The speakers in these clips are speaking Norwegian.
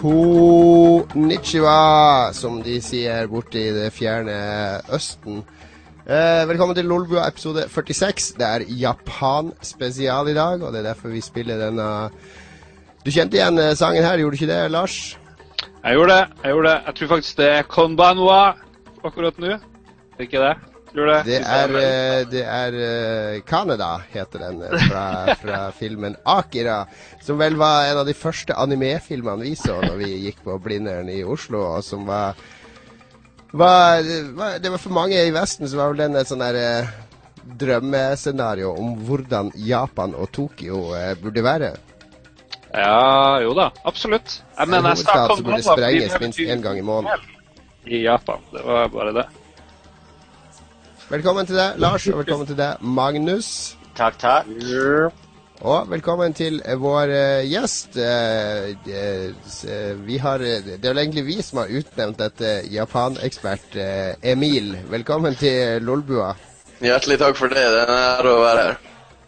Konnichiwa, som de sier borte i det fjerne Østen. Velkommen til Lolbua episode 46. Det er Japan-spesial i dag, og det er derfor vi spiller denne. Du kjente igjen sangen her, gjorde du ikke det, Lars? Jeg gjorde det. Jeg tror faktisk det er Konbanwa akkurat nå. Ikke det? Det er Kaneda, heter den, fra filmen Akira, som vel var en av de første anime-filmene vi så når vi gikk på Blindern i Oslo, og som det var for mange i Vesten, så var vel den et sånn der drømmescenario om hvordan Japan og Tokyo burde være. Ja, jo da, absolutt. En hovedstad som burde sprenges minst en gang i måneden. I Japan, det var bare det. Velkommen til deg, Lars, og velkommen til deg, Magnus. Takk. Og velkommen til vår gjest. Det er vel egentlig vi som har utnevnt dette Japan-ekspert, Emil. Velkommen til Lolbua. Hjertelig takk for det, det er en ære å være her.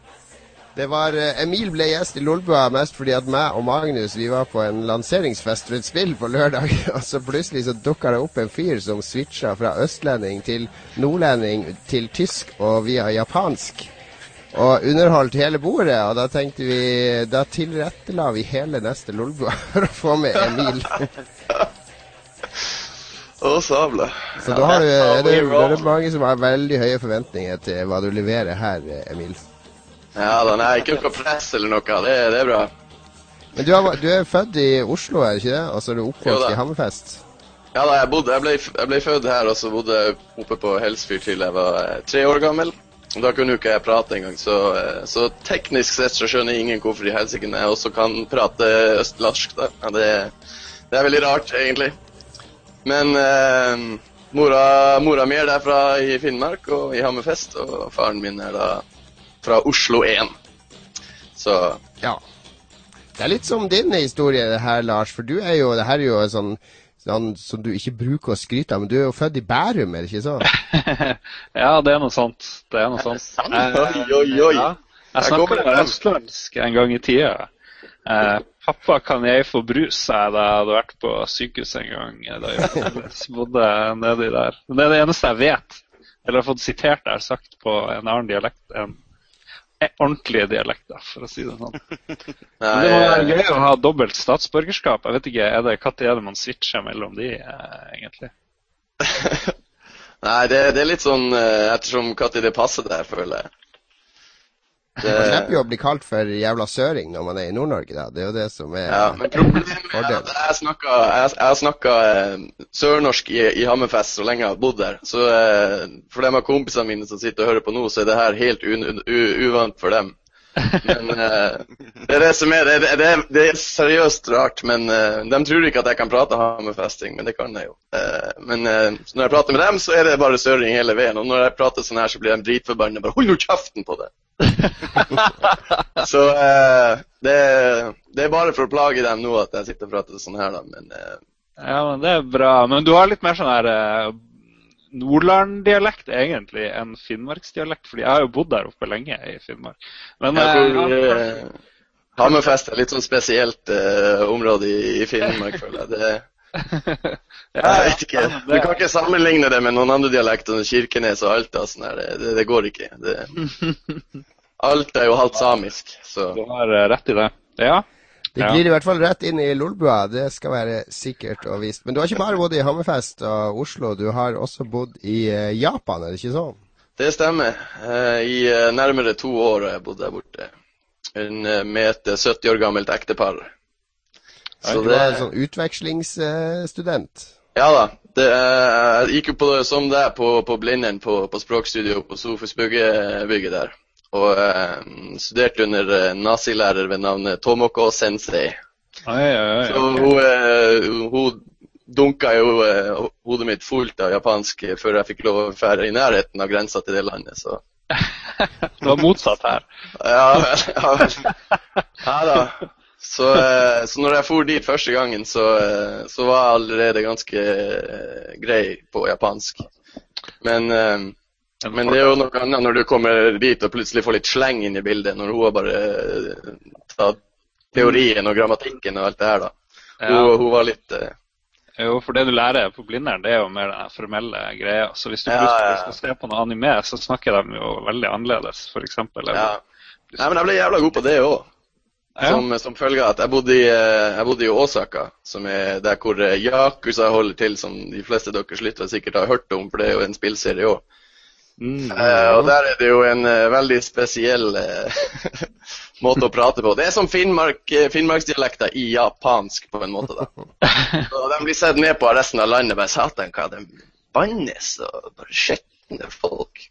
Emil ble gjest i Lolbua mest fordi at meg og Magnus, vi var på en lanseringsfest for et spill på lørdag, og så plutselig så dukket det opp en fyr som switcha fra østlending til nordlending til tysk og via japansk, og underholdt hele bordet, og da tenkte vi, da tilrettela vi hele neste Lolbua for å få med Emil. Sabla. Så da er det mange som har veldig høye forventninger til hva du leverer her, Emil. Ja da, nei, ikke noe press eller noe, det er bra. Men du er født i Oslo, er det ikke det? Og så er du oppvokst i Hammerfest? Ja da, jeg ble født her, og så bodde jeg oppe på Helsfyr til jeg var 3 år gammel. Og da kunne jo ikke jeg prate engang, så teknisk sett så skjønner ingen hvorfor i helsike jeg også kan prate østlandsk da. Ja, det er veldig rart, egentlig. Men mora mi er derfra i Finnmark og i Hammerfest, og faren min er da fra Oslo 1. Så ja. Det er litt som din historie det her, Lars, for det her er jo sånn som du ikke bruker å skryte av, men du er jo født i Bærum, er det ikke så? Ja, det er noe sånt. Oi. Ja. Jeg snakket østlandsk en gang i tida. Pappa, kan jeg få brus, sa jeg da jeg hadde vært på sykehus en gang da jeg bodde nedi der. Men det er det eneste jeg vet, eller har fått sitert der, sagt på en annen dialekt enn ordentlige dialekter, for å si det sånn. Men det må være gøy å ha dobbelt statsborgerskap. Jeg vet ikke, er det man switcher mellom de, egentlig? Nei, det er litt sånn, ettersom hva til det passer der, føler jeg. Man slipper jo å bli kalt for jævla søring når man er i Nord-Norge, da. Det er jo det som er men problemet er at jeg har snakket sørnorsk i Hammerfest så lenge jeg har bodd der. Så for dem av kompisene mine som sitter og hører på nå, så er det her helt uvant for dem. Men det er det som er, det er seriøst rart, men de tror ikke at jeg kan prate hammerfesting, men det kan jeg jo. Men når jeg prater med dem, så er det bare søring hele veien, og når jeg prater sånn her, så blir de dritforbannet, bare hold nå kjeften på det. Så det er bare for å plage dem nå at jeg sitter og prater sånn her da, men ja, men det er bra. Men du har litt mer sånn her Nordland-dialekt egentlig enn Finnmarksdialekt, fordi jeg har jo bodd der oppe lenge i Finnmark. Men Hammerfest er litt sånn spesielt område i Finnmark, føler jeg. Jeg vet ikke. Du kan ikke sammenligne det med noen andre dialekter, Kirkenes og Alta og sånn her. Det går ikke. Alta er jo halvt samisk, så du har rett i det. Ja. Det glir i hvert fall rett inn i Lolbua, det skal være sikkert og visst. Men du har ikke bare bodd i Hammerfest og Oslo, du har også bodd i Japan, er det ikke sånn? Det stemmer. I nærmere 2 år har jeg bodd der borte. Med et 70 år gammelt ektepar. Så du var en sånn utvekslingsstudent? Ja da. Jeg gikk jo som det på Blindern på språkstudio på Sofus Bygget der. Og studerte under nazilærer ved navnet Tomoko Sensei. Så hun dunket jo hodet mitt fullt av japansk før jeg fikk lov å fære i nærheten av grensa til det landet, så det var motsatt her. Ja vel. Ja da. Så når jeg for dit første gangen, så var jeg allerede ganske grei på japansk. Men det er jo noe annet når du kommer dit og plutselig får litt sleng inn i bildet, når hun har bare tatt teorien og grammatikken og alt det her da. Hun var litt... Jo, for det du lærer på Blindern, det jo mer den formelle greia. Så hvis du plutselig skal se på noe anime, så snakker de jo veldig annerledes, for eksempel. Ja. Nei, men jeg ble jævla god på det også. Som følge av at jeg bodde i Osaka, som der hvor Yakuza holder til, som de fleste deres lyttere sikkert har hørt om, for det jo en spillserie også. Og der det jo en veldig spesiell måte å prate på. Det som Finnmarksdialekter i japansk på en måte da. Og de blir sett ned på av resten av landet, bare satan hva de bannes og bare skjettende folk.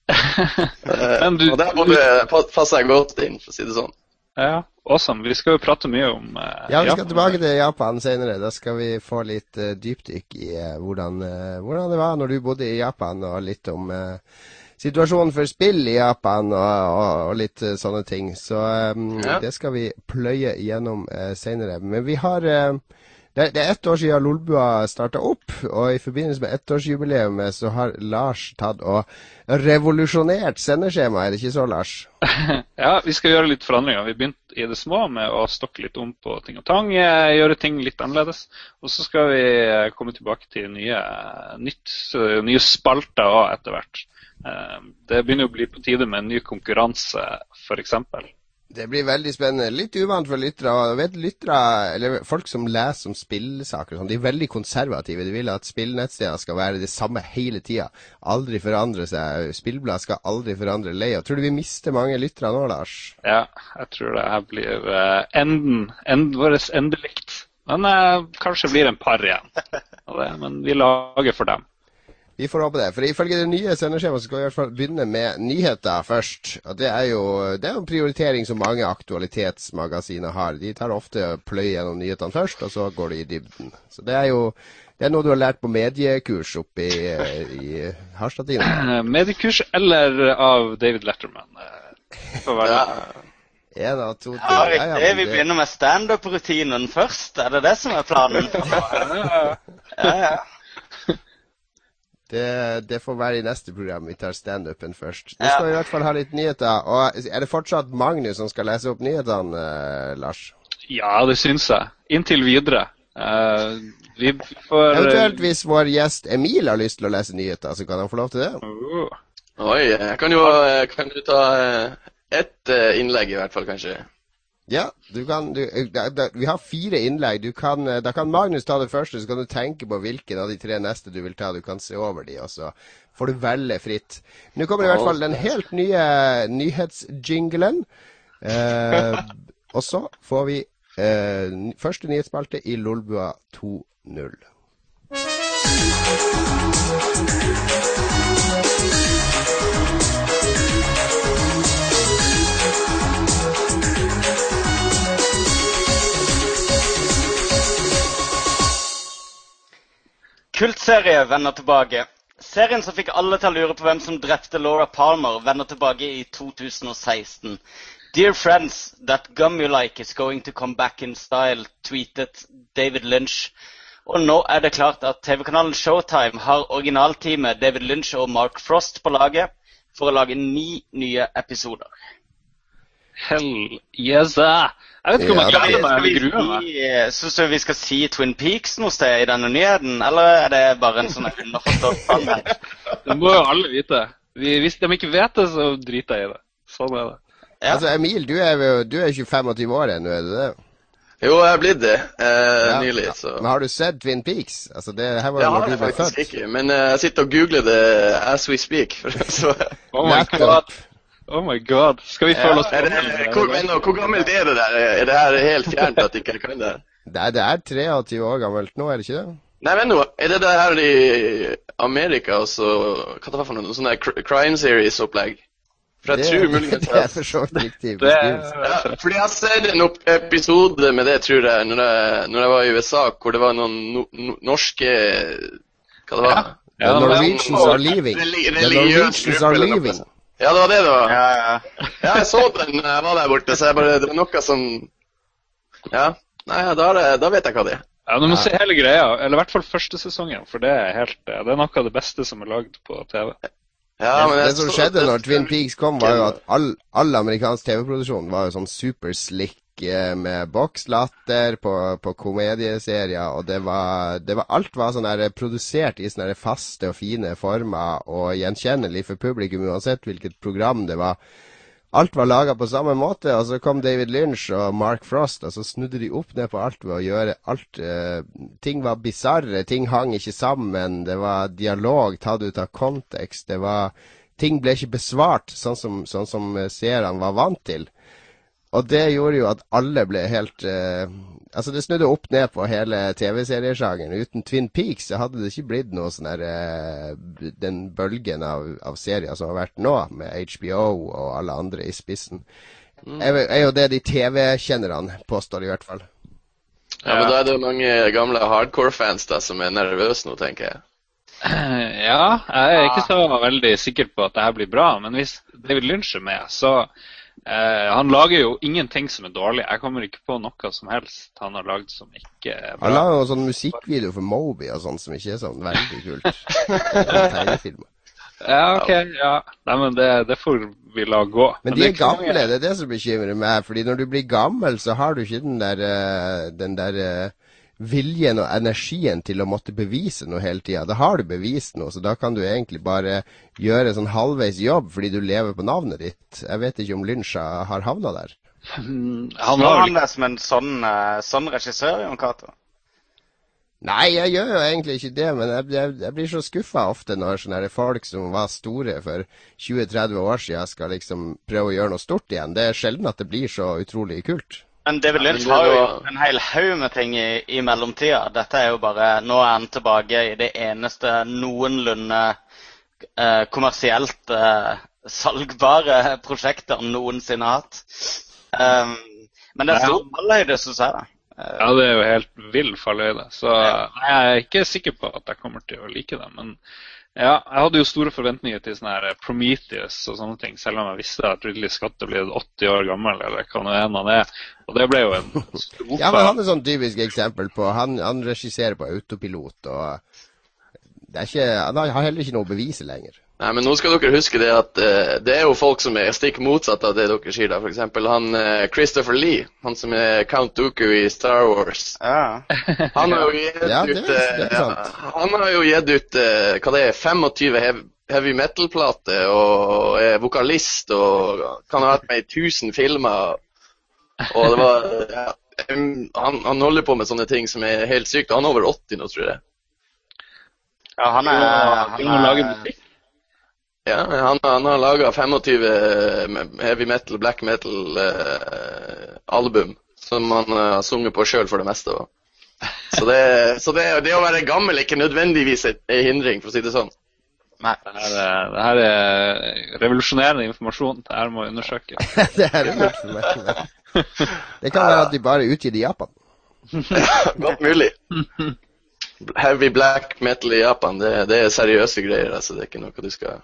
Og der passer jeg godt inn, for å si det sånn. Ja, awesome. Vi skal jo prate mye om Ja, vi skal tilbake til Japan senere. Da skal vi få litt dypdykk i hvordan det var når du bodde i Japan, og litt om situasjonen for spill i Japan og litt sånne ting. Så det skal vi pløye gjennom senere. Men vi har det er 1 år siden Lolbua startet opp, og i forbindelse med 1-årsjubileumet så har Lars tatt og revolusjonert sendeskjema. Det ikke så, Lars? Ja, vi skal gjøre litt forandringer. Vi begynte i det små med å stokke litt om på ting og tang, gjøre ting litt annerledes. Og så skal vi komme tilbake til nye spalter også etter hvert. Det begynner å bli på tide med en ny konkurranse, for eksempel. Det blir veldig spennende. Litt uvant for lyttere. Eller folk som leser om spillsaker, de er veldig konservative. De vil at spillnettsteder skal være det samme hele tiden. Aldri forandre seg. Spillblad skal aldri forandre leia. Tror du vi mister mange lyttere nå, Lars? Ja, jeg tror det her blir vår endelikt. Men kanskje blir en par igjen. Men vi lager for dem. Vi får håpe det, for ifølge det nye sendeskjemaet skal vi i hvert fall begynne med nyheter først. Og det er jo en prioritering som mange aktualitetsmagasiner har. De tar ofte pløy gjennom nyhetene først, og så går de i dybden. Så det er noe du har lært på mediekurs oppe i Harstadtiden. Mediekurs eller av David Letterman. En av to ting. Ja, riktig. Vi begynner med stand-up-rutinen først. Er det som er planen? Ja. Det får være i neste program. Vi tar stand-upen først. Nå skal vi i hvert fall ha litt nyheter. Og er det fortsatt Magnus som skal lese opp nyhetene, Lars? Ja, det synes jeg. Inntil videre. Vi får... Eventuelt hvis vår gjest Emil har lyst til å lese nyheter, så kan han få lov til det. Oi, kan du ta ett innlegg i hvert fall, kanskje? Ja, vi har 4 innlegg. Da kan Magnus ta det første, så kan du tenke på hvilken av de 3 neste du vil ta. Du kan se over de, og så får du velge fritt. Nå kommer i hvert fall den helt nye nyhetsjinglen. Og så får vi første nyhetsspalte i Lolbua 2.0. Kultserie vender tilbake. Serien som fikk alle til å lure på hvem som drepte Laura Palmer, vender tilbake i 2016. Dear friends, that gum you like is going to come back in style, tweetet David Lynch. Og nå er det klart at TV-kanalen Showtime har originalteamet David Lynch og Mark Frost på laget for å lage 9 nye episoder. Hell yes, jeg vet ikke om jeg gleder meg eller gruer meg. Synes du vi skal si Twin Peaks noe sted i denne nyheten, eller er det bare en sånn underforstått plan her? Det må jo alle vite. Hvis de ikke vet det, så driter jeg i det. Sånn er det. Ja. Altså, Emil, du er 25 år ennå, er det det? Jo, jeg er blitt det, nylig. Så. Men har du sett Twin Peaks? Altså, det her var jo når du ble født. Faktisk ikke, men jeg sitter og googler det as we speak. Så. Oh my god. Oh my god. Skal vi føle oss på hvor gammelt er det der? Er det her helt fjernt at ikke jeg kan det? Det er 23 år gammelt nå, er det ikke det? Nei, men nå, er det her i Amerika også, hva det var for noe, sånn der crime series-opplegg? For jeg tror muligens... Det er for så vidt riktig beskrivelse. Ja, fordi jeg ser en episode med det, tror jeg, når jeg var i USA, hvor det var noen norske... Hva det var? The Norwegians are leaving. The Norwegians are leaving. Ja, det var det da. Ja, jeg så den når jeg var der borte, så det var noe som... Ja, nei, da vet jeg hva det er. Ja, du må se hele greia, eller i hvert fall første sesongen, for det er noe av det beste som er laget på TV. Ja, men det som skjedde når Twin Peaks kom, var jo at all amerikansk TV-produksjon var jo sånn super slick med bokslatter på komedieserier, og alt var sånn der produsert i sånne der faste og fine former, og gjenkjennelig for publikum, uansett hvilket program det var. Alt var laget på samme måte, og så kom David Lynch og Mark Frost, og så snudde de opp ned på alt ved å gjøre alt. Ting var bizarre, ting hang ikke sammen, det var dialog tatt ut av kontekst, ting ble ikke besvart sånn som seerne var vant til. Og det gjorde jo at alle ble helt det snudde opp ned på hele TV-seriesjangeren. Uten Twin Peaks så hadde det ikke blitt noe sånn der den bølgen av serier som har vært nå, med HBO og alle andre i spissen. Er jo det de TV-kjennerne påstår i hvert fall. Ja, men da er det mange gamle hardcore-fans da som er nervøse nå, tenker jeg. Ja, jeg er ikke så veldig sikker på at det her blir bra, men hvis David Lynch er med, så han lager jo ingenting som er dårlig. Jeg kommer ikke på noe som helst han har laget som ikke er bra. Han lager jo sånn musikkvideo for Moby og sånn som ikke er sånn veldig kult. Tegnefilmer. Ja, ok, ja. Nei, men det får vi la gå. Men de er gamle, det er det som bekymrer meg. Fordi når du blir gammel, så har du ikke den der viljen og energien til å måtte bevise noe hele tiden. Da har du bevist noe, så da kan du egentlig bare gjøre sånn halvveis jobb fordi du lever på navnet ditt. Jeg vet ikke om Lynch har havnet der. Han har det som en sånn regissør, Jon Cato? Nei, jeg gjør jo egentlig ikke det, men jeg blir så skuffet ofte når sånne folk som var store for 20-30 år siden skal liksom prøve å gjøre noe stort igjen. Det er sjelden at det blir så utrolig kult. Men David Lynch har jo en hel haug med ting i mellomtida. Dette er jo bare, nå er han tilbake i det eneste noenlunde kommersielt salgbare prosjektet han noensinne har hatt. Men det er stor fallhøyde, synes jeg da. Ja, det er jo helt vill fallhøyde. Så jeg er ikke sikker på at jeg kommer til å like det, men ja, jeg hadde jo store forventninger til sånne her Prometheus og sånne ting, selv om jeg visste at Ridley Scott ble 80 år gammel, eller hva nå enn han er. Og det ble jo en strofe. Ja, men han er sånn typisk eksempel på, han regisserer på autopilot, og han har heller ikke noe å bevise lenger. Nei, men nå skal dere huske det at det er jo folk som er stikk motsatt av det dere sier da. For eksempel han Christopher Lee, han som er Count Dooku i Star Wars. Ja. Han har jo gitt ut, hva det er, 25 heavy metal-plater, og er vokalist, og kan ha vært med i 1000 filmer. Og det var, han holder på med sånne ting som er helt sykt. Han er over 80 nå, tror jeg. Ja, han lager musikk. Ja, han har laget 25 heavy metal, black metal album som han har sunget på selv for det meste. Så det å være gammel er ikke nødvendigvis en hindring, for å si det sånn. Nei, det her er revolusjonerende informasjon. Det her må jeg undersøke. Det her er informasjon. Det kan være at de bare utgir det i Japan. Godt mulig. Heavy black metal i Japan, det er seriøse greier, altså det er ikke noe du skal...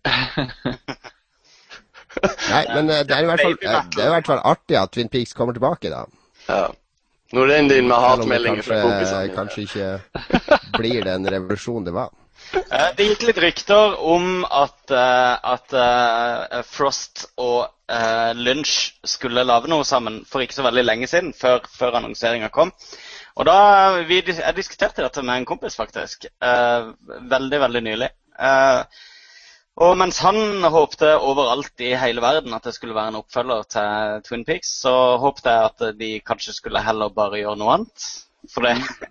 Nei, men det er i hvert fall artig at Twin Peaks kommer tilbake da. Ja. Nå renner det inn med hatmeldinger fra kompisene. Kanskje ikke blir den revolusjonen det var. Det gikk litt rykter om at Frost og Lynch skulle lage noe sammen for ikke så veldig lenge siden, før annonseringen kom. Og da jeg diskuterte dette med en kompis faktisk, veldig, veldig nylig. Og mens han håpte overalt i hele verden at det skulle være en oppfølger til Twin Peaks, så håpte jeg at de kanskje skulle heller bare gjøre noe annet. For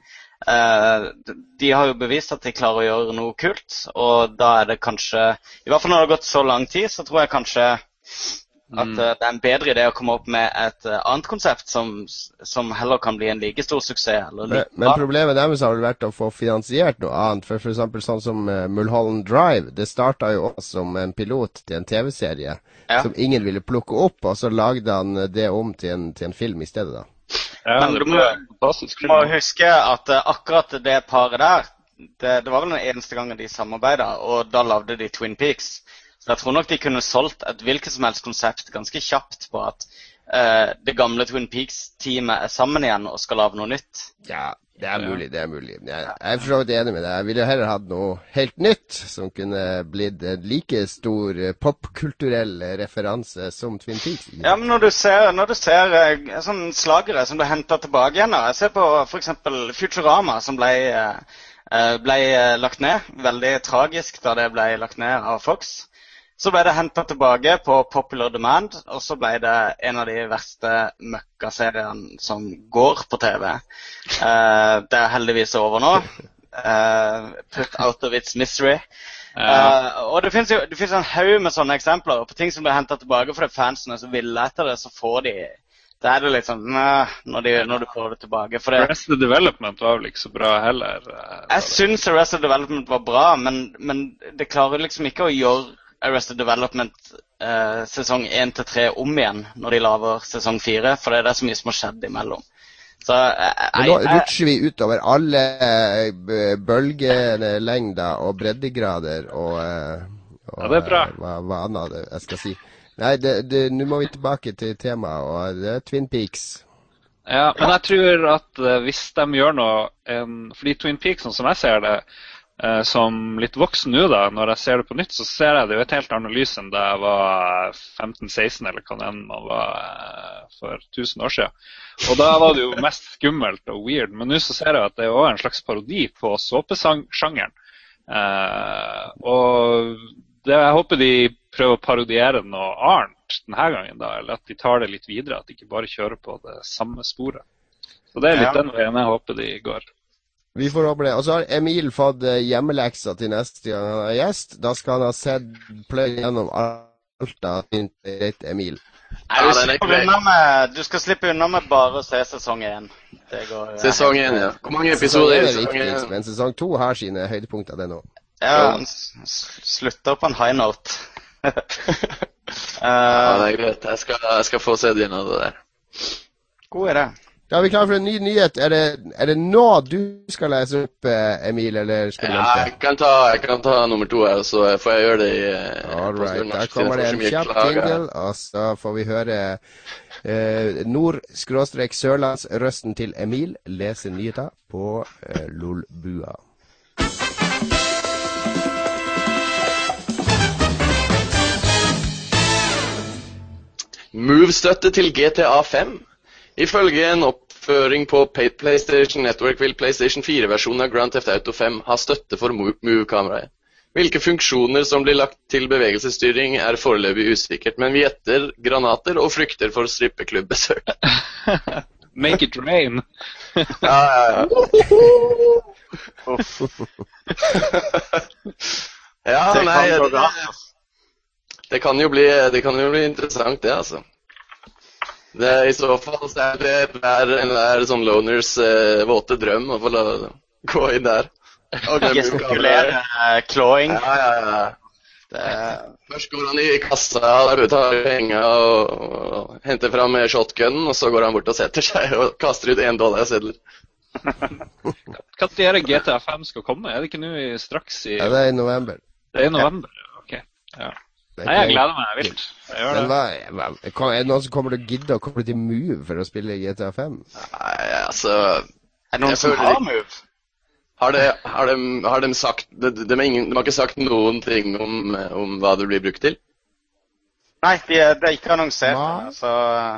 de har jo bevist at de klarer å gjøre noe kult, og da er det kanskje, i hvert fall når det har gått så lang tid, så tror jeg kanskje at det er en bedre idé å komme opp med et annet konsept som heller kan bli en like stor suksess. Men problemet deres har vel vært å få finansiert noe annet. For eksempel sånn som Mulholland Drive, det startet jo også som en pilot til en TV-serie som ingen ville plukke opp, og så lagde han det om til en film i stedet da. Ja, men du må huske at akkurat det paret der, det var vel den eneste gangen de samarbeidet, og da lagde de Twin Peaks. Så jeg tror nok de kunne solgt et hvilket som helst konsept ganske kjapt på at det gamle Twin Peaks-teamet sammen igjen og skal lage noe nytt. Ja, det er mulig. Jeg er for så vidt enig med deg. Jeg ville heller hatt noe helt nytt, som kunne blitt en like stor popkulturell referanse som Twin Peaks. Ja, men når du ser sånne slagere som ble hentet tilbake igjen, jeg ser på for eksempel Futurama, som ble lagt ned. Veldig tragisk da det ble lagt ned av Fox. Så ble det hentet tilbake på Popular Demand, og så ble det en av de verste møkkaseriene som går på TV. Det er heldigvis over nå. Put out of its misery. Og det finnes en haug med sånne eksempler på ting som ble hentet tilbake, for det fansene som vil etter det, så får de... Det er det litt sånn, når du får det tilbake. For Arrested Development var vel ikke så bra heller. Jeg synes Arrested Development var bra, men det klarer liksom ikke å gjøre Arrested Development sesong 1-3 om igjen når de laver sesong 4, for det er så mye som har skjedd imellom. Så, nå rutsjer vi utover alle bølgelengder og breddegrader og ja, det er bra. Hva annet jeg skal si. Nei, nå må vi tilbake til temaet, og det er Twin Peaks. Ja, men jeg tror at hvis de gjør noe, fordi Twin Peaks, sånn som jeg ser det, som litt voksen nå da, når jeg ser det på nytt, så ser jeg det jo et helt annet lys enn da jeg var 15-16, eller hva det enn man var for 1000 år siden. Og da var det jo mest skummelt og weird, men nå så ser jeg at det er også en slags parodi på såpesjangeren. Og jeg håper de prøver å parodiere noe annet denne gangen da, eller at de tar det litt videre, at de ikke bare kjører på det samme sporet. Så det er litt den veien jeg håper de går. Vi får håpe det. Og så har Emil fått hjemmeleksa til neste gang han er gjest. Da skal han ha sett pløy gjennom alt av fint Emil. Nei, du skal slippe unna med bare å se sesong 1. Sesong 1, ja. Hvor mange episoder er det viktigst, men sesong 2 har sine høydepunkter, det nå. Ja, han slutter på en high note. Ja, det er greit. Jeg skal få se din av det der. God idé. Da er vi klare for en ny nyhet. Er det nå du skal lese opp, Emil, eller skal du vente? Jeg kan ta nummer 2 her, så får jeg gjøre det i... Alright, der kommer det en kjapp jingle, og så får vi høre Nord-Sørlands-røsten til Emil lese nyheter på Lolbua. Move-støtte til GTA 5. Ifølge en oppføring på PlayStation Network vil PlayStation 4-versjonen av Grand Theft Auto 5 ha støtte for Move-kameraet. Hvilke funksjoner som blir lagt til bevegelsesstyring er foreløpig usikkert, men vi gjetter granater og frykter for strippeklubbesøk. Make it rain. Ja. Ja, nei, det kan jo bli interessant, det, altså. I så fall så er det en sånn loners våte drøm å få gå inn der. Og gestikulere clawing. Ja. Først går han i kassa, tar penger og henter frem shotgunnen, og så går han bort og setter seg og kaster ut $1-sedler. Hva er det GTA 5 skal komme? Er det ikke nå straks i... Ja, det er i november. Det er i november, ok. Ja. Nei, jeg gleder meg vilt. Jeg gjør det. Er det noen som kommer til å gidde å komme til Move for å spille GTA 5? Nei, altså... Er det noen som har Move? Har de sagt... De har ikke sagt noen ting om hva det blir brukt til? Nei, det er ikke annonsert. Så...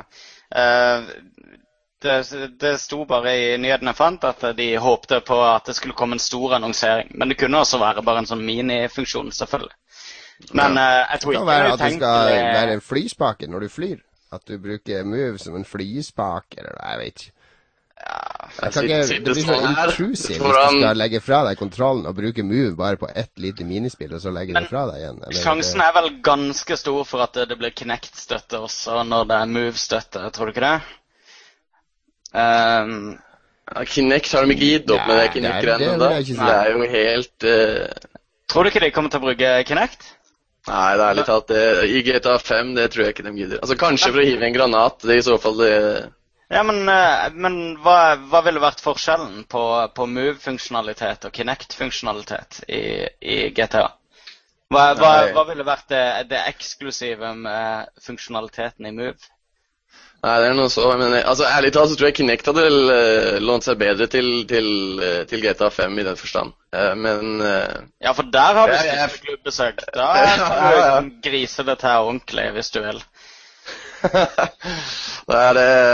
Det sto bare i nyhetene jeg fant at de håpte på at det skulle komme en stor annonsering. Men det kunne også være bare en sånn mini-funksjon, selvfølgelig. Men jeg tror ikke det kan være at det skal være en flyspake når du flyr. At du bruker Move som en flyspake, eller jeg vet ikke. Det blir så intrusiv hvis du skal legge fra deg kontrollen og bruke Move bare på ett lite minispill, og så legge det fra deg igjen. Sjansen er vel ganske stor for at det blir Kinect-støtte også når det er Move-støtte, tror du ikke det? Kinect har de ikke gitt opp med det Kinect-greiene da. Det er jo helt... Tror du ikke de kommer til å bruke Kinect? Nei, det er litt at i GTA 5, det tror jeg ikke de gidder. Altså kanskje for å hive en granat, det er i så fall det... Ja, men hva ville vært forskjellen på Move-funksjonalitet og Kinect-funksjonalitet i GTA? Hva ville vært det eksklusive med funksjonaliteten i Move? Nei, det noe så, men altså, ærlig talt så tror jeg Kinect hadde lånt seg bedre til GTA 5 i den forstand. Men ja, for der har du klubbesøk. Da kan du grise det til ordentlig, hvis du vil. Da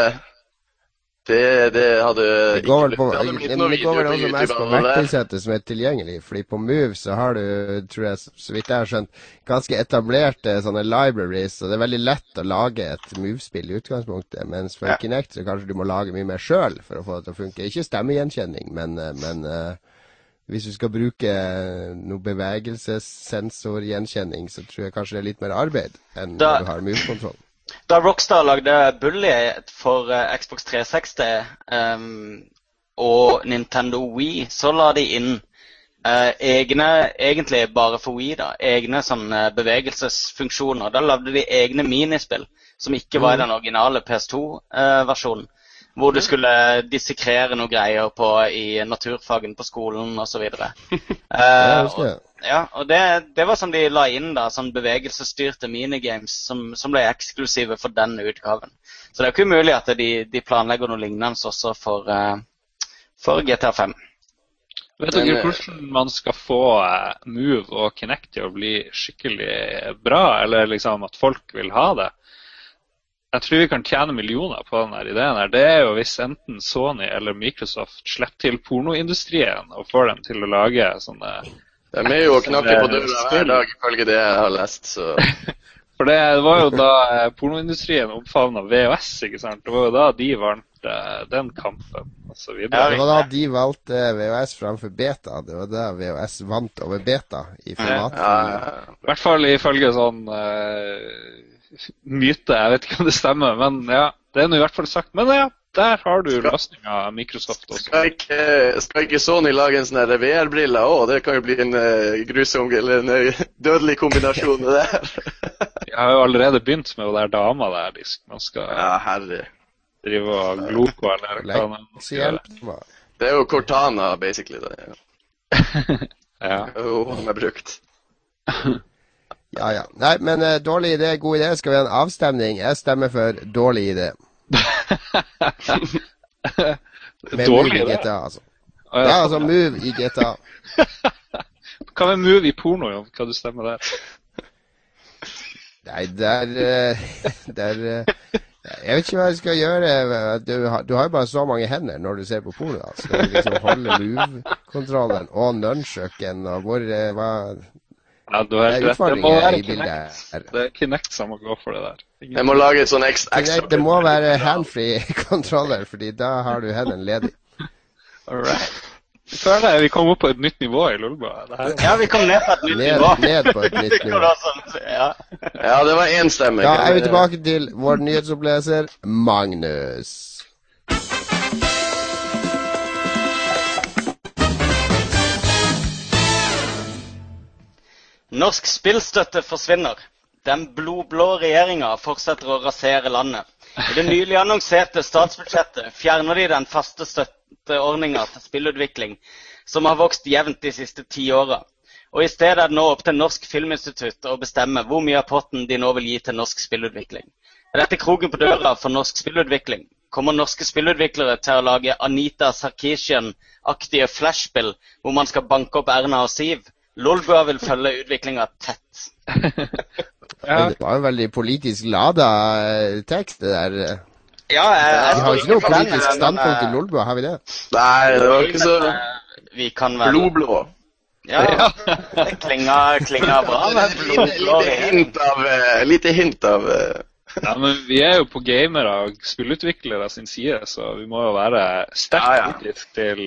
det hadde det går vel også mest på verktøysettet som tilgjengelig, fordi på Move så har du, tror jeg, så vidt jeg har skjønt, ganske etablerte sånne libraries, og det veldig lett å lage et Move-spill i utgangspunktet, mens for Kinect så kanskje du må lage mye mer selv for å få det til å funke. Ikke stemmegjenkjenning, men hvis du skal bruke noe bevegelsessensorgjenkjenning, så tror jeg kanskje det litt mer arbeid enn når du har Move-kontroll. Da Rockstar lagde Bully for Xbox 360 og Nintendo Wii, så la de inn egne, egentlig bare for Wii da, egne sånne bevegelsesfunksjoner. Da lagde de egne minispill, som ikke var i den originale PS2-versjonen, hvor du skulle dissekrere noe greier i naturfagen på skolen og så videre. Ja, og det var som de la inn da, sånn bevegelsesstyrte minigames som ble eksklusive for den utgaven. Så det er ikke umulig at de planlegger noe lignende også for GTA 5. Vet dere hvordan man skal få Move og Kinect til å bli skikkelig bra, eller liksom at folk vil ha det? Jeg tror vi kan tjene millioner på denne ideen her. Det er jo hvis enten Sony eller Microsoft slipper til pornoindustrien og får dem til å lage sånne... Det er jo å knakke på døra hver dag, ifølge det jeg har lest, så... For det var jo da pornoindustrien omfavnet VHS, ikke sant? Det var jo da de vant den kampen, og så videre. Ja, det var da de valgte VHS framfor beta. Det var da VHS vant over beta i format. I hvert fall ifølge sånn myte, jeg vet ikke om det stemmer, men ja, det er nå i hvert fall sagt. Men ja, der har du løsningen av Microsoft også. Skal ikke Sony lage en sånn VR-briller også? Det kan jo bli en grusom eller en dødelig kombinasjon med det her. Jeg har jo allerede begynt med det der dama der. Man skal drive og glo på eller hva man skal gjøre. Det er jo Cortana, basically. Det. Ja. Hun brukt. Ja. Nei, men dårlig idé, god idé. Skal vi ha en avstemning? Jeg stemmer for dårlig idé. Med Move i GTA, altså. Ja, altså Move i GTA. Hva med Move i porno, jo? Hva du stemmer der? Nei, jeg vet ikke hva jeg skal gjøre. Du har jo bare så mange hender når du ser på porno. Da. Skal du liksom holde Move-kontrollen og nunchucken og hva... Ja, du har rett. Det må være Kinect. Det er Kinect som må gå for det der. Jeg må lage et sånn ekstra... Det må være handfree kontroller, fordi da har du hendene ledig. Alright. Jeg føler vi kom opp på et nytt nivå i Lolbua. Ja, vi kom ned på et nytt nivå. Ned på et nytt nivå. Ja, det var en stemme. Da er vi tilbake til vår nyhetsoppleser, Magnus. Norsk spillstøtte forsvinner. Den blodblå regjeringen fortsetter å rasere landet. I det nylig annonserte statsbudsjettet fjerner de den faste støtteordningen til spillutvikling, som har vokst jevnt de siste 10 årene. Og i stedet er det nå opp til Norsk Filminstitutt å bestemme hvor mye av potten de nå vil gi til norsk spillutvikling. Er dette kroken på døra for norsk spillutvikling? Kommer norske spillutviklere til å lage Anita Sarkeesian-aktige flashspill, hvor man skal banke opp Erna og Siv? Lolbua vil følge utviklingen tett. Det var en veldig politisk lada tekst, det der. Ja, vi har ikke noe politisk standpunkt i Lolbua, har vi det? Nei, det var ikke så... Vi kan vel... Blodblå. Ja, det klinger bra med blodblå. Lite hint av... Ja, men vi er jo på gamere og spillutviklere sin side, så vi må jo være sterkt kritisk til...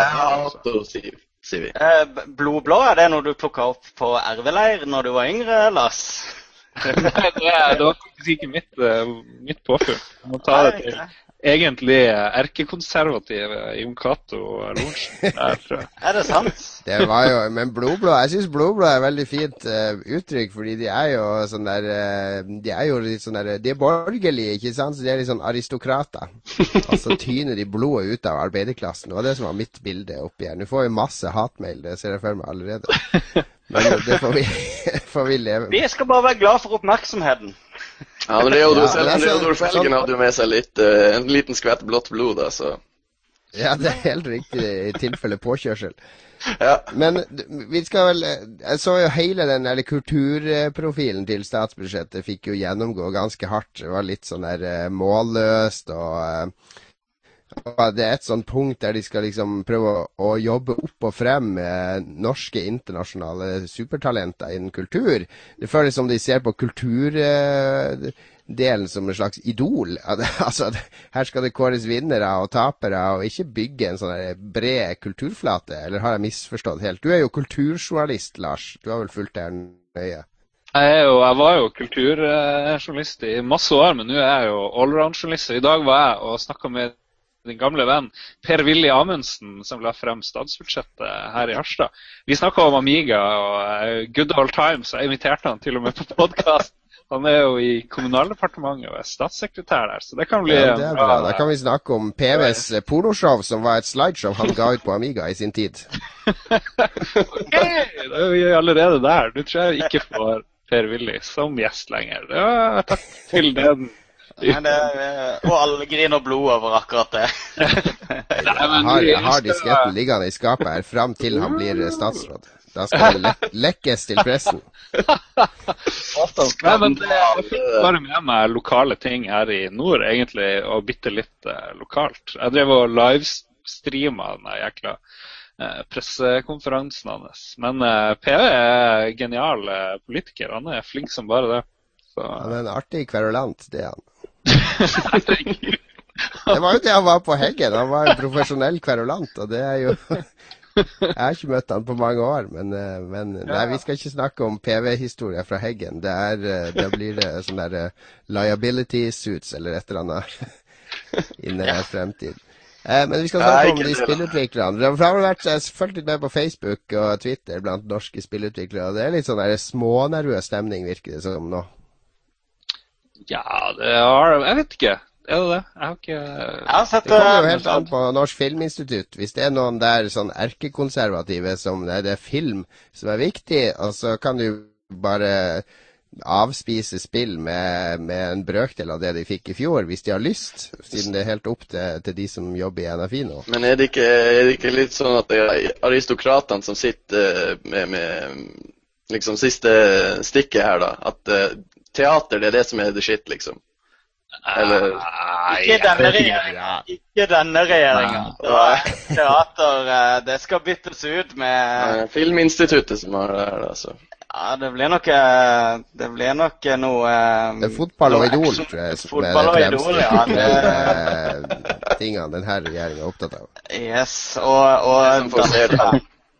Blodblå, er det noe du plukket opp på RV-leir når du var yngre, Lars? Nei, det var faktisk ikke mitt påfunn. Jeg må ta det til egentlig erkekonservative Jon Cato Lorentzen. Er det sant? Det var jo, men blodblå, jeg synes blodblå er veldig fint uttrykk, fordi de er jo sånn der, de er borgerlige, ikke sant? Så de er litt sånn aristokrater. Og så tyner de blodet ut av arbeiderklassen. Det var det som var mitt bilde oppi her. Nå får vi masse hatmail, det ser jeg for meg allerede. Men det får vi leve med. Vi skal bare være glad for oppmerksomheten. Ja, men Reodor Felgen hadde jo med seg en liten skvett blått blod, da, så... Ja, det er helt riktig i tilfelle påkjørsel. Ja. Men vi skal vel... Jeg så jo hele den der kulturprofilen til statsbudsjettet fikk jo gjennomgå ganske hardt. Det var litt sånn der målløst, og det er et sånt punkt der de skal liksom prøve å jobbe opp og frem med norske internasjonale supertalenter innen kultur. Det føles som de ser på kulturdelen som en slags idol. Altså, her skal det kåres vinnere og tapere, og ikke bygge en sånn bred kulturflate. Eller har jeg misforstått helt? Du er jo kulturjournalist, Lars. Du har vel fulgt det her nøye? Jeg var jo kulturjournalist i masse år, men nå er jeg jo allround-journalist. I dag var jeg og snakket med din gamle venn Per-Willy Amundsen, som la frem statsbudsjettet her i Harstad. Vi snakket om Amiga og good old times, jeg inviterte han til og med på podcast. Han er jo i Kommunaldepartementet og er statssekretær der, så det kan bli... Ja, det er bra. Da kan vi snakke om PVs pornoshow, som var et slideshow han ga ut på Amiga i sin tid. Ok, da er vi allerede der. Du tror jeg ikke får Per-Willy som gjest lenger. Ja, takk til den. Og alle griner blod over akkurat det. Jeg har disketten liggende i skapet her frem til han blir statsråd. Da skal det lekkes til pressen. Nei, men jeg fikk bare med meg lokale ting her i nord, egentlig, og bitte litt lokalt. Jeg drev og livestreamet den jækla pressekonferansen hans. Men PV er genial politiker. Han er flink som bare det. Så... Han er en artig kverulant, det er han. Det var jo det han var på Heggen. Han var en profesjonell kverulant, og det er jo... Jeg har ikke møtt han på mange år, men nei, vi skal ikke snakke om PV-historier fra Heggen. Da blir det sånn der liability suits eller et eller annet innen fremtid. Men vi skal snakke om de spillutviklerne. Det har vært fulgt litt med på Facebook og Twitter blant norske spillutviklere, og det er litt sånn der smånervøs stemning, virker det som nå. Ja, jeg vet ikke. Er det det? Jeg har det kommer jo helt an på Norsk Filminstitutt. Hvis det er noen der sånn erkekonservative som det er film som er viktig, og så kan du bare avspise spill med en brøkdel av det de fikk i fjor, hvis de har lyst, siden det er helt opp til de som jobber i NFI nå. Men er det ikke litt sånn at det er aristokratene som sitter med liksom siste stikket her da, at teater, det er det som er det shit, liksom? Eller... Ikke denne regjeringen. Teater, det skal byttes ut med... Filminstituttet som har det her, altså. Ja, det blir nok noe... Det er fotball og idol, tror jeg, som er det fremste tingene denne regjeringen er opptatt av. Yes, og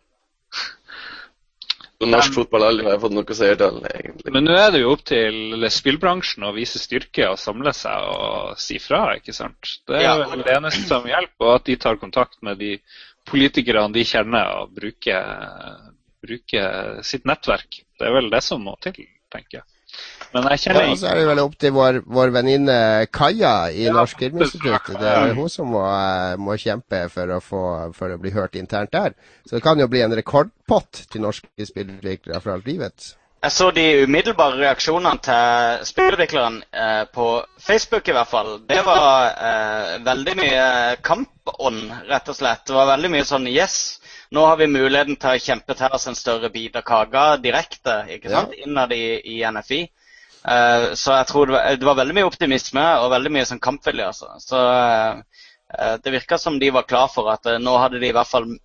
norsk fotball aldri har fått noe seertall, egentlig. Men nå er det jo opp til spillbransjen å vise styrke og samle seg og si fra, ikke sant? Det er vel det eneste som hjelper, og at de tar kontakt med de politikerne de kjenner og bruker sitt nettverk. Det er vel det som må til, tenker jeg. Men jeg kjenner... Ja, så er det vel opp til vår venninne Kaja i Norsk Filminstitutt. Det er hun som må kjempe for å bli hørt internt der. Så det kan jo bli en rekordpott til norske spillutviklere for alt livet. Jeg så de umiddelbare reaksjonene til spillutviklerne på Facebook i hvert fall. Det var veldig mye kampånd, rett og slett. Det var veldig mye sånn, yes, nå har vi muligheten til å kjempe til oss en større bit av kaka direkte, ikke sant, innad i NFI. Så jeg tror det var veldig mye optimisme og veldig mye sånn kampvilje, altså. Så det virket som de var klar for at nå hadde de i hvert fall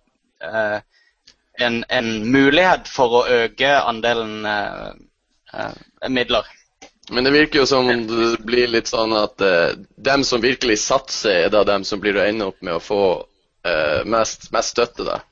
en mulighet for å øke andelen midler. Men det virker jo som om det blir litt sånn at dem som virkelig satser er da dem som blir å ende opp med å få mest støtte da.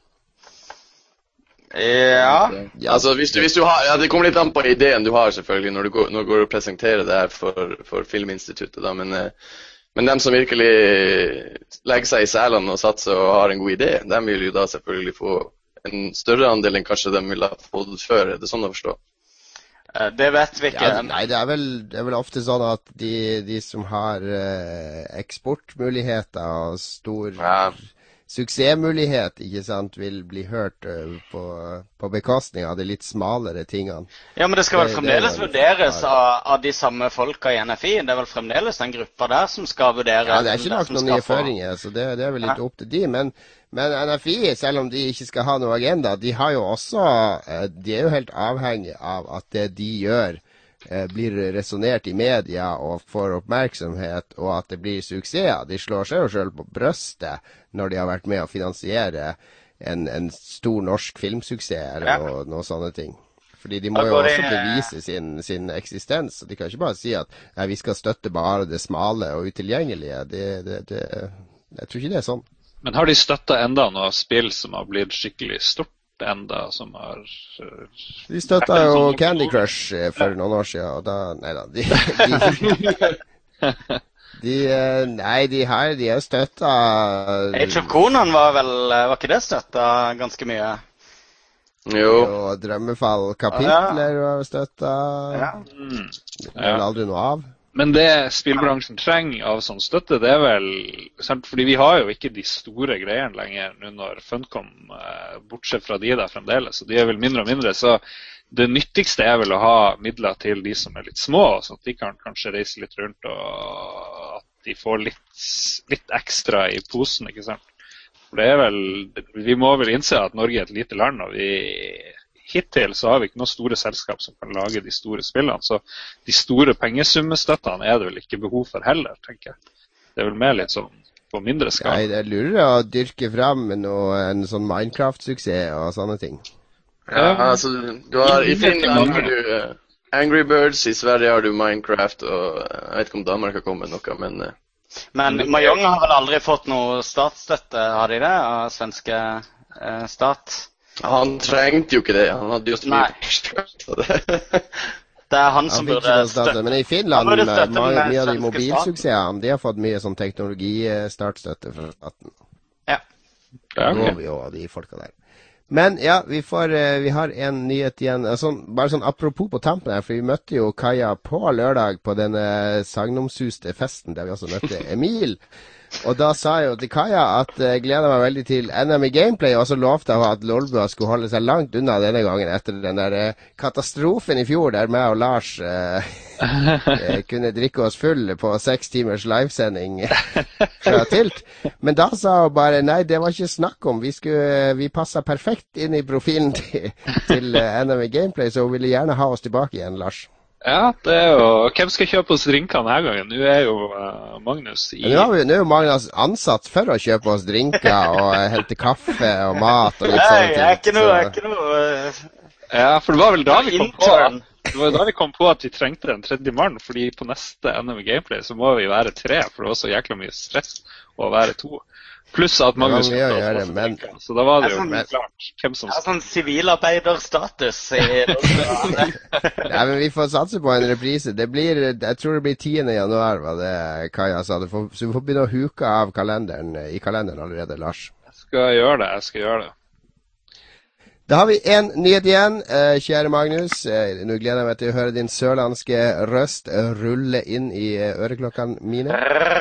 Ja. Altså hvis du har, det kommer litt an på ideen du har selvfølgelig når du går og presenterer det her for Filminstituttet da, men dem som virkelig legger seg i selene og satser og har en god idé, dem vil jo da selvfølgelig få en større andel enn kanskje de vil ha fått før, er det sånn å forstå? Det vet vi ikke. Ja, nei, det er vel ofte sånn at de som har eksportmuligheter og suksessmulighet, ikke sant, vil bli hørt på bekostning av de litt smalere tingene. Ja, men det skal vel fremdeles vurderes av de samme folka i NFI? Det er vel fremdeles den gruppa der som skal vurdere? Ja, det er ikke nok noen nye føringer, så det er vel litt opp til de, men NFI, selv om de ikke skal ha noe agenda, de har jo også, de er jo helt avhengig av at det de gjør blir resonert i media og får oppmerksomhet, og at det blir suksess. De slår seg jo selv på brøstet når de har vært med å finansiere en stor norsk filmsuksess eller noe sånne ting. Fordi de må jo også bevise sin eksistens. De kan ikke bare si at vi skal støtte bare det smale og utilgjengelige. Jeg tror ikke det er sånn. Men har de støttet enda noe spill som har blitt skikkelig stort? Enda som har De støtta jo Candy Crush for noen år siden, og da neida, de har støtta Age of Conan var ikke det støtta ganske mye? Jo. Og Drømmefall kapitler var støtta. Det ble aldri noe av. Men det spillbransjen trenger av sånn støtte, det er vel sant? Fordi vi har jo ikke de store greiene lenger nå når Funcom, bortsett fra de der fremdeles, så de er vel mindre og mindre, så det nyttigste er vel å ha midler til de som er litt små, så at de kan kanskje reise litt rundt, og at de får litt ekstra i posen, ikke sant? For det er vel, vi må vel innse at Norge er et lite land, og hittil så har vi ikke noen store selskap som kan lage de store spillene, så de store pengesummestøttene er det vel ikke behov for heller, tenker jeg. Det er vel mer litt sånn på mindre skala. Nei, det er lurere å dyrke frem en sånn Minecraft-suksess og sånne ting. Ja, altså, i Finland har du Angry Birds, i Sverige har du Minecraft, og jeg vet ikke om Danmark har kommet noe, Men Mahjong har vel aldri fått noe statsstøtte, har de det, av svenske stat? Han trengte jo ikke det. Han hadde jo så mye. Det er han som burde støtte. Men i Finland, mye av de mobilsuksessene, de har fått mye sånn teknologistartstøtte fra staten. Ja. Govi og de folka der. Men ja, vi har en nyhet igjen. Bare sånn apropos på tampen her, for vi møtte jo Kaja på lørdag på denne sagnomsuste festen der vi også møtte Emil. Og da sa jeg jo til Kaja at jeg gleder meg veldig til NM i gameplay, og så lovte jeg at Lolbua skulle holde seg langt unna denne gangen etter den der katastrofen i fjor der meg og Lars kunne drikke oss full på 6 timers livesending fra Tilt. Men da sa hun bare nei, det var ikke snakk om. Vi passet perfekt inn i profilen til NM i gameplay, så hun ville gjerne ha oss tilbake igjen, Lars. Ja, det er jo... Hvem skal kjøpe oss drinker denne gangen? Nå er jo Magnus i... Nå er jo Magnus ansatt for å kjøpe oss drinker og hente kaffe og mat og litt sånne ting. Nei, ikke noe... Ja, for det var vel da vi kom på at vi trengte en tredje mann, fordi på neste NM Gameplay så må vi være 3, for det var så jækla mye stress å være 2. Pluss at Magnus så da var det jo klart hvem som... Det er sånn sivilarbeiderstatus i... Nei, men vi får satse på en reprise. Jeg tror det blir 10. januar, var det Kaja sa. Så vi får begynne å huke av i kalenderen allerede, Lars. Jeg skal gjøre det. Da har vi en nyhet igjen, kjære Magnus. Nå gleder jeg meg til å høre din sørlandske røst rulle inn i øreklokkene mine.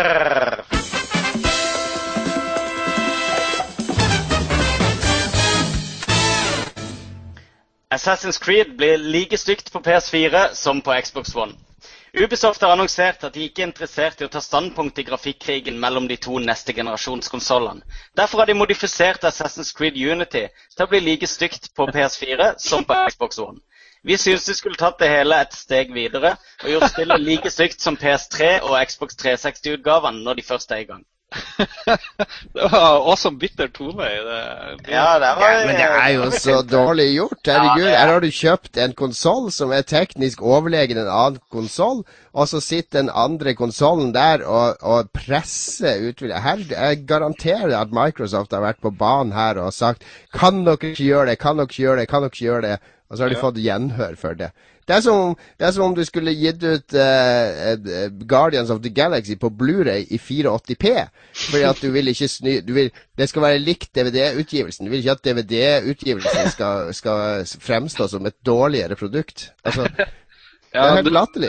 Assassin's Creed blir like stygt på PS4 som på Xbox One. Ubisoft har annonsert at de ikke er interessert i å ta standpunkt i grafikkrigen mellom de 2 neste generasjonskonsollene. Derfor har de modifisert Assassin's Creed Unity til å bli like stygt på PS4 som på Xbox One. Vi synes de skulle tatt det hele et steg videre og gjort spillet like stygt som PS3 og Xbox 360-utgavene når de først er i gang. Det var også en bitter tone i det. Men det er jo så dårlig gjort. Herregud, her har du kjøpt en konsol som er teknisk overlegen en annen konsol, og så sitter den andre konsolen der og presser utvidet. Her, jeg garanterer at Microsoft har vært på banen her og sagt kan dere ikke gjøre det, og så har de fått gjenhør for det. Det er som om du skulle gitt ut Guardians of the Galaxy på Blu-ray i 480p, fordi at du vil ikke det skal være likt DVD-utgivelsen. Du vil ikke at DVD-utgivelsen skal fremstå som et dårligere produkt. Altså, det er helt latterlig.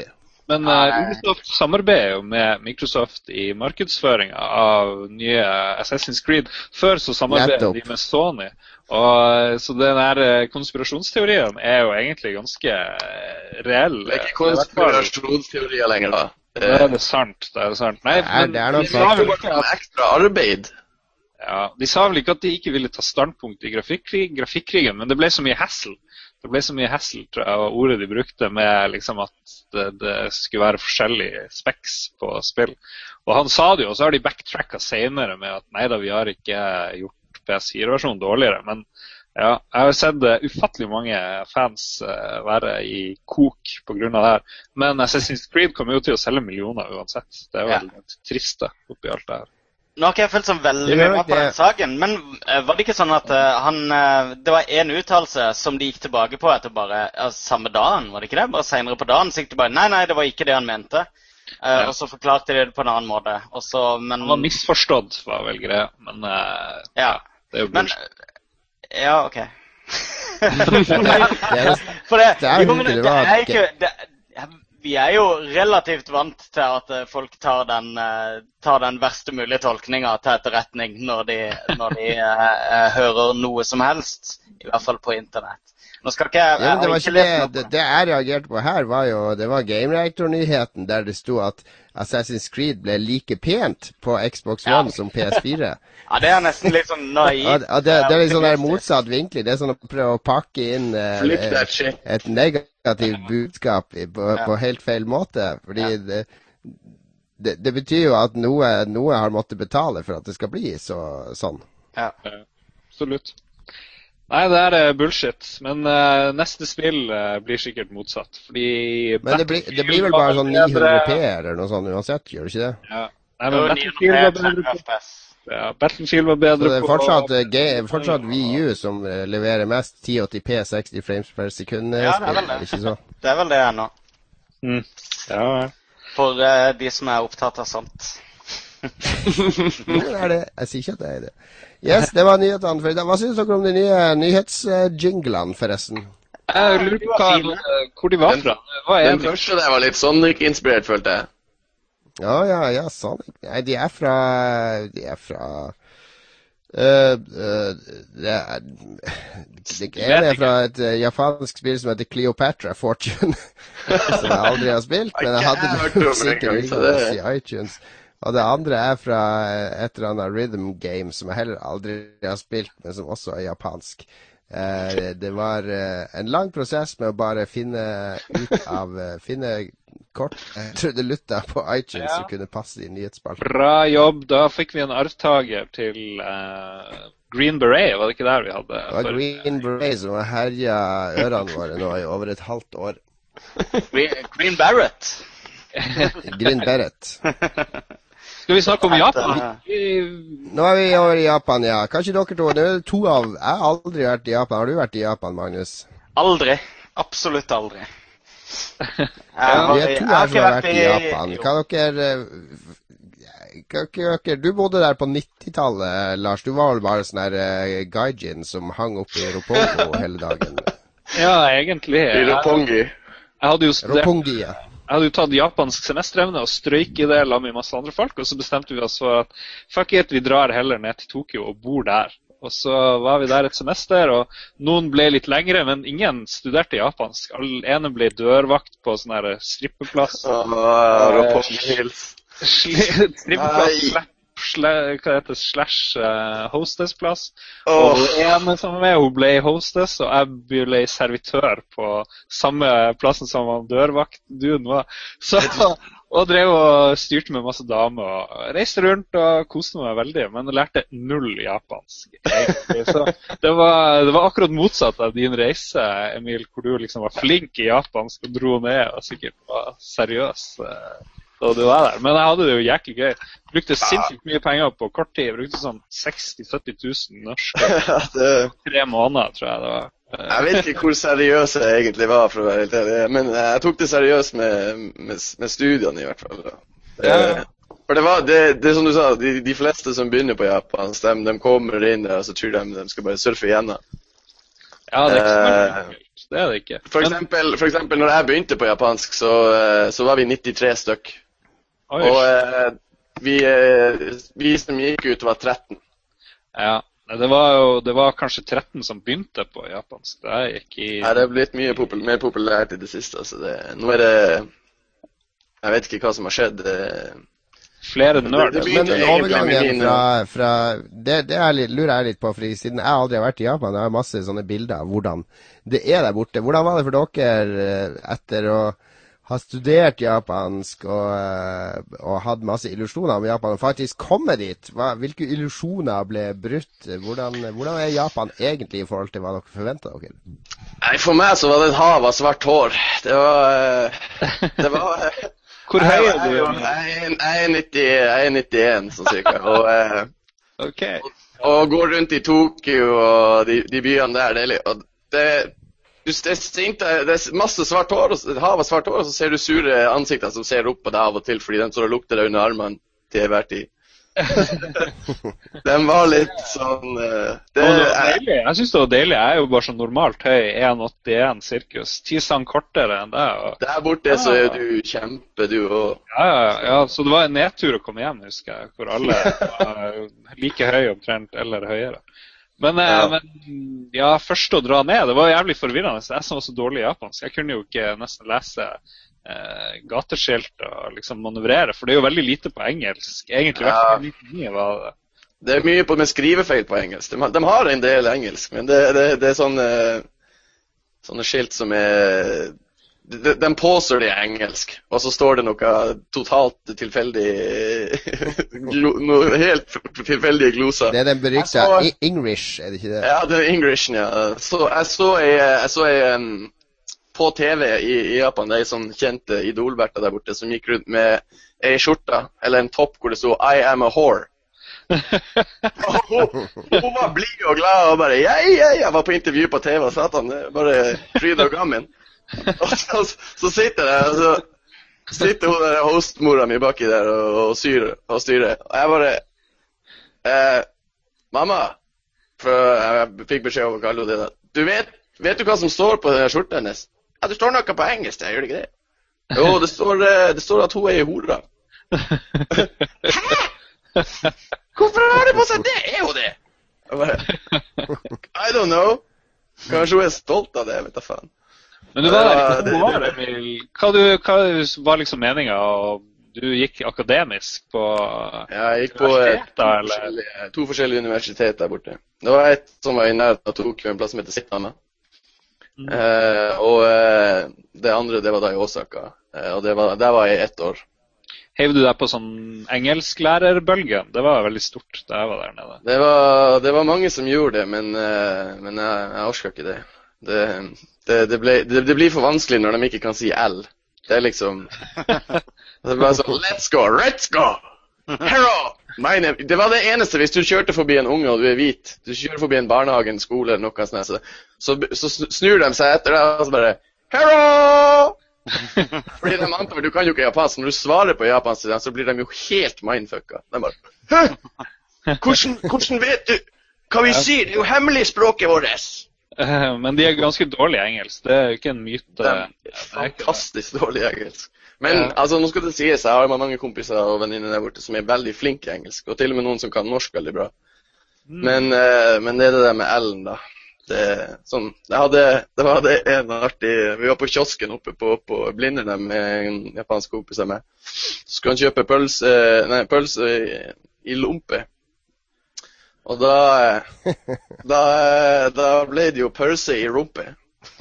Men Ubisoft samarbeider jo med Microsoft i markedsføringen av nye Assassin's Creed. Før så samarbeider de med Sony. Og, så den her konspirasjonsteorien er jo egentlig ganske reell. Det er ikke konspirasjonsteorier lenger da. Det er sant. Nei, men det er noe de sa vel ikke om ekstra arbeid. Ja, de sa vel ikke at de ikke ville ta standpunkt i grafikkrigen, men det ble så mye hassle. Det ble så mye hassle, tror jeg, og ordet de brukte med liksom at det skulle være forskjellige specs på spill. Og han sa det jo, og så har de backtracka senere med at neida, vi har ikke gjort PS4-versjonen dårligere, men ja, jeg har sett ufattelig mange fans være i kok på grunn av det her. Men Assassin's Creed kommer jo til å selge millioner uansett. Det er jo trist oppi alt det her. Nå har ikke jeg følt så veldig mye med på den saken, men var det ikke sånn at det var en uttalelse som de gikk tilbake på etter bare samme dagen, var det ikke det? Bare senere på dagen, så gikk de bare, nei, det var ikke det han mente. Og så forklarte de det på en annen måte. Men han var misforstått, var vel greia, men det er jo bullshit. Ja, ok. Vi er jo relativt vant til at folk tar den verste mulige tolkningen til etterretning når de hører noe som helst, i hvert fall på internett. Nå skal ikke det jeg reagerte på her det var Game Reactor-nyheten der det stod at Assassin's Creed ble like pent på Xbox One som PS4. Ja, det er nesten litt sånn naivt. Det er litt sånn der motsatt vinkling. Det er sånn å prøve å pakke inn et negativt budskap på helt feil måte. Fordi det betyr jo at noe har måttet betale for at det skal bli sånn. Ja, absolutt. Nei, det er bullshit. Men neste spill blir sikkert motsatt. Men det blir vel bare sånn 900p eller noe sånt uansett, gjør det ikke det? Ja. Nei, men Battlefield var bedre så det er fortsatt Wii U som leverer mest 1080p 60 frames per sekund. Ja, det er vel det. Ikke så? Det er vel det ennå. Ja. For de som er opptatt av sånt. Det er det. Jeg sier ikke at det er det. Yes, det var nyhetene for i dag. Hva synes dere om de nye nyhetsjinglene, forresten? Jeg lurer på hvor de var fra. Den første der var litt Sonic-inspirert, følte jeg. Ja, Sonic. Nei, de er fra det ene er fra et japansk spill som heter Cleopatra Fortune, som jeg aldri har spilt, men jeg hadde sikkert liggende i iTunes. Og det andre er fra et eller annet rhythm game som jeg heller aldri har spilt, men som også er japansk. Det var en lang prosess med å bare finne kort. Jeg trodde lutta på iTunes som kunne passe i nyhetsspalten. Bra jobb. Da fikk vi en arvtager til Green Beret, var det ikke der vi hadde? Det var Green Beret som har herjet ørene våre nå i over et halvt år. Green Barrett. Green Barrett. Skal vi snakke om Japan? Nå er vi over i Japan, ja. Kanskje dere to jeg har aldri vært i Japan. Har du vært i Japan, Magnus? Aldri. Absolutt aldri. Vi er to her som har vært i Japan. Du bodde der på 90-tallet, Lars. Du var vel bare sånn her gaijin som hang opp i Roppongi hele dagen. Ja, egentlig. I Roppongi. Jeg hadde jo tatt japansk semesterevne og strøyk i det sammen med masse andre folk, og så bestemte vi oss for at fuck it, vi drar heller ned til Tokyo og bor der. Og så var vi der et semester, og noen ble litt lengre, men ingen studerte japansk. Alle ene ble dørvakt på sånn her strippeplass. Strippeplass hostessplass. Og en som var med, hun ble hostess, og jeg ble servitør på samme plassen som han dørvakt-duden var. Og drev og styrte med masse damer, og reiste rundt og koste meg veldig, men jeg lærte null japansk. Så det var akkurat motsatt av din reise, Emil, hvor du liksom var flink i japansk og dro ned og sikkert var seriøs da du var der. Men jeg hadde det jo jæklig gøy. Jeg brukte sinnssykt mye penger på kort tid. Jeg brukte sånn 60-70 000 norske 3 måneder, tror jeg det var. Jeg vet ikke hvor seriøs jeg egentlig var, for å være helt ærlig. Men jeg tok det seriøst med studiene, i hvert fall. For det er som du sa, de fleste som begynner på Japan, de kommer inn der, og så tror de skal bare surfe igjennom. Ja, det er ikke så enkelt. Det er det ikke. For eksempel når jeg begynte på japansk, så var vi 93 stykk. Oi. Og vi som gikk ut var 13. Ja, det var kanskje 13 som begynte på japansk. Det gikk i... Nei, det er blitt mye mer populært i det siste. Altså nå er det... Jeg vet ikke hva som har skjedd. Flere nerds. Men overgangen fra det lurer jeg litt på, fordi siden jeg aldri har vært i Japan, jeg har masse sånne bilder av hvordan det er der borte. Hvordan var det for dere etter å ha studert japansk og hatt masse illusjoner om Japan, og faktisk komme dit? Hvilke illusjoner ble brutt? Hvordan er Japan egentlig i forhold til hva dere forventet dere? Nei, for meg så var det et hav av svart hår. Det var Hvor høy er du? Jeg er 91, sånn cirka. Okay. Og går rundt i Tokyo og de byene der, det er masse svart hår, et hav av svart hår, og så ser du sure ansikter som ser opp på deg av og til, fordi de står og lukter deg under armene til hver tid. Den var litt sånn Jeg synes det var deilig. Jeg er jo bare sånn normalt høy, 1,81 sirkus, 10 cm kortere enn deg. Der borte så er du kjempe, du og... Ja, så det var en nedtur å komme hjem, husker jeg, hvor alle var like høy omtrent, eller høyere. Men først å dra ned, det var jævlig forvirrende. Jeg som var så dårlig i japansk, jeg kunne jo ikke nesten lese gateskilt og liksom manøvrere, for det er jo veldig lite på engelsk. Egentlig mye var det. Det er mye med skrivefeil på engelsk. De har en del engelsk, men det er sånne skilt som er... De påstår det er engelsk, og så står det noe totalt tilfeldig, noe helt tilfeldige gloser. Det er den berykta English, er det ikke det? Ja, det er English, ja. Så jeg så på TV i Japan, det er sånn kjente idolberter der borte, som gikk rundt med en skjorta, eller en topp hvor det stod I am a whore. Hun var blid og glad, og bare, jeg var på intervju på TV, og satan, bare fryd og gammen. Og så sitter jeg, og så sitter hun der hostmora mi baki der og styrer. Og jeg bare, mamma, for jeg fikk beskjed om å kalle henne det, du vet du hva som står på skjorten hennes? Ja, det står noe på engelsk, jeg gjør det ikke det? Jo, det står at hun er i hora. Hæ? Hvorfor har du på seg det? Er hun det? Jeg bare, I don't know. Kanskje hun er stolt av det, vet du faen. Men du var der, hva var liksom meningen? Du gikk akademisk på jeg gikk på to forskjellige universiteter der borte. Det var et som var i nærheten av Tokyo, en plass som heter Saitama. Og det andre, det var da i Osaka. Og der var jeg 1 år. Hev du deg på sånn engelsklærerbølgen? Det var veldig stort da jeg var der nede. Det var mange som gjorde det, men jeg orsker ikke det. Det blir for vanskelig når de ikke kan si L. Det er liksom det er bare sånn, let's go hero, my name. Det var det eneste. Hvis du kjørte forbi en unge og du er hvit, du kjører forbi en barnehage, en skole eller noe sånt, så snur de seg etter deg og så bare hero. Fordi de antar, du kan jo ikke japansk. Når du svarer på japansk til dem, så blir de jo helt mindfucka. De bare, hæ? Hvordan vet du hva vi sier? Det er jo hemmelig språket vårt. Men de er ganske dårlige i engelsk. Det er jo ikke en myte. De er fantastisk dårlige i engelsk. Men altså, nå skal det sies, jeg har mange kompiser og venninner der borte som er veldig flinke i engelsk, og til og med noen som kan norsk veldig bra. Men det er det der med L-en da. Det var en artig, vi var på kiosken oppe på Blinderne med en japansk kompis av meg. Så skulle han kjøpe pølse i lompe. Og da ble det jo pølse i rumpe.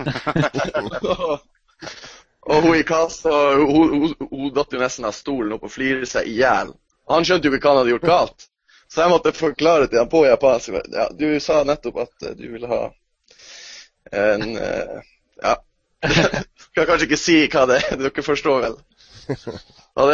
Og hun i kassa, hun datt jo nesten av stolen opp og flirer seg i hjel. Og han skjønte jo ikke hva han hadde gjort galt. Så jeg måtte forklare til han på japansk. Ja, du sa nettopp at du ville ha en... ja, skal kanskje ikke si hva det er, dere forstår vel. Og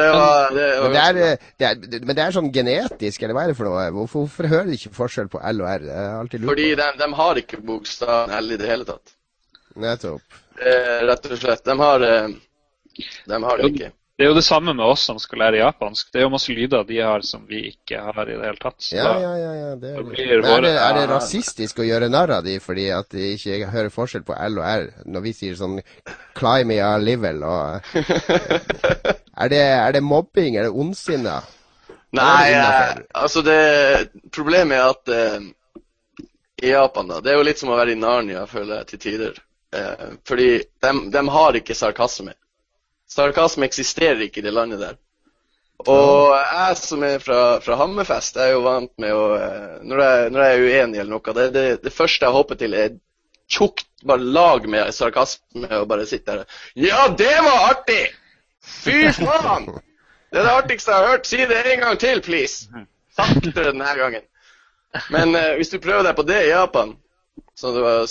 men det er sånn genetisk, eller hva er det for noe? Hvorfor hører de ikke forskjell på L og R? Fordi de har ikke bokstaven L i det hele tatt. Nettopp. Rett og slett. De har det ikke. Det er jo det samme med oss som skal lære japansk. Det er jo masse lyder de har som vi ikke har i det hele tatt. Så Ja. Det er det rasistisk å gjøre narr av de fordi at de ikke hører forskjell på L og R når vi sier sånn climb me a level og er det mobbing, er det ondsinna? Nei, altså problemet er at i Japan da, det er jo litt som å være i Narnia, føler jeg, til tider. Fordi de har ikke sarkasme. Sarkasme eksisterer ikke i det landet der. Og jeg som er fra Hammerfest, er jo vant med å når jeg er uenig eller noe, det første jeg håper til tjukt bare lag med sarkasme og bare sitte der. Ja, det var artig! Fy faen! Det er det artigste jeg har hørt. Si det en gang til, please. Saktere denne gangen. Men hvis du prøver deg på det i Japan, så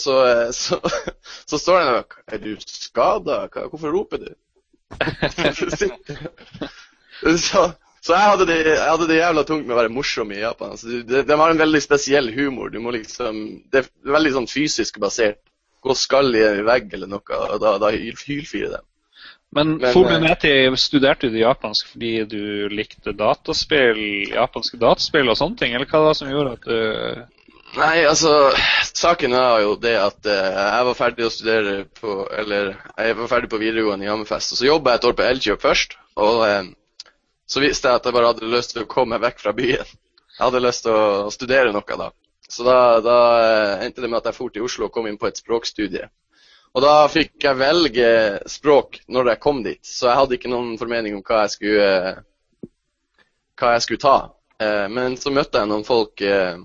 står det nok, er du skadet? Hvorfor roper du? Så jeg hadde det jævla tungt med å være morsom i Japan. Altså, de har en veldig spesiell humor. Du må liksom, det er veldig sånn fysisk basert. Gå skall i en vegg eller noe, og da hylfyrer dem. Men studerte du japansk fordi du likte japanske dataspill og sånne ting, eller hva var det som gjorde at du... Nei, altså, saken var jo det at jeg var ferdig å studere jeg var ferdig på videregående i Hammerfest, og så jobbet jeg et år på Elkjøp først, og så visste jeg at jeg bare hadde lyst til å komme meg vekk fra byen. Jeg hadde lyst til å studere noe da. Så da endte det med at jeg for til Oslo og kom inn på et språkstudie. Og da fikk jeg velge språk når jeg kom dit, så jeg hadde ikke noen formening om hva jeg skulle ta. Men så møtte jeg noen folk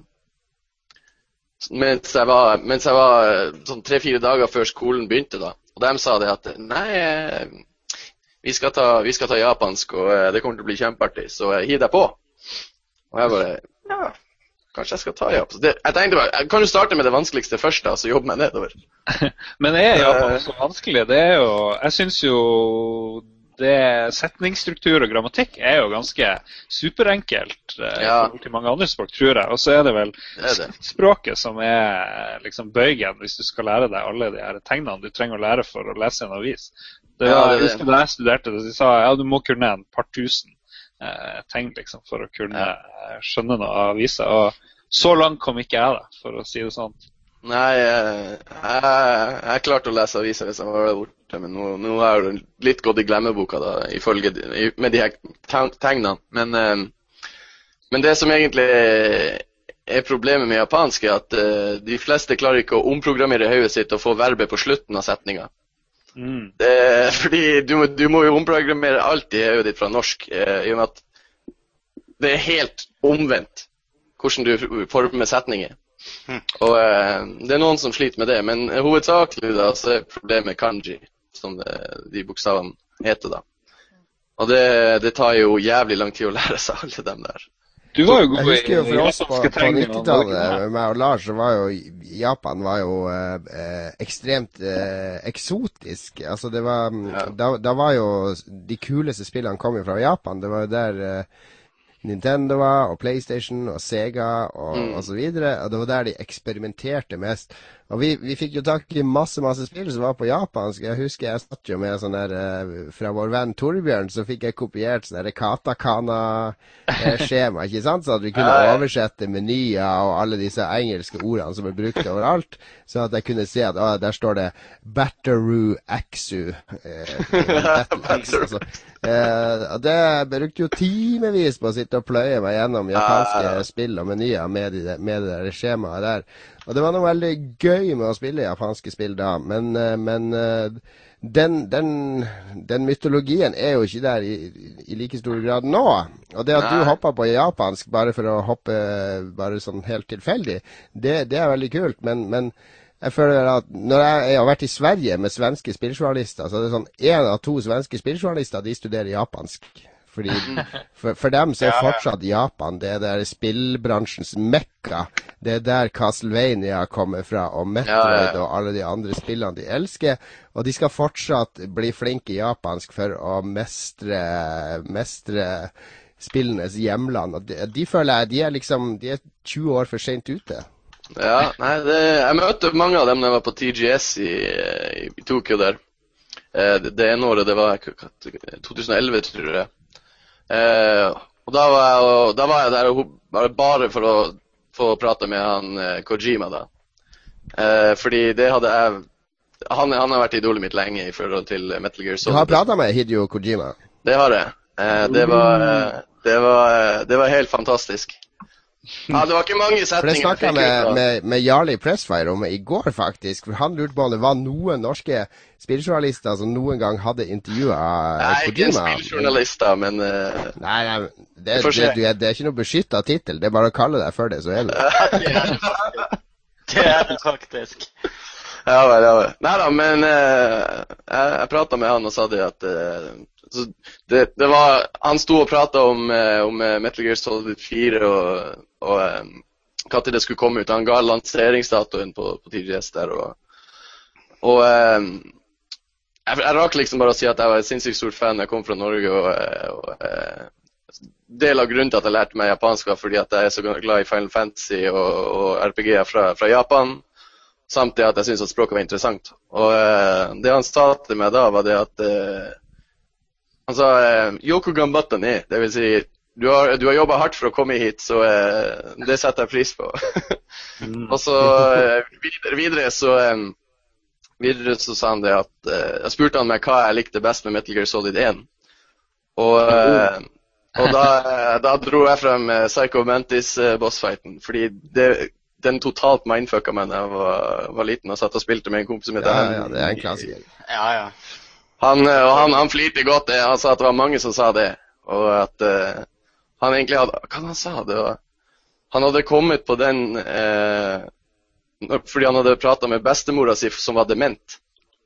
mens jeg var sånn 3-4 dager før skolen begynte da. Og de sa det at, nei, vi skal ta japansk, og det kommer til å bli kjempeartig, så hiv deg på. Og jeg bare, ja... Kanskje jeg skal ta japansk. Jeg tenkte bare, kan du starte med det vanskeligste først da, så jobbe meg nedover. Men er japansk så vanskelig? Jeg synes jo setningsstruktur og grammatikk er jo ganske superenkelt til mange andre språk, tror jeg. Og så er det vel språket som er liksom bøygen hvis du skal lære deg alle de her tegnene du trenger å lære for å lese en avis. Jeg husker da jeg studerte det, så de sa du må kunne en par tusen tegn liksom, for å kunne skjønne noe av aviser, og så langt kom ikke jeg da, for å si det sånn. Nei, jeg klarte å lese aviser hvis jeg var der borte, men nå har jeg litt gått i glemmeboka da, med de her tegnene, men det som egentlig er problemet med japansk er at de fleste klarer ikke å omprogrammere hodet sitt og få verbet på slutten av setninga. Fordi du må jo omprogrammere alt i hodet ditt fra norsk, i og med at det er helt omvendt hvordan du former setninger. Og det er noen som sliter med det, men hovedsakelig da så er problemet kanji, som de bokstavene heter da. Og det tar jo jævlig lang tid å lære seg alle dem der. Du var jo god jeg husker jo for oss på 90-tallet med meg og Lars, så var jo Japan ekstremt eksotisk. Altså det var da var jo de kuleste spillene kom jo fra Japan. Det var jo der Nintendo og PlayStation og Sega og så videre, og det var der de eksperimenterte mest. Og vi fikk jo tak i masse spill som var på japansk. Jeg husker jeg satt jo med sånn der fra vår venn Torbjørn, så fikk jeg kopiert sånn der katakana-skjema, ikke sant? Så at vi kunne oversette menyer og alle disse engelske ordene som er brukt overalt, så at jeg kunne se at der står det Batteroo Axu. Og det brukte jo timevis på å sitte og pløye meg gjennom japanske spill og menyer med det der skjemaet der. Og det var noe veldig gøy med å spille japanske spill da, men den mytologien er jo ikke der i like stor grad nå. Og det at du hopper på japansk bare for å hoppe bare sånn helt tilfeldig, det er veldig kult, men jeg føler at når jeg har vært i Sverige med svenske spilljournalister, så er det sånn 1 av 2 svenske spilljournalister, de studerer japansk. Fordi for dem så er fortsatt Japan det der spillbransjens mekka. Det er der Castlevania kommer fra, og Metroid og alle de andre spillene de elsker. Og de skal fortsatt bli flinke i japansk for å mestre spillenes hjemland. Og de føler jeg, de er 20 år for sent ute. Ja, nei, jeg møtte mange av dem når jeg var på TGS i Tokyo der. det ene året, det var 2011, tror jeg. Og da var jeg der bare for å få prate med han Kojima da. Fordi det hadde jeg... Han har vært idolet mitt lenge i forhold til Metal Gear Solid. Du har pratet med Hideo Kojima? Det har jeg. Det var helt fantastisk. Ja, det var ikke mange setninger. For det snakket jeg med Jarli Pressfire om i går, faktisk. For han lurte på om det var noen norske spilljournalister som noen gang hadde intervjuet Kojima. Nei, ikke en spilljournalister, men... Nei, det er ikke noe beskyttet titel. Det er bare å kalle deg for det, så er det. Det er det faktisk. Ja vel. Neida, men jeg pratet med han og sa det at det var, han sto og pratet om Metal Gear Solid 4 og hva til det skulle komme ut. Han ga lanseringsdatoen på TGS der og jeg rakk liksom bare å si at jeg var en sinnssykt stor fan. Jeg kom fra Norge og del av grunnen til at jeg lærte meg japansk var fordi at jeg er så glad i Final Fantasy og RPG fra Japan. Samt det at jeg synes at språket var interessant. Og det han sa til meg da var det at han sa Yoko Gambata ni, det vil si du har jobbet hardt for å komme hit, så det setter jeg pris på. Og så videre så sa han det at jeg spurte han meg hva jeg likte best med Metal Gear Solid 1. Og da dro jeg frem Psycho Mantis bossfighten, fordi den totalt mindfucka meg da jeg var liten og satt og spilte med en kompis som heter Ja, det er en klassiker. Ja. Han flirte godt det. Han sa at det var mange som sa det. Og at han egentlig hadde... Hva han sa det? Han hadde kommet på den... fordi han hadde pratet med bestemora si som var dement.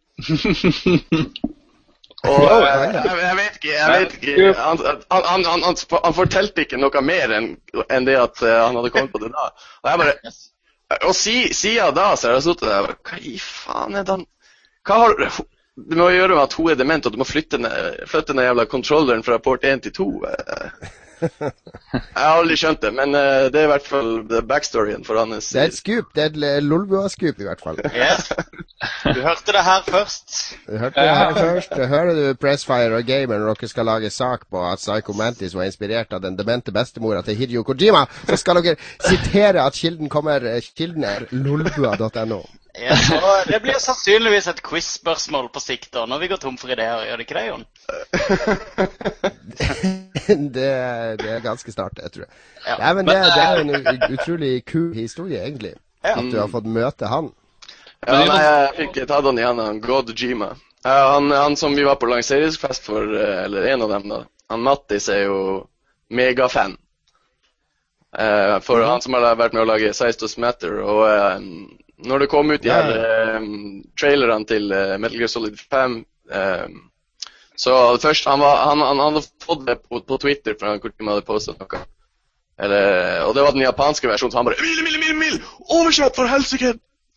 Og jeg vet ikke. Han fortalte ikke noe mer enn det at han hadde kommet på det da. Og jeg bare... Og siden da så har jeg suttet der. Hva i faen er det han... Hva har... Det må gjøre med at hun er dement, og du må flytte den jævla kontrolleren fra port 1 til 2. Jeg har aldri skjønt det, men det er i hvert fall backstoryen for hans... Det er et skup, det er et Lolbua-skup i hvert fall. Yes. Du hørte det her først. Da hører du Pressfire og Gamer når dere skal lage sak på at Psycho Mantis var inspirert av den demente bestemora til Hideo Kojima. Så skal dere sitere at kilden er lolbua.no. Ja, og det blir sannsynligvis et quiz-spørsmål på sikt da, når vi går tom for ideer. Gjør det ikke det, Jon? det er ganske snart, jeg tror. Ja. Nei, men det er en utrolig kul historie, egentlig. Ja. At du har fått møte han. Ja, nei, jeg fikk tatt han igjen, Kojima. Han som vi var på lanseringsfest for, eller en av dem da, han Mattis er jo megafan. For han som har vært med å lage Size Does Matter, og... Når det kom ut de her trailerne til Metal Gear Solid 5, så først, han hadde fått det på Twitter, for han Kojima hadde postet noe. Og det var den japanske versjonen, så han bare, mil, overkjøp for helsike!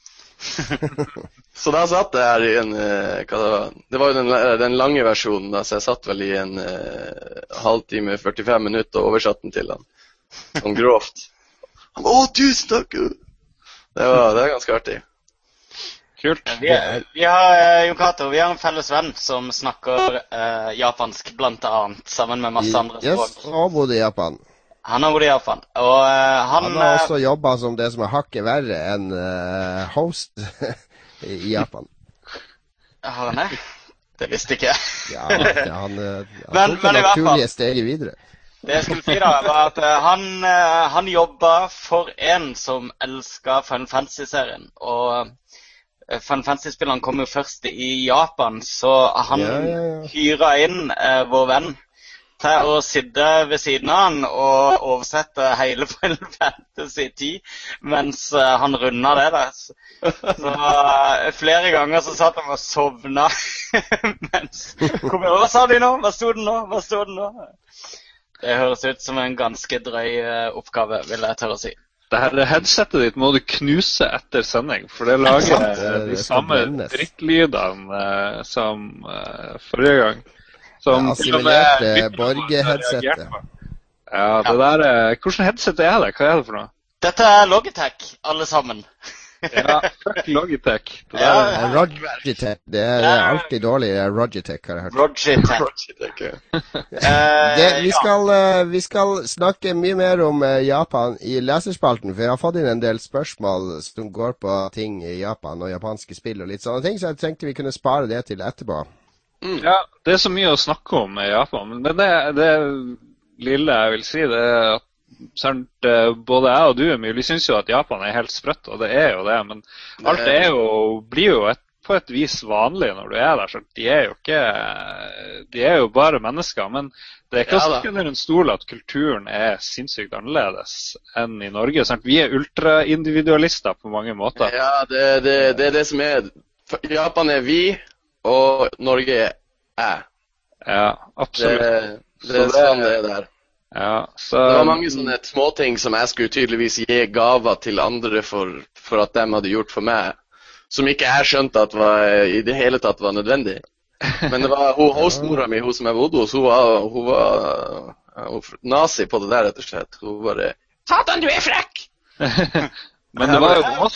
Så da satt jeg her i en, det var jo den lange versjonen, da, så jeg satt vel i en halvtime, 45 minutter og oversatt den til han. Sånn grovt. Han bare, tusen takk! Det er ganske artig. Kult. Vi har Jon Cato, vi har en felles venn som snakker japansk blant annet, sammen med masse andre språk. Yes, han bodde i Japan. Han har bodd i Japan. Og han har også jobbet som det som er hakket verre enn host i Japan. Har han det? Det visste ikke jeg. Ja, han tok det naturlige steget videre. Det jeg skulle si da, var at han jobbet for en som elsket Final Fantasy-serien, og Final Fantasy-spilleren kom jo først i Japan, så han hyret inn vår venn til å sitte ved siden av han og oversette hele Final Fantasy 10, mens han rundet det der. Så flere ganger så satt han og sovnet, mens hva sa de nå? Hva stod det nå? Det høres ut som en ganske drøy oppgave, vil jeg tørre å si. Det her headsetet ditt må du knuse etter sending, for det lager de samme drittlydene som forrige gang. Som assimilerte Borge-headsetet. Ja, det der hvordan headset er det? Hva er det for noe? Dette er Logitech, alle sammen. Ja, fuck Logitech. Logitech. Det er alltid dårlig, Logitech, har jeg hørt. Logitech, Vi skal snakke mye mer om Japan i leserspalten, for jeg har fått inn en del spørsmål som går på ting i Japan og japanske spill og litt sånne ting, så jeg tenkte vi kunne spare det til etterpå. Ja, det er så mye å snakke om i Japan, men det lille jeg vil si, det er at både jeg og du, Emil, vi synes jo at Japan er helt sprøtt, og det er jo det, men alt blir jo på et vis vanlig når du er der, så de er jo bare mennesker, men det er ikke å stikke under en stol at kulturen er sinnssykt annerledes enn i Norge, sant? Vi er ultraindividualister på mange måter. Ja, det er det som er, Japan er vi, og Norge er jeg. Ja, absolutt. Det er sånn det er der. Ja, så... Det var mange sånne småting som jeg skulle tydeligvis gi gaver til andre for at de hadde gjort for meg, som ikke jeg skjønte at i det hele tatt var nødvendig. Men det var hostmora mi, hun som jeg bodde hos, hun var nazi på det der, rett og slett. Hun bare, Satan, du er frekk! Men det var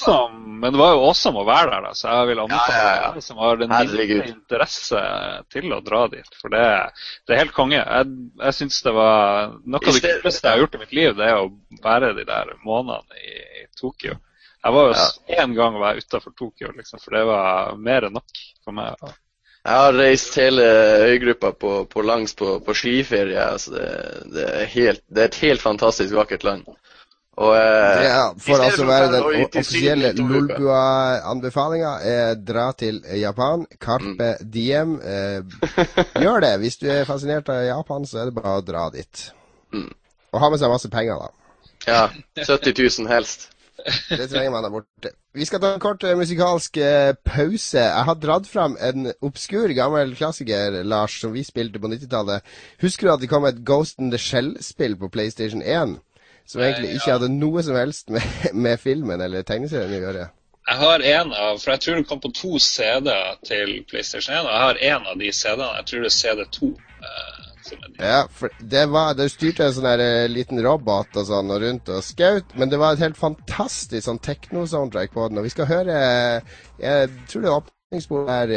jo awesome å være der, da, så jeg vil anbefale alle som har den minste interesse til å dra dit, for det er helt konge. Jeg synes det var noe av det kuleste jeg har gjort i mitt liv, det er å være de der månedene i Tokyo. Jeg var jo en gang å være utenfor Tokyo, liksom, for det var mer enn nok for meg. Jeg har reist hele øygruppa langs på skiferie, altså det er et helt fantastisk vakkert land. Og, for altså være den offisielle Lolbua-anbefalinga dra til Japan, Carpe Diem. Gjør det, hvis du er fascinert av Japan, så er det bare å dra dit. Og ha med seg masse penger, da. Ja, 70 000 helst. Det trenger man der borte. Vi skal ta en kort musikalsk pause. Jeg har dratt fram en obskur gammel klassiker, Lars, som vi spilte på 90-tallet. Husker du at det kom et Ghost in the Shell-spill på PlayStation 1? Som egentlig ikke hadde noe som helst med filmen eller tegneserien å gjøre. Jeg har for jeg tror det kom på 2 CD-er til PlayStation 1, og jeg har en av de CD-ene, jeg tror det er CD2. Ja, for det styrte en sånn her liten robot og sånn og rundt og skaut, men det var et helt fantastisk sånn techno-soundtrack på den, og vi skal høre, jeg tror det åpningssporet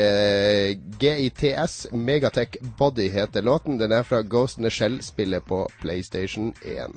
GITS Megatech Body heter låten. Den er fra Ghost in the Shell-spillet på PlayStation 1.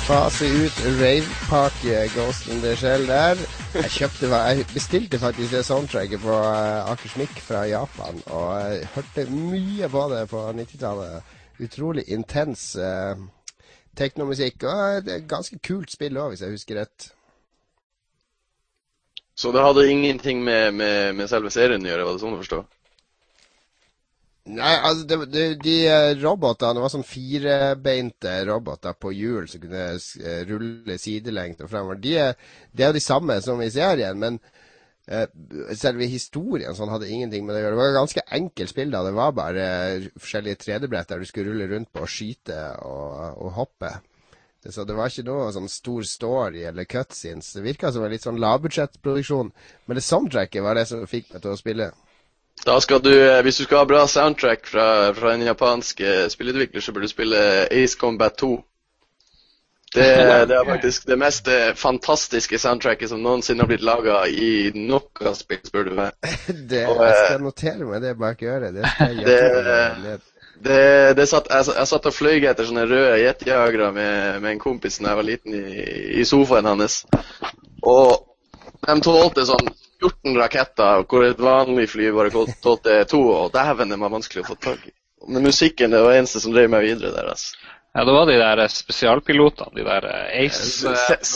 Fase ut rave-pakke Ghost in the Shell der. Jeg bestilte faktisk det soundtracket på Akersmik fra Japan, og jeg hørte mye på det på 90-tallet. Utrolig intens teknomusikk, og det er et ganske kult spill også, hvis jeg husker rett. Så det hadde ingenting med selve serien å gjøre, var det sånn å forstå? Nei, altså de robotene var sånn firebeinte roboter på hjul som kunne rulle sidelengt og fremover. Det er jo de samme som i serien, men selve historien sånn hadde ingenting med det å gjøre. Det var et ganske enkelt spill da. Det var bare forskjellige 3D-brett der du skulle rulle rundt på og skyte og hoppe. Så det var ikke noe sånn stor story eller cutscenes. Det virket som en litt sånn lavbudsjettproduksjon, men det soundtracket var det som fikk meg til å spille. Da skal du, hvis du skal ha bra soundtrack fra en japansk spillutvikler, så bør du spille Ace Combat 2. Det er faktisk det mest fantastiske soundtracket som noensinne har blitt laget i noe spill, spør du meg. Jeg skal notere meg det bak øret. Jeg satt og fløy etter sånne røde jetjagere med en kompis da jeg var liten i sofaen hans. Og de tålte sånn 14 raketter, hvor et vanlig fly bare tålte 2, og dæven, det var vanskelig å få tag i. Men musikken, det var eneste som drev meg videre der, altså. Ja, det var de der spesialpilotene, de der Ace...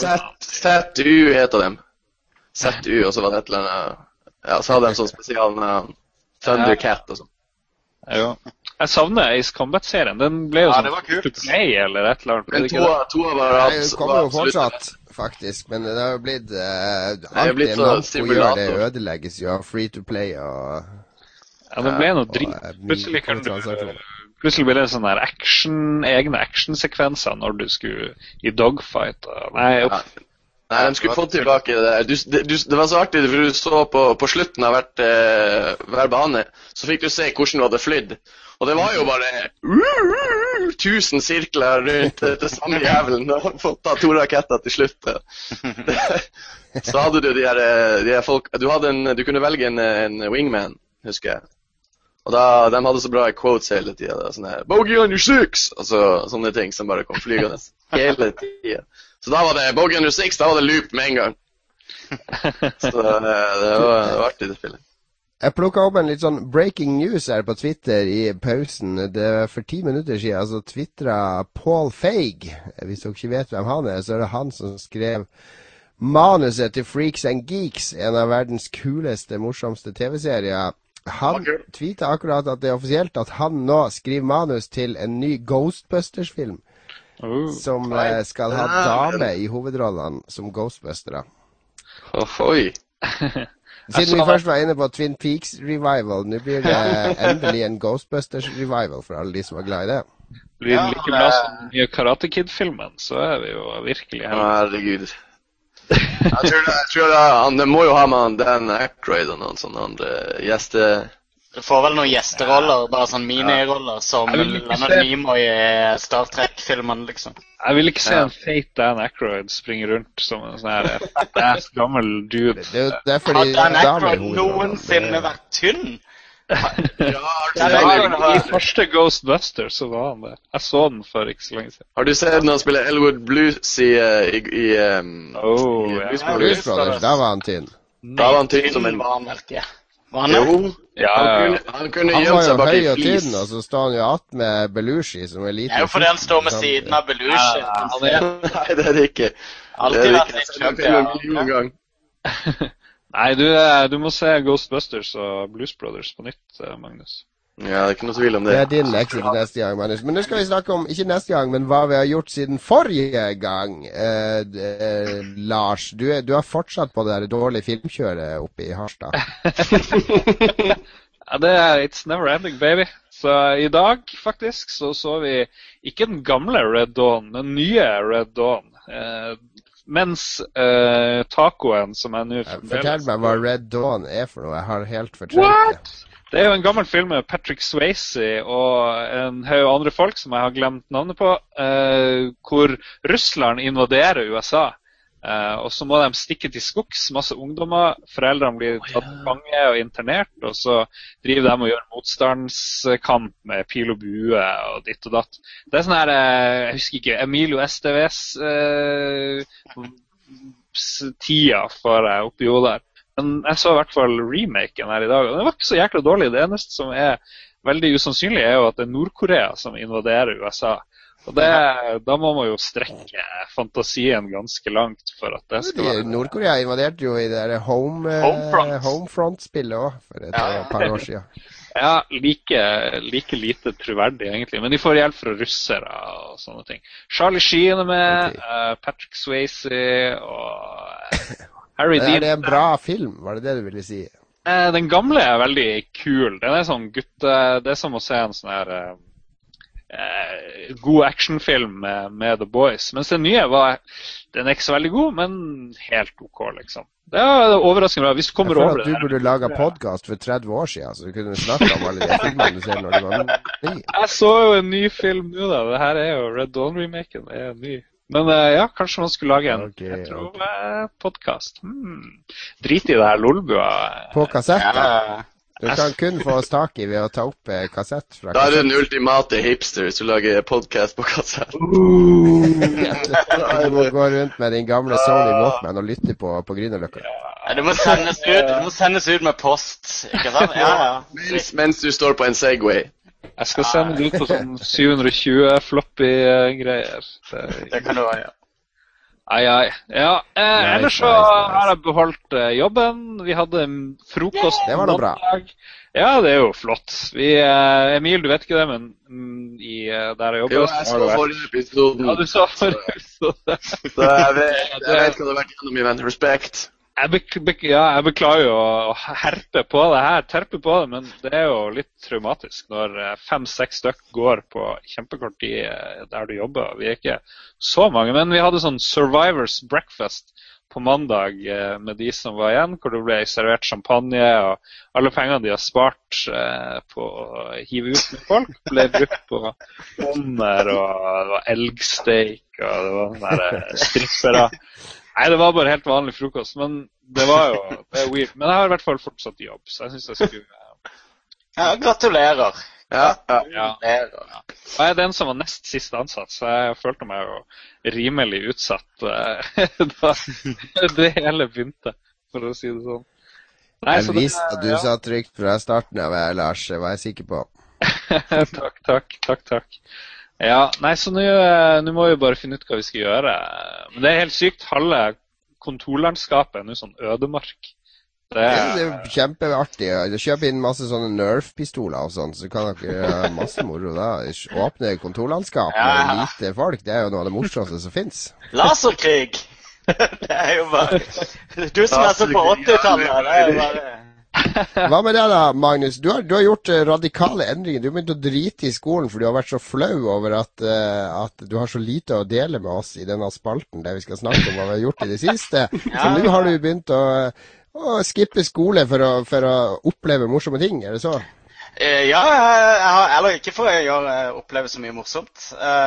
ZU heter dem. ZU, og så var det et eller annet... Ja, så hadde de sånn spesialnavn. Thundercat og sånn. Ja, jeg savner Ace Combat-serien. Den ble jo sånn to play eller et eller annet. Men toa var det kommer jo fortsatt, faktisk, men det har jo blitt alltid en namn å gjøre det ødelegges jo av free to play og... Ja, det ble noe dritt. Plutselig ble det sånne egne actionsekvenser når du skulle i dogfight. Nei, de skulle få tilbake det der. Det var så artig, for du så på slutten av hver bane, så fikk du se hvordan du hadde flydd. Og det var jo bare 1000 sirkler rundt det samme jævelen, og fått ta 2 raketter til slutt. Så hadde du de her folk, du kunne velge en wingman, husker jeg. Og de hadde så bra quotes hele tiden, sånn her, "Bogey on your 6!" Og sånne ting som bare kom flygende hele tiden. Så da var det Bogey on your 6, da var det loop med en gang. Så det var artig det spillet. Jeg plukket opp en litt sånn breaking news her på Twitter i pausen. Det var for 10 minutter siden, altså twitteret Paul Feig. Hvis dere ikke vet hvem han er, så er det han som skrev manuset til Freaks and Geeks, en av verdens kuleste, morsomste TV-serier. Han tweetet akkurat at det er offisielt at han nå skriver manus til en ny Ghostbusters-film, som skal ha dame i hovedrollene som Ghostbustere. Ohoi! Siden vi først var inne på Twin Peaks revival, nå blir det endelig en Ghostbusters revival for alle de som var glad i det. Blir det like bra som den nye Karate Kid-filmen, så er vi jo virkelig her. Herregud. Jeg tror det må jo ha med Dan Aykroyd og noen sånne andre gjester. Du får vel noen gjesteroller, bare sånn miniroller, som Leonard Nimoy i Star Trek-filmen, liksom. Jeg vil ikke se en feit Dan Aykroyd springe rundt som en sånn her gammel dude. Har Dan Aykroyd noensinne vært tynn? I første Ghostbusters så var han det. Jeg så den for ikke så lenge siden. Har du sett når han spiller Elwood Blues i Blues Brothers? Da var han tynn. Da var han tynn som en vanlig. Jo, han kunne gjemme seg bak i flis. Han var jo høy og tynn, og så står han jo att med Belushi, som er liten. Det er jo fordi han står med siden av Belushi. Nei, det er det ikke. Alltid vært litt kjøpt, Nei, du må se Ghostbusters og Blues Brothers på nytt, Magnus. Ja, det er ikke noe tvil om det. Det er din lekse til neste gang, Magnus. Men nå skal vi snakke om, ikke neste gang, men hva vi har gjort siden forrige gang. Lars, du har fortsatt på det der dårlige filmkjøret oppe i Harstad. Ja, det er It's Never Ending, baby. Så i dag, faktisk, så vi ikke den gamle Red Dawn, den nye Red Dawn. Mens tacoen som er nå... Fortell meg hva Red Dawn er for noe. Jeg har helt fortrengt det. Det er jo en gammel film med Patrick Swayze og en haug andre folk som jeg har glemt navnet på, hvor Russland invaderer USA. Og så må de stikke til skogs, masse ungdommer, foreldrene blir tatt til fange og internert, og så driver de og gjør motstandskamp med pil og bue og ditt og datt. Det sånn her, jeg husker ikke, Emilio Esteves tida for oppi jo der. Men jeg så i hvert fall remaken her i dag, og det var ikke så jækla dårlig. Det eneste som veldig usannsynlig jo at det Nord-Korea som invaderer USA. Og da må man jo strekke fantasien ganske langt for at det skal være... Nord-Korea invaderte jo i det Homefront-spillet også for et par år siden. Ja, like lite troverdig egentlig, men de får hjelp fra russere og sånne ting. Charlie Sheen med, Patrick Swayze og Harry Dean. Det en bra film, var det du ville si? Den gamle veldig kul. Den sånn det som å se en sånn her... god actionfilm med The Boys, mens den nye den ikke så veldig god, men helt ok liksom. Det overraskende bra, hvis du kommer over det. Du burde lage podcast for 30 år siden, så du kunne snakke om alle de filmene du ser når du var ny. Jeg så jo en ny film nå da, det her jo Red Dawn remaken, det ny. Men ja, kanskje man skulle lage en podcast. Drit i det her lolbua. På kassett da? Du kan kun få oss tak i ved å ta opp kassett fra kassett. Da du den ultimate hipster som lager podcast på kassett. Du må gå rundt med din gamle Sony Walkman og lytte på Grünerløkka. Ja, det må sendes ut med post, ikke sant? Ja. Mens du står på en Segway. Jeg skal sende det ut på sånn 720 floppy greier. Det kan du også gjøre. Ja, ellers så har jeg beholdt jobben. Vi hadde frokost det var da bra. Ja, det jo flott. Emil, du vet ikke det, men der jeg jobber... Jo, jeg så forrige episoden. Ja, du så forrige episode. Så jeg vet hva det har vært gjennom, min venn. Respekt. Jeg beklager jo å terpe på det, men det jo litt traumatisk når 5-6 stykk går på kjempekort tid der du jobber. Vi ikke så mange, men vi hadde sånn Survivors Breakfast på mandag med de som var igjen, hvor det ble servert champagne, og alle pengene de har spart på å hive ut med folk, ble brukt på hummer, og det var elgsteik, og det var sånne strippere. Nei, det var bare helt vanlig frokost, men det var jo weird. Men jeg har i hvert fall fortsatt jobb, så jeg synes jeg skulle... Ja, gratulerer. Ja. Jeg den som var nest siste ansatt, så jeg følte meg jo rimelig utsatt da det hele begynte, for å si det sånn. Nei, jeg visste at du sa trygt fra starten av, Lars, var jeg sikker på. Takk. Ja, nei, så nå må vi bare finne ut hva vi skal gjøre. Men det helt sykt, halve kontorlandskapet nå sånn ødemark. Det kjempeartig. Du kjøper inn masse sånne Nerf-pistoler og sånn, så kan dere gjøre masse moro da. Åpne kontorlandskap med lite folk, det jo noe av det morsomste som finnes. Laserkrig! Det jo bare... Du som så på 80-tallet, det jo bare... Hva med det da, Magnus? Du har gjort radikale endringer. Du har begynt å drite i skolen, for du har vært så flau over at du har så lite å dele med oss i denne spalten der vi skal snakke om hva vi har gjort i det siste. Så nå har du begynt å skippe skole for å oppleve morsomme ting, det så? Ja, eller ikke for å oppleve så mye morsomt.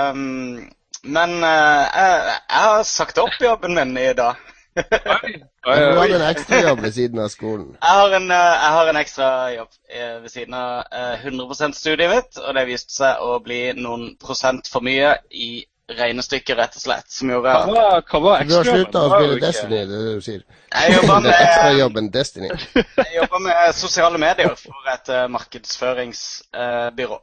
Men jeg har sagt opp jobben min i dag. Du har en ekstra jobb ved siden av skolen. Jeg har en ekstra jobb ved siden av 100% studiet mitt, og det viste seg å bli noen prosent for mye i regnestykket, rett og slett, som gjorde hva var ekstra? Du har sluttet å spille Destiny, det du sier. Jeg jobber med ekstra jobben Destiny. Jeg jobber med sosiale medier for et markedsføringsbyrå.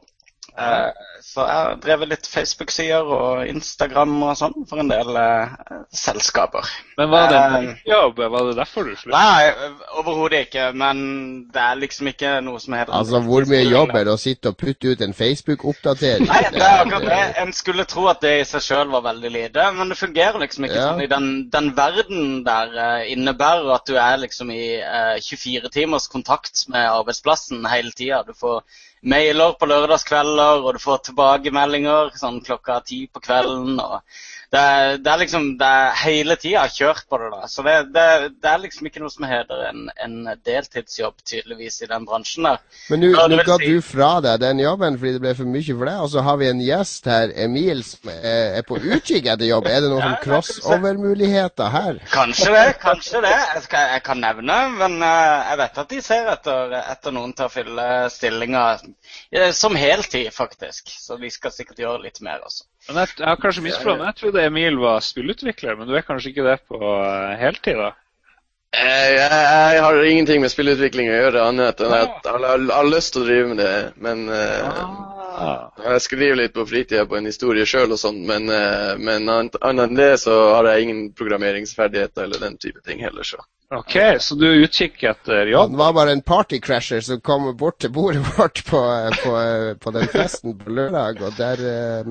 Så jeg har drevet litt Facebook-sider og Instagram og sånn for en del selskaper. Men var det en jobb? Var det derfor du sluttet? Nei, overhodet ikke, men det liksom ikke noe som heter... Altså, hvor mye jobb det å sitte og putte ut en Facebook-oppdatering? Nei, det akkurat det. En skulle tro at det i seg selv var veldig lite, men det fungerer liksom ikke sånn. I den verden der innebærer at du liksom i 24 timers kontakt med arbeidsplassen hele tiden. Du får mailer på lørdagskvelder, spiller, og du får tilbakemeldinger sånn klokka 10 på kvelden, og det er liksom, det er hele tiden kjørt på det da, så det er liksom ikke noe som heter en deltidsjobb tydeligvis i den bransjen der. Men nå ga du fra deg den jobben fordi det ble for mye for deg, og så har vi en gjest her, Emil, som er på utkikk etter jobb. Er det noen sånn crossover-muligheter her? Kanskje det. Jeg kan nevne, men jeg vet at de ser etter noen til å fylle stillinger som heltid faktisk, så de skal sikkert gjøre litt mer også. Men jeg har kanskje misforstått, men jeg trodde Emil var spillutvikler, men du er kanskje ikke det på heltid da? Jeg har ingenting med spillutvikling å gjøre, annet enn at jeg har lyst til å drive med det, men jeg skriver litt på fritiden på en historie selv og sånn, men annet enn det så har jeg ingen programmeringsferdigheter eller den type ting heller, så. Ok, så du utkikk etter jobb? Han var bare en partycrasher som kom bort til bordet vårt på den festen på lørdag, og der...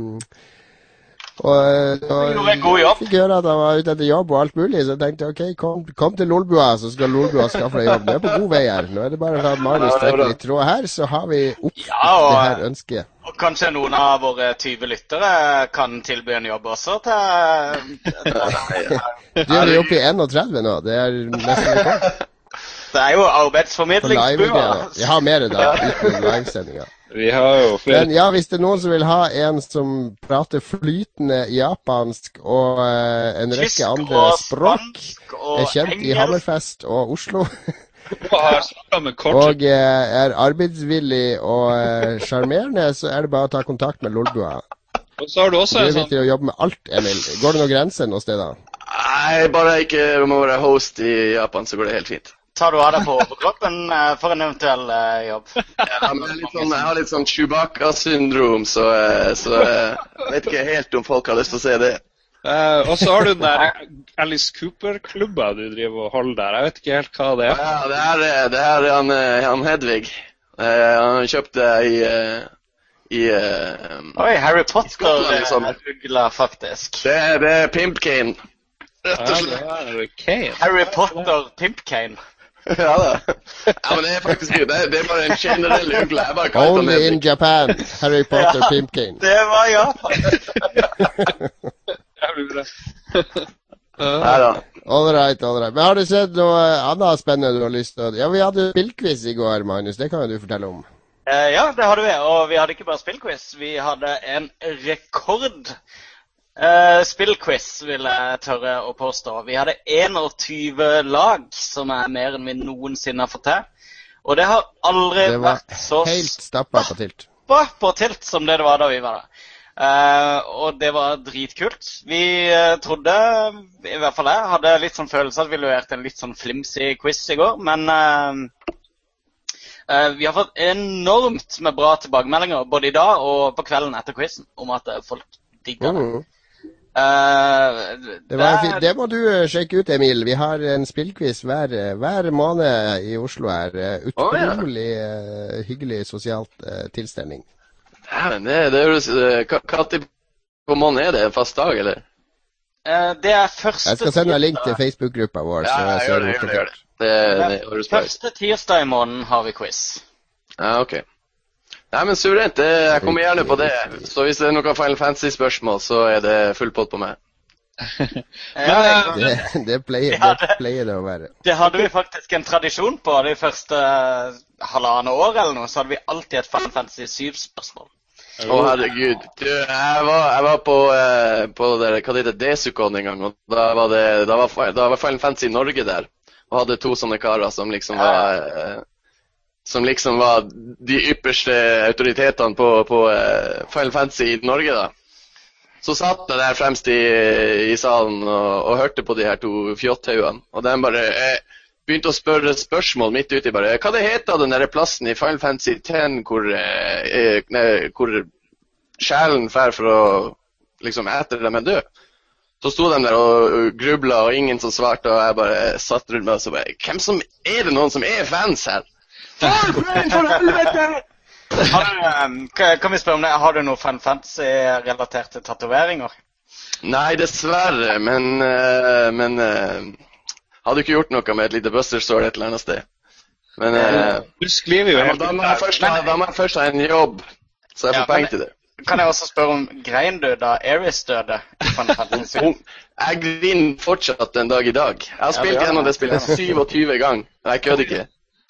Og fikk høre at han var ute etter jobb og alt mulig, så jeg tenkte ok, kom til Lolbua, så skal Lolbua skaffe deg jobb. Det er på god vei her. Nå er det bare at Magnus trekker litt tråd her, så har vi oppfylt det her ønsket. Og kanskje noen av våre 20 lyttere kan tilby en jobb også til... Du er oppe i 31 nå, det er nesten rekord. Det er jo arbeidsformidlingsbua. Jeg har mer da, uten livesendinga. Vi har jo flere. Men ja, hvis det er noen som vil ha en som prater flytende japansk og en rekke andre språk, er kjent i Hammerfest og Oslo, og er arbeidsvillig og sjarmerende, så er det bare å ta kontakt med Lolbua. Og så har du også en sånn... Du er viktig å jobbe med alt, Emil. Går det noen grenser noe sted da? Nei, bare ikke må være host i Japan, så går det helt fint. Tar du av deg på overkroppen for en eventuell jobb? Ja, men jeg har litt sånn Chewbacca-syndrom, så jeg vet ikke helt om folk har lyst til å se det. Og så har du den der Alice Cooper-klubba du driver og holder der. Jeg vet ikke helt hva det er. Ja, det er han Hedvig. Han kjøpte i Oi, Harry Potter liksom. Faktisk. Det er Pimp Cane. Harry Potter Pimp Cane. Ja da. Ja, men det er faktisk det er bare en generell ugle. Only in Japan, Harry Potter Pimp Cane. Det var Japan. Det blir bra. Neida. All right. Men har du sett noe annet spennende du har lyst til? Ja, vi hadde spillquiz i går, Magnus. Det kan jo du fortelle om. Ja, det hadde vi. Og vi hadde ikke bare spillquiz. Vi hadde en rekord spillquiz, vil jeg tørre å påstå. Vi hadde 21 lag, som er mer enn vi noensinne har fått til. Og det har aldri vært så helt stappa på tilt. På tilt som det var da vi var der. Og det var dritkult. Vi trodde, i hvert fall jeg, hadde litt sånn følelse at vi leverte en litt sånn flimsig quiz i går, men vi har fått enormt med bra tilbakemeldinger, både i dag og på kvelden etter quizen, om at folk digger det. Det må du sjekke ut, Emil. Vi har en spillquiz hver måned i Oslo her. Utrolig hyggelig sosialt tilstelning. Ja, det høres... Hva tid på måned er det? En fast dag, eller? Det er første... Jeg skal sende deg link til Facebook-gruppa vår. Ja, gjør det. Første tirsdag i måneden har vi quiz. Ja, ok. Nei, men suverent, jeg kommer gjerne på det. Så hvis det er noen Final Fantasy-spørsmål, så er det full pott på meg. Det pleier det å være. Det hadde vi faktisk en tradisjon på. De første halvannet år eller noe, så hadde vi alltid et Final Fantasy 7-spørsmål. Herregud. Jeg var på hva det heter, Desukon en gang, og da var Final Fantasy Norge der, og hadde 2 sånne karer som liksom var de ypperste autoritetene på Final Fantasy i Norge da. Så satt jeg der fremst i salen og hørte på de her 2 fjotthauene, og de bare begynte å spørre spørsmål midt ute i bare, hva det heter den der plassen i Final Fantasy 10 hvor sjelen fer for å liksom etter dem død. Så sto de der og grublet, og ingen som svarte, og jeg bare satt rundt meg og så bare, er det noen som er fans her? For helvete! Kan vi spørre om det? Har du noe Final Fantasy-relaterte tatoveringer? Nei, dessverre, men hadde ikke gjort noe med et lite Buster Sword et eller annet sted. Men du skriver jo helt... Da må jeg først ha en jobb. Så jeg får penger til det. Kan jeg også spørre om grein du da Ares døde? Jeg griner fortsatt en dag i dag. Jeg har spilt gjennom det spillet 27 ganger. Jeg kødder ikke.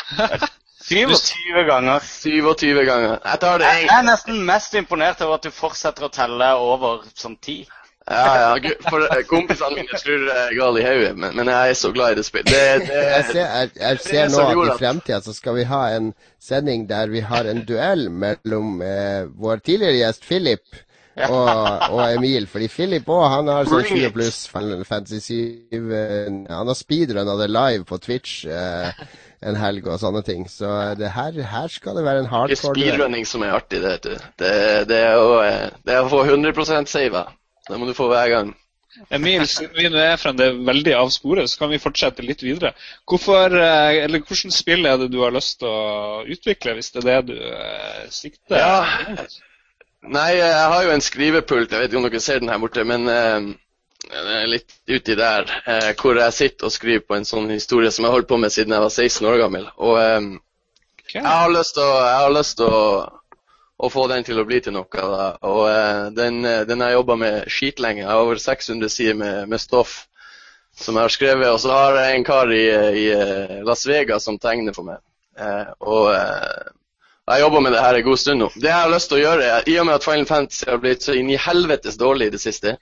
27 ganger? 27 ganger. Jeg er nesten mest imponert over at du fortsetter å telle over sånn 10. Ja, for kompisene mine tror jeg er gal i hodet, men jeg er så glad i det spillet. Jeg ser nå at i fremtiden så skal vi ha en sending der vi har en duell mellom vår tidligere gjest Philip og Emil, fordi Philip også, han har sånn 20 pluss Final Fantasy 7, han har speedrunnet det live på Twitch en helg og sånne ting, så her skal det være en hardcore. Det er speedrunning som er artig, det er å få 100% save. Det må du få hver gang. Emil, siden vi nå er fra det veldig avsporet, så kan vi fortsette litt videre. Hvordan spill er det du har lyst til å utvikle, hvis det er det du sikter? Ja. Nei, jeg har jo en skrivepult, jeg vet ikke om dere ser den her borte, men litt uti der, hvor jeg sitter og skriver på en sånn historie som jeg holdt på med siden jeg var 16 år gammel. Og jeg har lyst til å få den til å bli til noe. Da. Og den har jeg jobbet med skitlenge. Jeg har over 600 sider med stoff som jeg har skrevet. Og så har jeg en kar i Las Vegas som tegner for meg. Og jeg jobber med det her en god stund nå. Det jeg har lyst til å gjøre, i og med at Final Fantasy har blitt så inn i helvetes dårlig i det siste,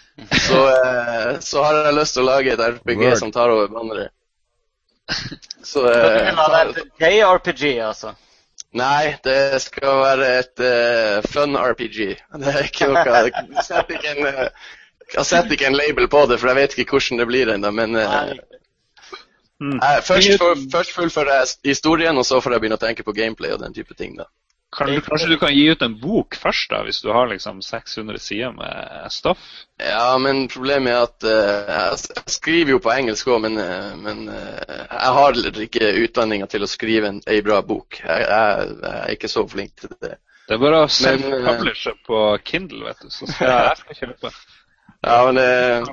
så har jeg lyst til å lage et RPG som tar over bandere. Så du vil ha det et JRPG, altså? Nei, det skal være et fun RPG. Det er ikke noe, jeg setter ikke en label på det, for jeg vet ikke hvordan det blir enda, men først fullfører jeg historien, og så får jeg begynne å tenke på gameplay og den type ting da. Kanskje du kan gi ut en bok først da, hvis du har liksom 600 sider med stoff? Ja, men problemet er at jeg skriver jo på engelsk også, men jeg har ikke utdanninga til å skrive en bra bok. Jeg er ikke så flink til det. Det er bare å self-publishe på Kindle, vet du, så jeg skal kjøpe. Ja, men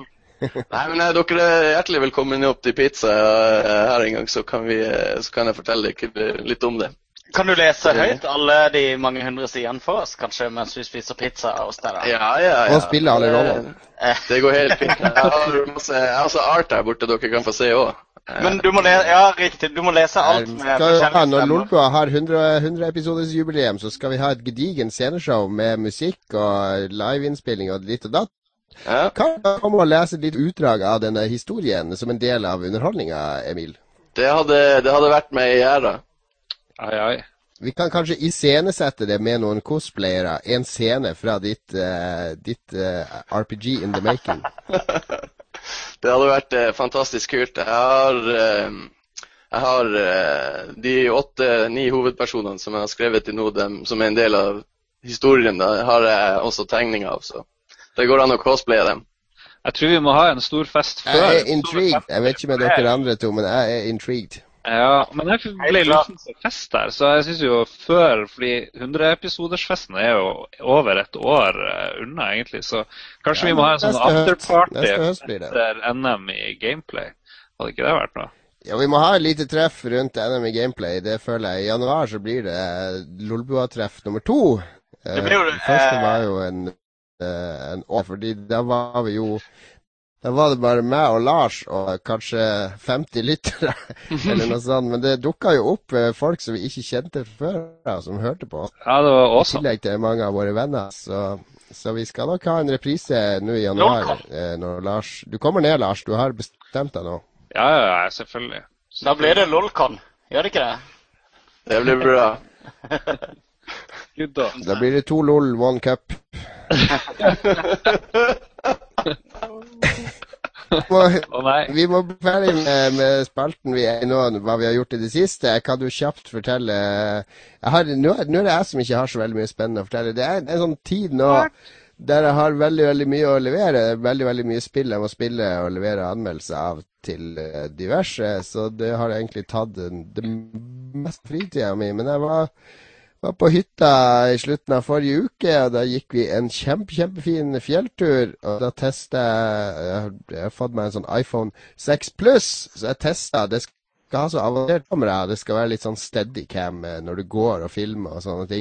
dere er hjertelig velkommen opp til pizza her en gang, så kan jeg fortelle dere litt om det. Kan du lese høyt alle de mange hundre sidene for oss, kanskje, mens vi spiser pizza hos deg da? Ja. Og spille alle rollene. Det går helt fint. Jeg har også art der borte dere kan få se også. Men du må riktig, du må lese alt med forskjellige Når Lolbua har 100 episoders jubileum, så skal vi ha et gedigen sceneshow med musikk og liveinnspilling og litt og datt. Ja. Kan du komme og lese litt utdrag av denne historien som en del av underholdninga, Emil? Det hadde vært meg i ære. Ai. Vi kan kanskje iscenesette det med noen cosplayere. En scene fra ditt RPG in the making. Det hadde vært fantastisk kult. Jeg har de 8-9 hovedpersonene som jeg har skrevet til nå, som er en del av historien, da har jeg også tegninger av, så det går an å cosplaye dem. Jeg tror vi må ha en stor fest før. Jeg er intrigued. Jeg vet ikke med dere andre to, men jeg er intrigued. Ja, men jeg ble litt fest der, så jeg synes jo før, fordi 100-episodersfesten er jo over et år unna egentlig, så kanskje vi må ha en sånn afterparty etter NM i gameplay. Hadde ikke det vært noe? Ja, vi må ha et lite treff rundt NM i gameplay, det føler jeg. I januar så blir det Lolbua-treff nummer 2. Det første var jo en år, fordi da var det bare meg og Lars og kanskje 50 lyttere, eller noe sånt. Men det dukket jo opp folk som vi ikke kjente før, som hørte på. Ja, det var awesome. I tillegg til mange av våre venner. Så vi skal nok ha en reprise nå i januar. Når Lars, du kommer ned, Lars. Du har bestemt deg nå. Ja, selvfølgelig. Da blir det LOLCon. Gjør det ikke det? Det blir bra. Da blir det 2 LOL, 1 cup. Vi må bli ferdig med spalten vi er i nå, hva vi har gjort i det siste. Jeg kan jo kjapt fortelle nå er det jeg som ikke har så veldig mye spennende å fortelle. Det er en sånn tid nå der jeg har veldig mye å levere. Veldig mye spill jeg må spille og levere anmeldelser av til diverse. Så det har egentlig tatt det meste fritida mi. Men jeg var på hytta i slutten av forrige uke, og da gikk vi en kjempefin fjelltur, og da testet jeg har fått meg en sånn iPhone 6 Plus, så jeg testet, det skal ha så avansert kamera, det skal være litt sånn steadycam når du går og filmer og sånne ting.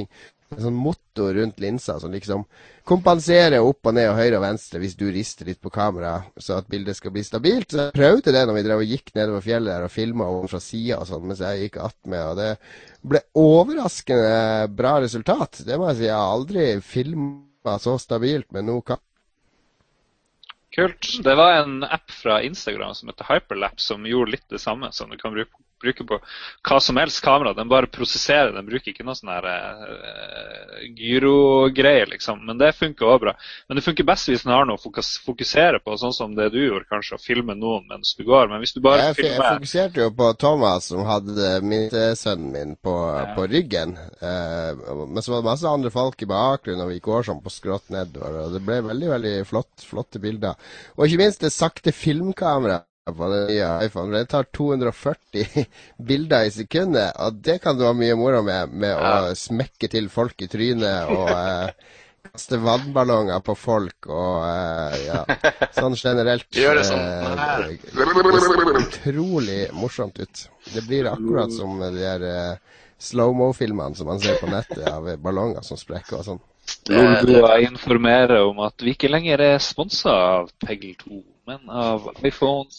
en sånn motor rundt linsa som liksom kompenserer opp og ned og høyre og venstre hvis du rister litt på kamera, så at bildet skal bli stabilt. Så jeg prøvde det når vi drev og gikk nedover fjellet der og filmet over fra siden og sånn, mens jeg gikk attmed, og det ble overraskende bra resultat. Det må jeg si, jeg har aldri filmet så stabilt med noe kamera. Kult. Det var en app fra Instagram som heter Hyperlapse, som gjorde litt det samme, som du kan bruke på hva som helst kamera. Den bare prosesserer, den bruker ikke noe sånn her gyro-greier, liksom. Men det funker også bra. Men det funker best hvis den har noe å fokusere på, sånn som det du gjorde, kanskje, å filme noen mens du går. Men hvis du bare filmer... Jeg fokuserte jo på Thomas, som hadde sønnen min på ryggen. Men så var det masse andre folk i bakgrunnen, og vi går sånn på skrått nedover, og det ble veldig, veldig flotte bilder. Og ikke minst det sakte filmkamera på den nye iPhone. Det tar 240 bilder i sekundet, og det kan du ha mye moro med å smekke til folk i trynet og kaste vannballonger på folk og sånn generelt. Gjør det sånn. Det ser utrolig morsomt ut. Det blir akkurat som de der slow-mo-filmene som man ser på nettet av ballonger som sprekker og sånn. Lolbua informerer om at vi ikke lenger er sponset av Peggle 2, men av iPhone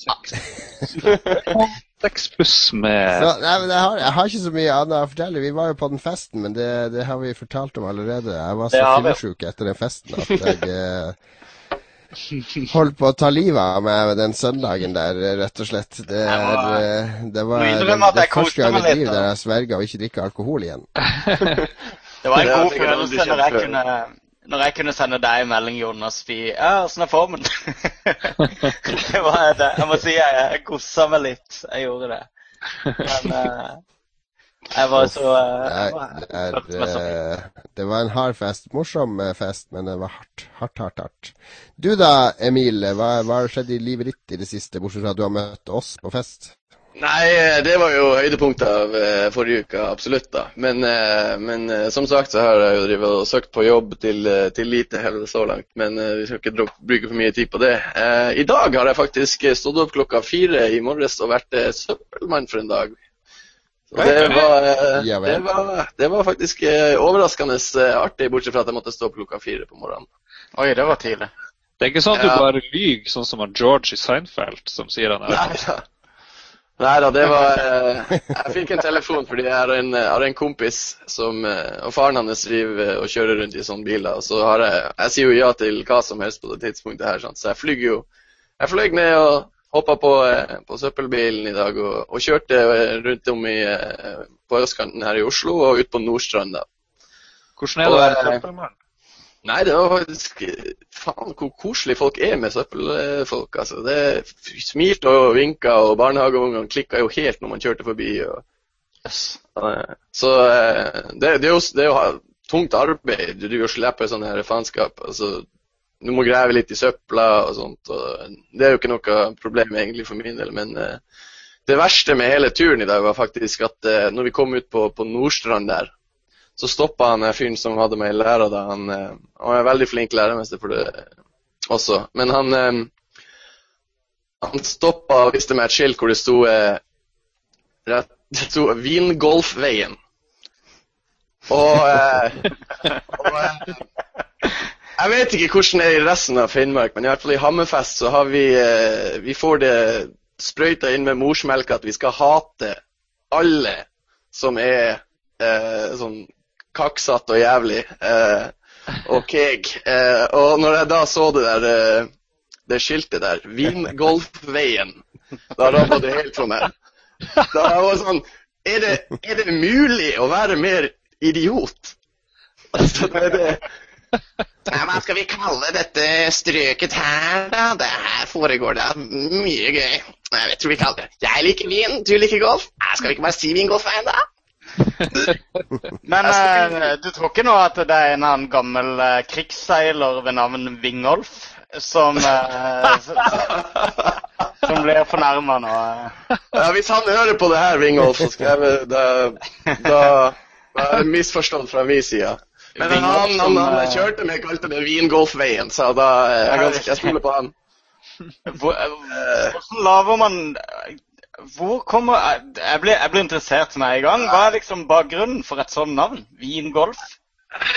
6 Plus med... Så, nei, men jeg har ikke så mye annet å fortelle. Vi var jo på den festen, men det har vi fortalt om allerede. Jeg var så fyllesyk etter den festen at jeg holdt på å ta livet av meg den søndagen der, rett og slett. Det var det første gang i mitt liv der jeg sverget å ikke drikke alkohol igjen. Det var en god følelse når jeg kunne sende deg en melding, Jonas, sånn er formen. Det var det. Jeg må si, jeg gosset meg litt. Jeg gjorde det. Men jeg var så... det var en hard fest. Morsom fest, men det var hardt. Du da, Emil, hva har skjedd i livet ditt i det siste, bortsett fra at du har møtt oss på fest? Nei, det var jo høydepunktet av forrige uke, absolutt da. Men som sagt så har jeg jo drivet og søkt på jobb til lite helvete så langt, men vi skal ikke bruke for mye tid på det. I dag har jeg faktisk stått opp 4:00 i morges og vært søppelmann for en dag. Så det var faktisk overraskende artig, bortsett fra at jeg måtte stå opp 4:00 på morgenen. Oi, det var tidlig. Det er ikke sånn at du bare lyger, sånn som George i Seinfeld, som sier han er. Neida, det var jeg fikk en telefon fordi jeg har en kompis som, og faren hans driver og kjører rundt i sånne biler, og så har jeg sier jo ja til hva som helst på det tidspunktet her, så jeg fløy ned og hoppet på søppelbilen i dag og kjørte rundt om på østkanten her i Oslo og ut på Nordstrand da. Hvordan er det å være søppelmann? Nei, det var faktisk faen hvor koselig folk med søppelfolk, altså. Det smilte og vinket, og barnehageungene klikket jo helt når man kjørte forbi. Så det er jo tungt arbeid, du gjør slipper sånne her faenskap, altså. Du må grave litt i søpla og sånt, og det er jo ikke noe problem egentlig for min del, men det verste med hele turen i dag var faktisk at når vi kom ut på Nordstrand der, så stoppet han fyren som hadde meg i læra da. Han er veldig flink lærermester for det også. Men han stoppet og viste meg et skilt hvor det sto Vingolfveien. Og jeg vet ikke hvordan det er i resten av Finnmark, men i hvert fall i Hammerfest så har vi får det sprøyta inn med morsmelk at vi skal hate alle som sånn kaksatt og jævlig og keg. Og når jeg da så det skiltet der, Vingolfveien, da rammet det helt for meg. Da var det sånn, er det mulig å være mer idiot? Altså, hva skal vi kalle dette strøket her da? Det her foregår da mye gøy. Jeg tror vi kaller det. Jeg liker vin, du liker golf. Skal vi ikke bare si Vingolfveien da? Men du tror ikke nå at det er en annen gammel krigsseiler ved navn Vingolf som blir fornærmet nå? Ja, hvis han hører på det her, Vingolf, så skal jeg da er det misforstått fra min side. Men han kjørte meg, kalte det Vingolfveien, så da jeg stoler på han. Hvordan laver man... Jeg ble interessert med en gang. Hva er liksom bakgrunnen for et sånt navn? Vingolf?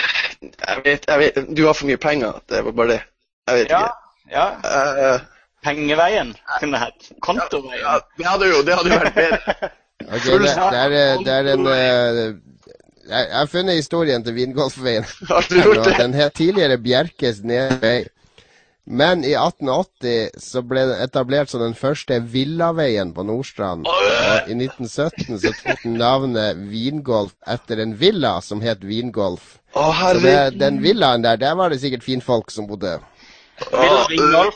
Jeg vet, du har for mye penger, det var bare det. Jeg vet ikke. Ja. Pengeveien, kunne det hett. Kontoveien. Ja, det hadde jo vært bedre. Okay, det er en... Jeg har funnet historien til Vingolfveien. Har du gjort det? Den het tidligere Bjerkes Nedvei. Men i 1880 så ble det etablert som den første villaveien på Nordstrand. Og i 1917 så tok den navnet Vingolf etter en villa som het Vingolf. Så den villaen der var det sikkert finfolk som bodde. Vingolf.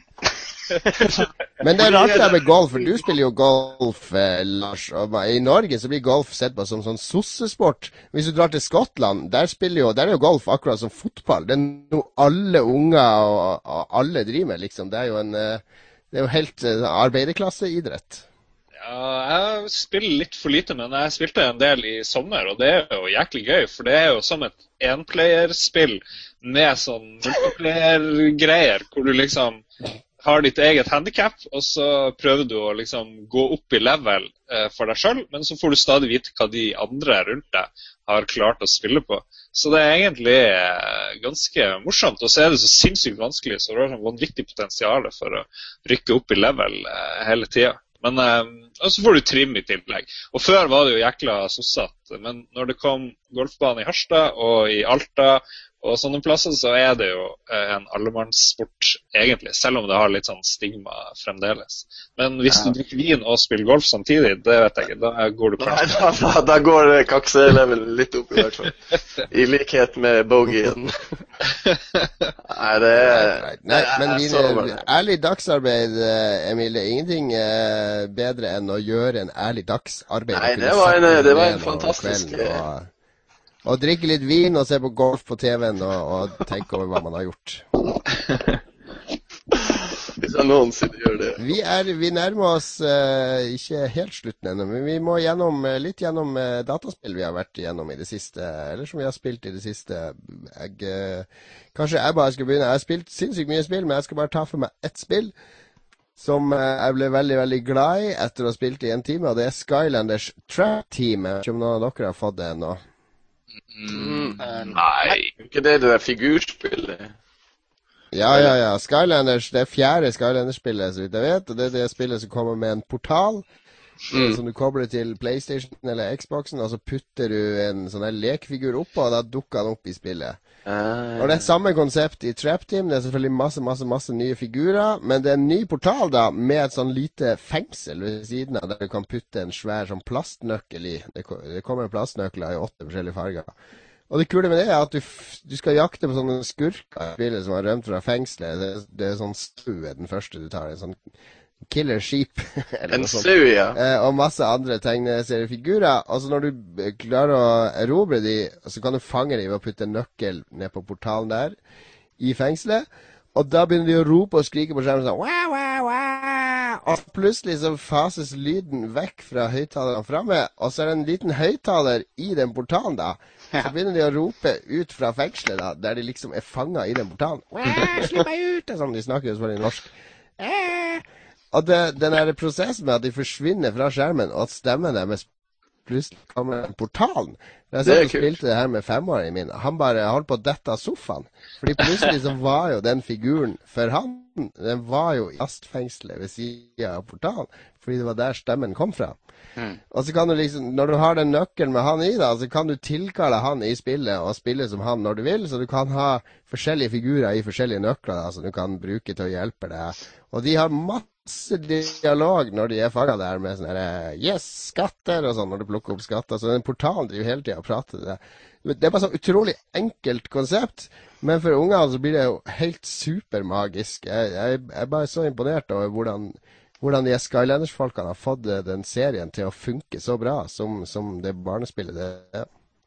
Men det er rart det med golf, for du spiller jo golf, Lars. Og i Norge så blir golf sett på som sånn sossesport. Hvis du drar til Skottland, der er jo golf akkurat som fotball. Det er noe alle unger og alle driver med, liksom. Det er jo helt arbeiderklasseidrett. Ja, jeg spiller litt for lite, men jeg spilte en del i sommer, og det er jo jæklig gøy, for det er jo som et enplayerspill med sånn multiplayer-greier, hvor du liksom har ditt eget handicap, og så prøver du å liksom gå opp i level for deg selv, men så får du stadig vite hva de andre rundt deg har klart å spille på. Så det er egentlig ganske morsomt, og så er det så sinnssykt vanskelig, så det har sånn vanvittig potensial for å rykke opp i level hele tiden. Men og så får du trim i tillegg. Og før var det jo jækla sossatt, men når det kom golfbane i Harstad og i Alta og sånne plasser, så er det jo en allemannssport egentlig, selv om det har litt sånn stigma fremdeles. Men hvis du drikker vin og spiller golf samtidig, det vet jeg ikke, da går du kanskje. Nei, da går kakselevel litt opp i hvert fall. I likhet med bogeyen. Nei, det men ærlig dagsarbeid, Emil, det er ingenting bedre enn å gjøre en ærlig dagsarbeid. Nei, det var en fantastisk... Og drikke litt vin og se på golf på TV-en og tenke over hva man har gjort. Hvis jeg noensinne gjør det. Vi nærmer oss ikke helt slutten ennå, men vi må litt gjennom dataspill vi har vært gjennom i det siste, eller som vi har spilt i det siste. Kanskje jeg bare skal begynne. Jeg har spilt sinnssykt mye spill, men jeg skal bare ta for meg ett spill som jeg ble veldig, veldig glad i etter å ha spilt i en time, og det er Skylanders Trap Team. Jeg vet ikke om noen av dere har fått det ennå. Nei, ikke det der figurspillet? Ja. Skylanders, det er 4. Skylanders-spillet, så vidt jeg vet. Og det er det spillet som kommer med en portal som du kobler til PlayStation eller Xboxen, og så putter du en sånn her lekfigur oppå, og da dukker han opp i spillet. Og det er samme konsept i Trap Team. Det er selvfølgelig masse nye figurer, men det er en ny portal da, med et sånn lite fengsel ved siden av, der du kan putte en svær sånn plastnøkkel i. Det kommer plastnøkler i 8 forskjellige farger. Og det kule med det er at du skal jakte på sånne skurker i spillet som har rømt fra fengselet. Det er sånn stue den første du tar, en sånn Killer Sheep en sau, ja. Og masse andre tegneseriefigurer. Altså når du klarer å erobre de, så kan du fange de ved å putte en nøkkel ned på portalen der i fengselet, og da begynner de å rope og skrike på skjermen sånn wow, wow, wow. Og plutselig så fases lyden vekk fra høyttalerne fremme, og så er det en liten høyttaler i den portalen da. Så begynner de å rope ut fra fengselet da, der de liksom er fanget i den portalen. Slipp meg ut! Det er sånn de snakker jo selvfølgelig norsk. Og den der prosessen med at de forsvinner fra skjermen, og at stemmen deres plutselig kommer i portalen. Jeg satt og spilte det her med 5-åringen min. Han bare holdt på å dette av sofaen. Fordi plutselig så var jo den figuren for han, den var jo i lastfengselet ved siden av portalen. Fordi det var der stemmen kom fra. Og så kan du liksom, når du har den nøkkelen med han i da, så kan du tilkalle han i spillet og spille som han når du vil. Så du kan ha forskjellige figurer i forskjellige nøkler da, som du kan bruke til å hjelpe deg. Og de har masse dialog når de er fanget der med sånne yes, skatter og sånn, når du plukker opp skatter. Så den portalen driver hele tiden og prater det. Det er bare så utrolig enkelt konsept, men for unger så blir det jo helt supermagisk. Jeg er bare så imponert over hvordan de Skylanders-folkene har fått den serien til å funke så bra som det barnespillet det er.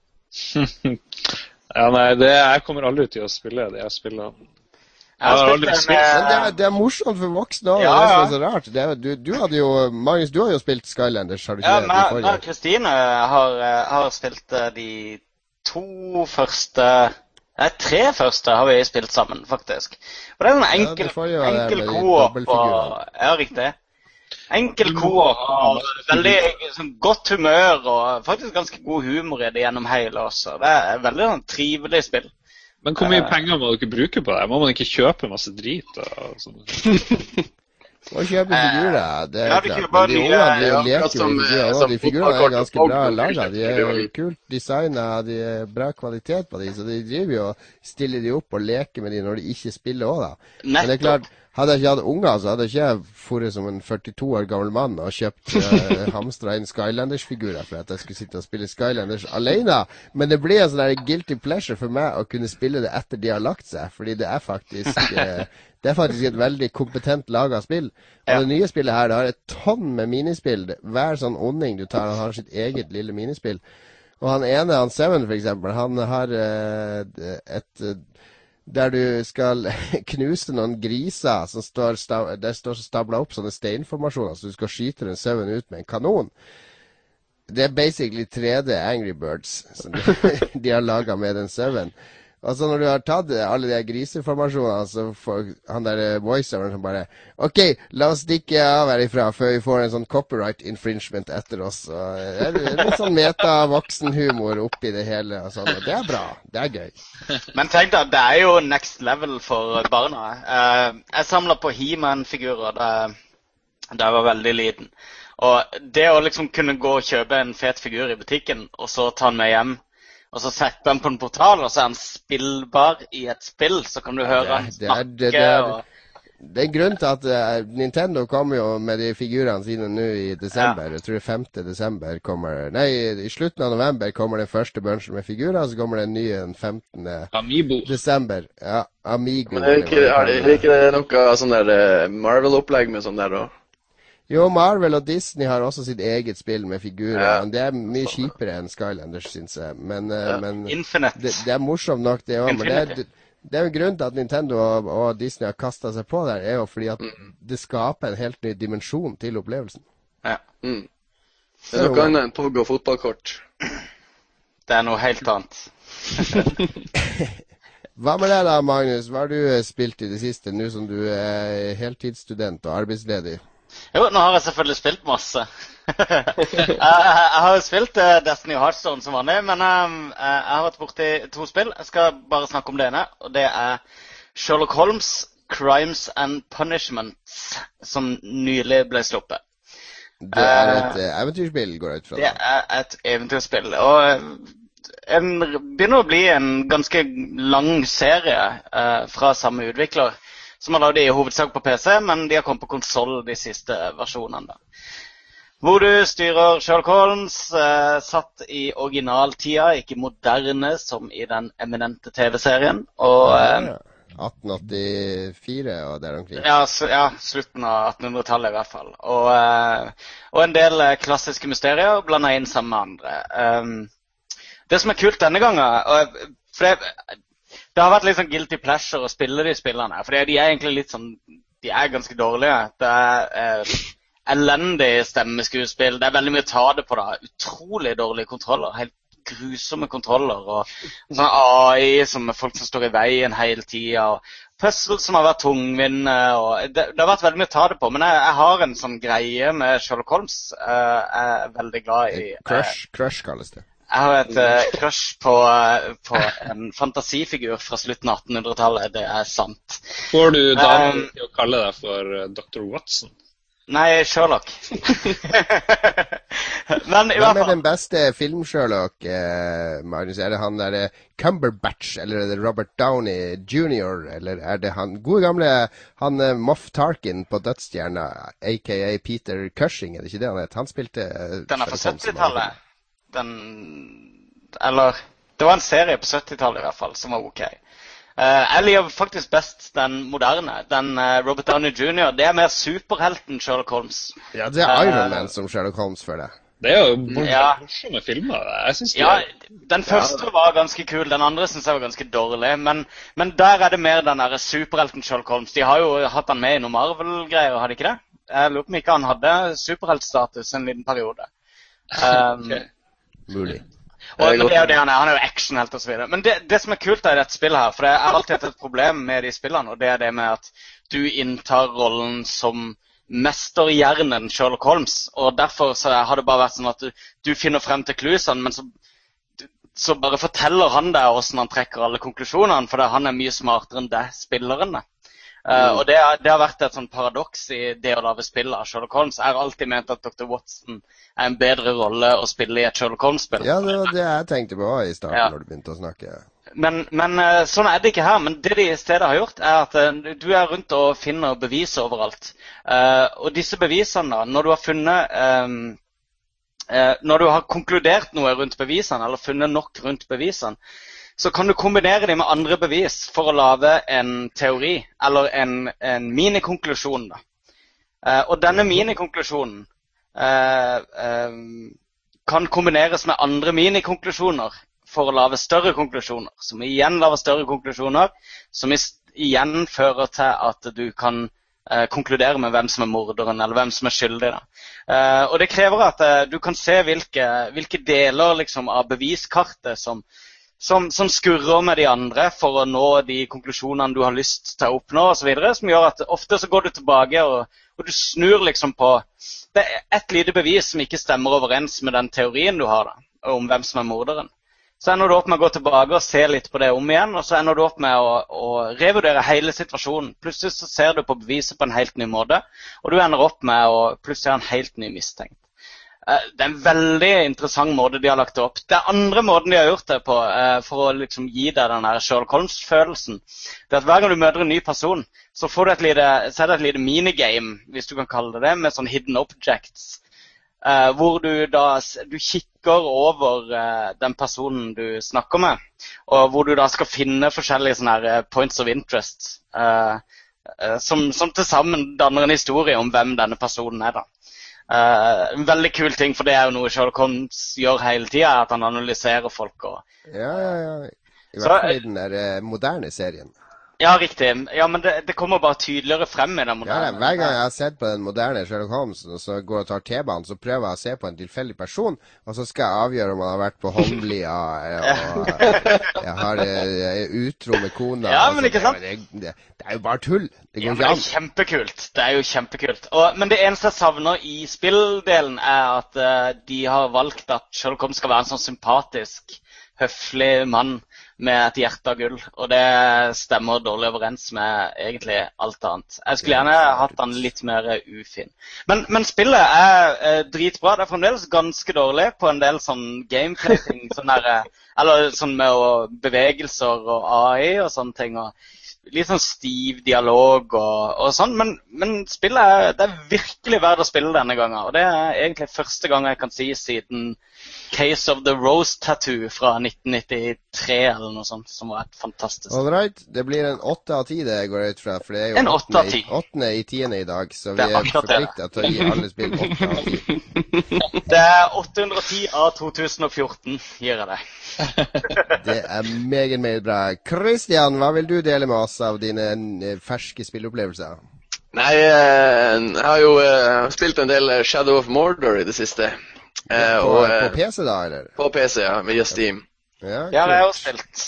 Ja, nei, jeg kommer aldri til å spille det jeg spiller. Men det er morsomt for voksne også, det er så rart. Du hadde jo, Magnus, du har jo spilt Skylanders, har du ikke det? Ja, men Kristine har spilt de 2 første... Nei, 3 første har vi spilt sammen, faktisk. Og det er en enkel co-op, ja, riktig. Enkel co-op, og veldig sånn, godt humør, og faktisk ganske god humor i det gjennom hele også. Det er veldig sånn, trivelig spill. Men hvor mye penger må dere bruke på det? Må man ikke kjøpe masse drit og sånn? Må kjøpe figurer, det klart. Men de ungene leker jo i figurer, og de figurene ganske bra laget. De kult designet, de bra kvalitet på de, så de driver jo og stiller de opp og leker med de når de ikke spiller også da. Men det klart, hadde jeg ikke hatt unger, så hadde jeg ikke forret som en 42 år gammel mann og kjøpt hamstra inn Skylanders-figurer for at jeg skulle sitte og spille Skylanders alene. Men det blir en sånn der guilty pleasure for meg å kunne spille det etter de har lagt seg, fordi det er faktisk et veldig kompetent laget spill. Og det nye spillet her, det har et tonn med minispill. Hver sånn onding du tar, han har sitt eget lille minispill. Og han ene, han Seven for eksempel, han har der du skal knuse noen griser som står stablet opp sånne steinformasjoner, så du skal skyte den Seven ut med en kanon. Det er basically 3D Angry Birds som de har laget med den Seven. Altså når du har tatt alle de griseformasjonene, så får han der voiceoveren som bare OK, la oss stikke av herifra før vi får en sånn copyright infringement etter oss. Og det er litt sånn meta-voksenhumor oppi det hele og sånn, og det er bra, det er gøy. Men tenk da, det er jo next level for barna. Jeg samlet på He-Man-figurer da jeg var veldig liten. Og det å liksom kunne gå og kjøpe en fet figur i butikken, og så ta den med hjem, og så setter han på en portal, og så er han spillbar i et spill, så kan du høre han snakke. Det er grunnen til at Nintendo kommer jo med de figurene sine nå i desember. Jeg tror det 5. desember kommer, nei, i slutten av november kommer den første bunchen med figurer, så kommer det en ny den 15. desember. Ja, Amiibo. Men er ikke det noe sånn der Marvel-opplegg med sånn der også? Jo, Marvel og Disney har også sitt eget spill med figurer, men det er mye kjipere enn Skylanders, synes jeg. Men det er morsomt nok det også, men det er jo grunnen til at Nintendo og Disney har kastet seg på der, er jo fordi at det skaper en helt ny dimensjon til opplevelsen. Ja. Det er noe annet enn Pog og fotballkort. Det er noe helt annet. Hva med deg da, Magnus? Hva har du spilt i det siste, nå som du er heltidsstudent og arbeidsledig? Jo, nå har jeg selvfølgelig spilt masse. Jeg har jo spilt Destiny og Hearthstone som vanlig, men jeg har vært borte i 2 spill. Jeg skal bare snakke om det ene, og det er Sherlock Holmes, Crimes and Punishments, som nylig ble sluppet. Det er et eventyrspill, går jeg ut fra det. Det er et eventyrspill, og en begynner å bli en ganske lang serie fra samme utvikler, som har laget det i hovedsak på PC, men de har kommet på konsol de siste versjonene. Hvor du styrer Sherlock Holmes, satt i originaltida, ikke moderne som i den eminente TV-serien. Og 1884 og der omkring. Ja, slutten av 1800-tallet i hvert fall. Og en del klassiske mysterier blandet inn sammen med andre. Det som er kult denne gangen, for det har vært litt sånn guilty pleasure å spille de spillene, for de er egentlig litt sånn, de er ganske dårlige. Det er elendig stemmeskuespill, det er veldig mye å ta det på da, utrolig dårlige kontroller, helt grusomme kontroller, og sånn AI som er folk som står i veien hele tiden, og puzzles som har vært tungvinne, og det har vært veldig mye å ta det på, men jeg har en sånn greie med Sherlock Holmes, jeg er veldig glad i... Crush kalles det. Jeg har et crush på en fantasifigur fra slutten av 1800-tallet, det er sant. Får du damen til å kalle deg for Dr. Watson? Nei, Sherlock. Men i hvert fall... Hvem er den beste film-Sherlock, Magnus? Er det han der Cumberbatch, eller er det Robert Downey Jr., eller er det han gode gamle, han Moff Tarkin på Dødsstjerna, a.k.a. Peter Cushing, er det ikke det han het? Han spilte... Den er fra 70-tallet. Eller det var en serie på 70-tallet i hvert fall som var ok. Jeg liker faktisk best den moderne, den Robert Downey Jr. Det er mer superhelten Sherlock Holmes. Ja, det er Iron Man som Sherlock Holmes for det. Det er jo morsomme filmer. Jeg synes den første var ganske kul, den andre synes jeg var ganske dårlig, men der er det mer den der superhelten Sherlock Holmes. De har jo hatt han med i noen Marvel-greier, har de ikke det? Jeg lurer på om ikke han hadde superheltstatus en liten periode. Okay. Mulig. Men det er jo det han er jo actionhelt og så videre. Men det som er kult i dette spillet her, for det er alltid et problem med de spillene, og det er det med at du inntar rollen som mesterhjernen Sherlock Holmes, og derfor så har det bare vært sånn at du finner frem til klusene, men så så bare forteller han deg hvordan han trekker alle konklusjonene, for han mye smartere enn det spilleren er. Og det har vært et sånn paradoks i det å lage spill av Sherlock Holmes. Jeg har alltid ment at Dr. Watson er en bedre rolle å spille i et Sherlock Holmes-spill. Ja, det var det jeg tenkte på i starten når du begynte å snakke. Men sånn det ikke her. Men det de i stedet har gjort, at du rundt og finner bevis overalt. Og disse bevisene, når du har funnet når du har konkludert noe rundt bevisene, eller funnet nok rundt bevisene, så kan du kombinere dem med andre bevis for å lage en teori, eller en minikonklusjon. Og denne minikonklusjonen kan kombineres med andre minikonklusjoner for å lage større konklusjoner, som igjen lager større konklusjoner, som igjen fører til at du kan konkludere med hvem som morderen, eller hvem som skyldig. Og det krever at du kan se hvilke deler liksom, av beviskartet som skurrer med de andre for å nå de konklusjonene du har lyst til å oppnå, og så videre, som gjør at ofte så går du tilbake og du snur liksom på det et lite bevis som ikke stemmer overens med den teorien du har da, om hvem som morderen. Så ender du opp med å gå tilbake og se litt på det om igjen, og så ender du opp med å revurdere hele situasjonen. Plutselig så ser du på beviset på en helt ny måte, og du ender opp med å plutselig ha en helt ny mistenkt. Det en veldig interessant måte de har lagt det opp. Det andre måten de har gjort det på, for å liksom gi deg den her Sherlock Holmes-følelsen, det at hver gang du møter en ny person, så får du så det et lite minigame, hvis du kan kalle det det, med sånn hidden objects. Hvor du kikker over den personen du snakker med, og hvor du da skal finne forskjellige sånne her points of interest, som til sammen danner en historie om hvem denne personen da. En veldig kul ting, for det jo noe Sherlock Holmes gjør hele tiden, at han analyserer folk. Ja. I hvert fall i den der moderne serien. Ja, riktig. Ja, men det kommer bare tydeligere frem i den moderne. Ja, hver gang jeg har sett på den moderne Sherlock Holmes, og så går og tar T-banen, så prøver jeg å se på en tilfeldig person, og så skal jeg avgjøre om han har vært på Holmlia, og jeg har utro med kona. Ja, men ikke sant? Det jo bare tull. Det går ikke an. Kjempekult. Det jo kjempekult. Men det eneste jeg savner i spilldelen at de har valgt at Sherlock Holmes skal være en sånn sympatisk, høflig mann med et hjerte av gull, og det stemmer dårlig overens med egentlig alt annet. Jeg skulle gjerne hatt han litt mer ufin. Men spillet dritbra. Det fremdeles ganske dårlig på en del sånn gameplay-ting, eller sånn med bevegelser og AI og sånne ting, og litt sånn stiv dialog og sånn, men spillet det virkelig verdt å spille denne gangen, og det egentlig første gang jeg kan si siden Case of the Rose Tattoo fra 1993 eller noe sånt, som var et fantastisk. All right, det blir en 8 av 10 det går ut fra, for det jo en 8 av 10. 8. i 10. i dag, så vi forpliktet til å gi alle spill 8 av 10. Det 810 av 2014, gir jeg det. Det meget bra. Christian, hva vil du dele med oss av dine ferske spillopplevelser? Nei, jeg har jo spilt en del Shadow of Mordor i det siste. På PC da, eller? På PC, ja, via Steam. Ja, det har jeg jo spilt.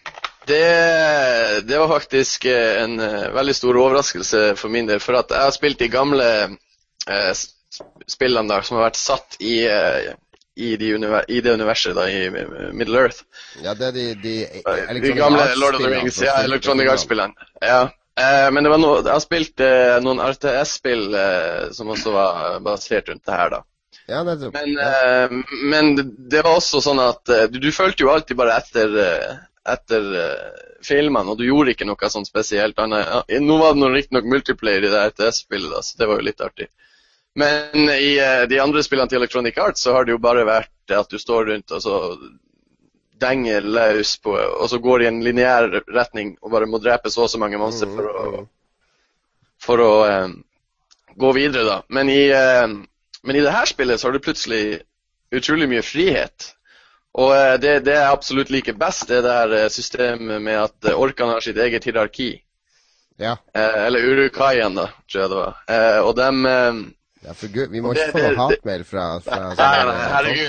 Det var faktisk en veldig stor overraskelse for min del, for at jeg har spilt de gamle spillene der som har vært satt i det universet da, i Middle Earth. Ja, det de gamle Lord of the Rings, ja, Electronic Arts-spillene. Ja. Men det var jeg har spilt noen RTS-spill som også var basert rundt det her da. Ja, nettopp. Men det var også sånn at du følte jo alltid bare etter filmene, og du gjorde ikke noe sånn spesielt annet. Nå var det riktig nok multiplayer i det RTS-spillet da, så det var jo litt artig. Men i de andre spillene til Electronic Arts så har det jo bare vært at du står rundt og så denger løs på, og så går i en lineær retning og bare må drepe så mange monster for å gå videre da. Men i det her spillet så har du plutselig utrolig mye frihet. Og det jeg absolutt liker best, det der systemet med at orkene har sitt eget hierarki. Ja. Eller Urukaien da, tror jeg det var. Og dem... Ja, for Gud, vi må ikke få noe hatmail fra herregud,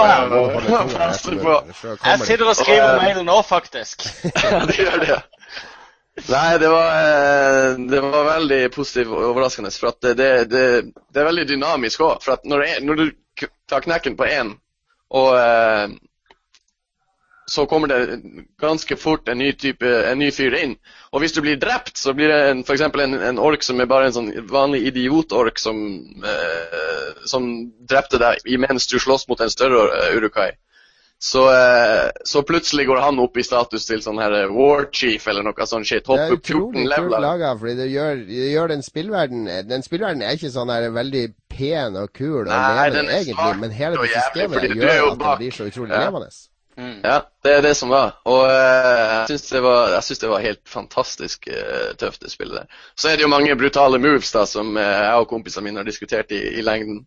jeg sitter og skriver mail nå, faktisk. Ja, det gjør det. Nei, det var veldig positivt og overraskende, for at det veldig dynamisk også, for at når du tar knekken på en, og så kommer det ganske fort en ny fyr inn. Og hvis du blir drept, så blir det for eksempel en ork som bare en sånn vanlig idiotork som drepte deg mens du slåss mot en større Uruk-hai. Så plutselig går han opp i status til sånn her War Chief eller noe sånn shit. Hopper opp 14 leveler. Det er utrolig kult laget, fordi det gjør den spillverden ikke sånn her veldig pen og kul og levende egentlig, men hele det systemet gjør at det blir så utrolig levende. Ja, det er det som var. Og jeg synes det var helt fantastisk tøft det spillet der. Så er det jo mange brutale moves da, som jeg og kompisene mine har diskutert i lengden.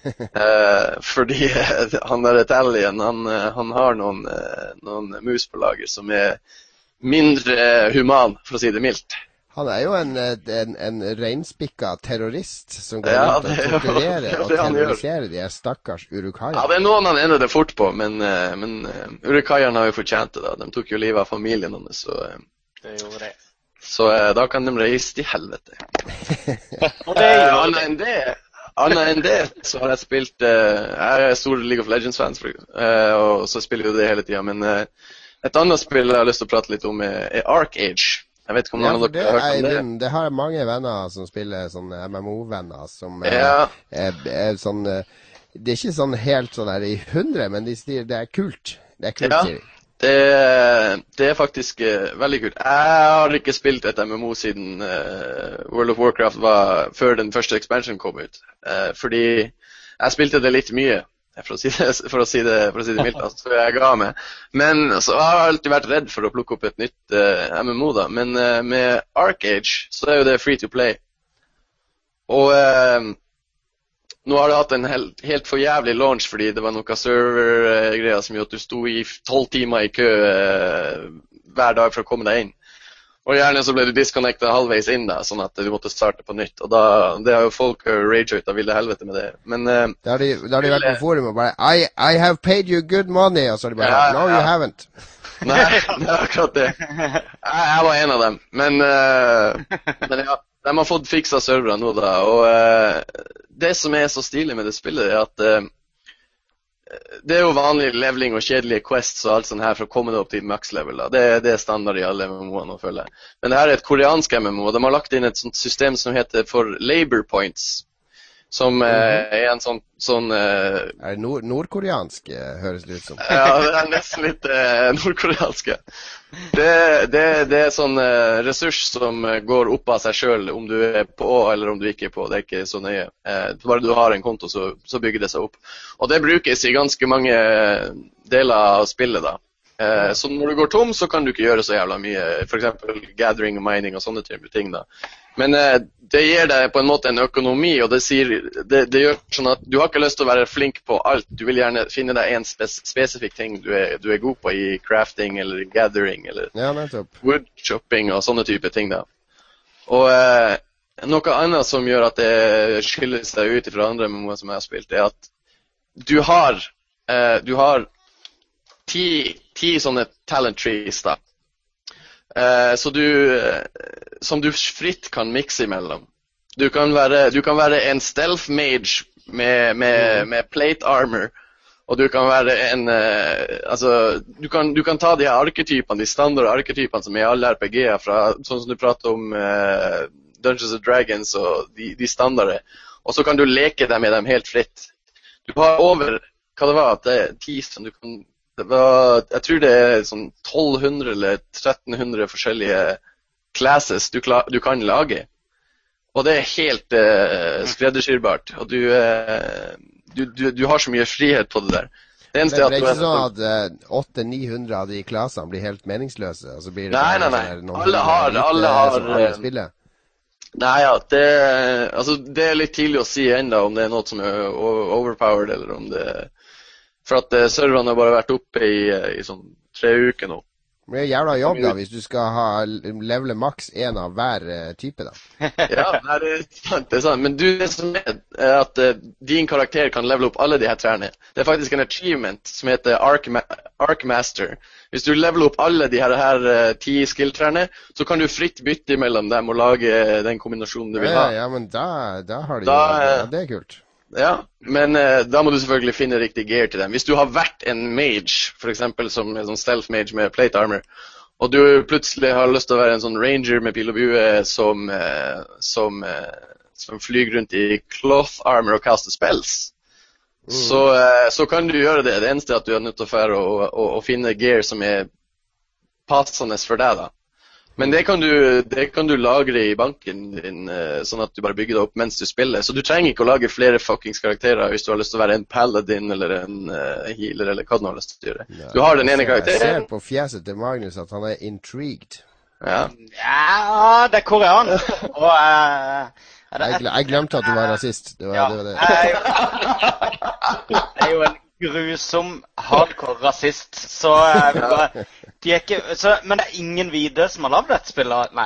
Fordi han der Italien, han har noen moves på lager som er mindre human, for å si det mildt. Han er jo en reinspikka terrorist som går rundt og torturerer og terroriserer de stakkars Uruk-haiene. Ja, det er noen han ender det fort på, men Uruk-haiene har jo fortjent det da. De tok jo livet av familien hans, det gjorde det. Så da kan de reise til helvete. Og det er jo Annet enn det så har jeg spilt jeg er stor League of Legends-fans, og så spiller jeg jo det hele tiden. Men et annet spill jeg har lyst til å prate litt om er ArcheAge. Jeg vet ikke om noen av dere har hørt om det. Det har mange venner som spiller sånne MMO-venner som er sånn. Det er ikke sånn helt sånn her i 100, men de sier det er kult. Det er kult, sier de. Det er faktisk veldig kult. Jeg har ikke spilt et MMO siden World of Warcraft var før den første expansion kom ut. Fordi jeg spilte det litt mye, for å si det mildt, altså, så jeg ga meg. Men så har jeg alltid vært redd for å plukke opp et nytt MMO da. Men med ArcheAge så er jo det free to play. Og nå har det hatt en helt for jævlig launch, fordi det var noen servergreier som gjorde at du sto i 12 timer i kø hver dag for å komme deg inn. Og gjerne så ble du disconnectet halvveis inn da, sånn at du måtte starte på nytt. Og det har jo folk rage ut av ville helvete med det. Men da har de vært på forum og bare I have paid you good money, og så har de bare no, you haven't. Nei, det er akkurat det. Jeg var en av dem. Men ja, de har fått fiksa servere nå da, og det som er så stilig med det spillet er at det er jo vanlig leveling og kjedelige quests og alt sånt her for å komme det opp til max level da. Det er standard i alle MMO-ene å følge. Men det her er et koreansk MMO, og de har lagt inn et sånt system som heter for labor points, som er en sånn Er det nordkoreansk, høres det ut som? Ja, det er nesten litt nordkoreansk. Det er sånn ressurs som går opp av seg selv om du er på eller om du ikke er på. Det er ikke så nøye. Bare du har en konto, så bygger det seg opp. Og det brukes i ganske mange deler av spillet da. Så når du går tom, så kan du ikke gjøre så jævla mye. For eksempel gathering og mining og sånne ting da. Men det gir deg på en måte en økonomi, og det gjør sånn at du har ikke lyst til å være flink på alt. Du vil gjerne finne deg en spesifikk ting du er god på i crafting eller gathering eller woodchopping og sånne type ting da. Og noe annet som gjør at det skiller seg ut fra andre MMO som jeg har spilt, er at du har 10 sånne talent trees da. Så som du fritt kan mikse imellom. Du kan være en stealth mage med plate armor, og du kan være en du kan ta de arketypene, de standard arketypene som er i alle RPG-er, sånn som du prater om Dungeons & Dragons og de standarde, og så kan du leke deg med dem helt fritt. Du har over, hva det var, det er 10 som du kan jeg tror det er sånn 1200 eller 1300 forskjellige classes du kan lage. Og det er helt skreddersyrbart. Og du har så mye frihet på det der. Det er ikke sånn at 800-900 av de klassene blir helt meningsløse, og så blir det nei. Alle har spillet. Nei, ja, det er litt tidlig å si enda om det er noe som er overpowered, eller om det for at serverne har bare vært oppe i sånn 3 uker nå. Men det er jævla jobb da, hvis du skal ha levele maks 1 av hver type da. Ja, det er sant. Men det som er at din karakter kan levele opp alle de her trærne. Det er faktisk en achievement som heter Archmaster. Hvis du leveler opp alle de her 10 skill-trærne, så kan du fritt bytte mellom dem og lage den kombinasjonen du vil ha. Ja, men da har de det er kult. Ja, men da må du selvfølgelig finne riktig gear til dem. Hvis du har vært en mage, for eksempel som en sånn stealth mage med plate armor, og du plutselig har lyst til å være en sånn ranger med pil og bue som flyger rundt i cloth armor og caster spells, så kan du gjøre det. Det eneste er at du er nødt til å fære og finne gear som er passende for deg da. Men det kan du lagre i banken din, sånn at du bare bygger det opp mens du spiller. Så du trenger ikke å lage flere fuckings karakterer hvis du har lyst til å være en paladin eller en healer eller hva du har lyst til å gjøre. Du har den ene karakteren. Jeg ser på fjeset til Magnus at han er intrigued. Ja, det er koreansk. Og jeg glemte at du var rasist. Det var det. Jeg er jo en grusom hardcore rasist, så men det er ingen hvite som har laget dette spillet. Nei,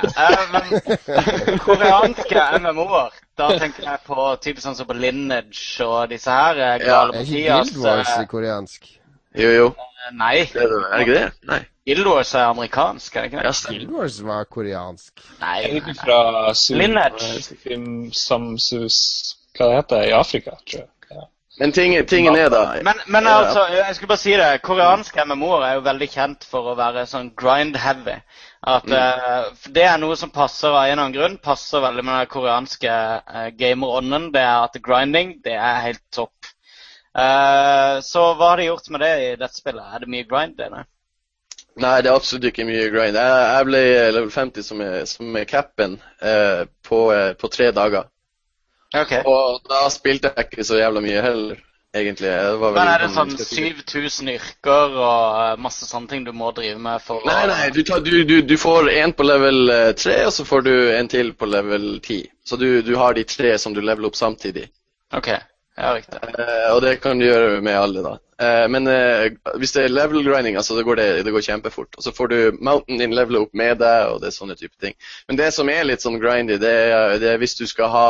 men koreanske MMO'er, da tenker jeg på typisk sånn som på Lineage og disse her. Er ikke Guild Wars koreansk? Jo. Nei. Er det ikke det? Nei. Guild Wars er amerikansk, er det ikke det? Ja, Guild Wars var koreansk. Nei. Fra Lineage. Samsus, hva det heter, i Afrika, tror jeg. Men tingen er da... Men altså, jeg skulle bare si det, koreanske MMO'er er jo veldig kjent for å være sånn grind-heavy. At det er noe som passer av en eller annen grunn, passer veldig med den koreanske gamer-ånden. Det er at grinding, det er helt topp. Så hva har de gjort med det i dette spillet? Er det mye grind, det? Nei, det er absolutt ikke mye grind. Jeg ble level 50 som er cappen på 3 dager. Okay. Og da spilte jeg ikke så jævla mye heller, egentlig. Men er det sånn 7000 yrker og masse sånne ting du må drive med for å... Nei, du får en på level 3, og så får du en til på level 10. Så du har de 3 som du leveler opp samtidig. Ok, ja, riktig. Og det kan du gjøre med alle da. Men hvis det er level grinding, altså det går kjempefort. Og så får du mountain din level opp med deg, og det er sånne type ting. Men det som er litt sånn grindy, det er hvis du skal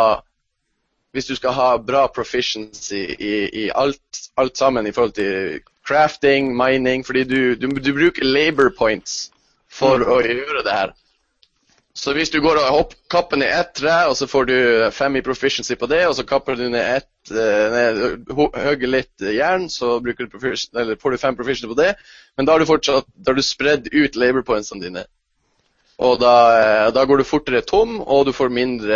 ha bra proficiency i alt sammen i forhold til crafting, mining, fordi du bruker labor points for å gjøre det her. Så hvis du går og kapper ned ett tre, og så får du 5 i proficiency på det, og så kapper du ned høgger litt jern, så får du 5 proficiency på det, men da har du spredd ut labor pointsene dine. Og da går du fortere tom, og du får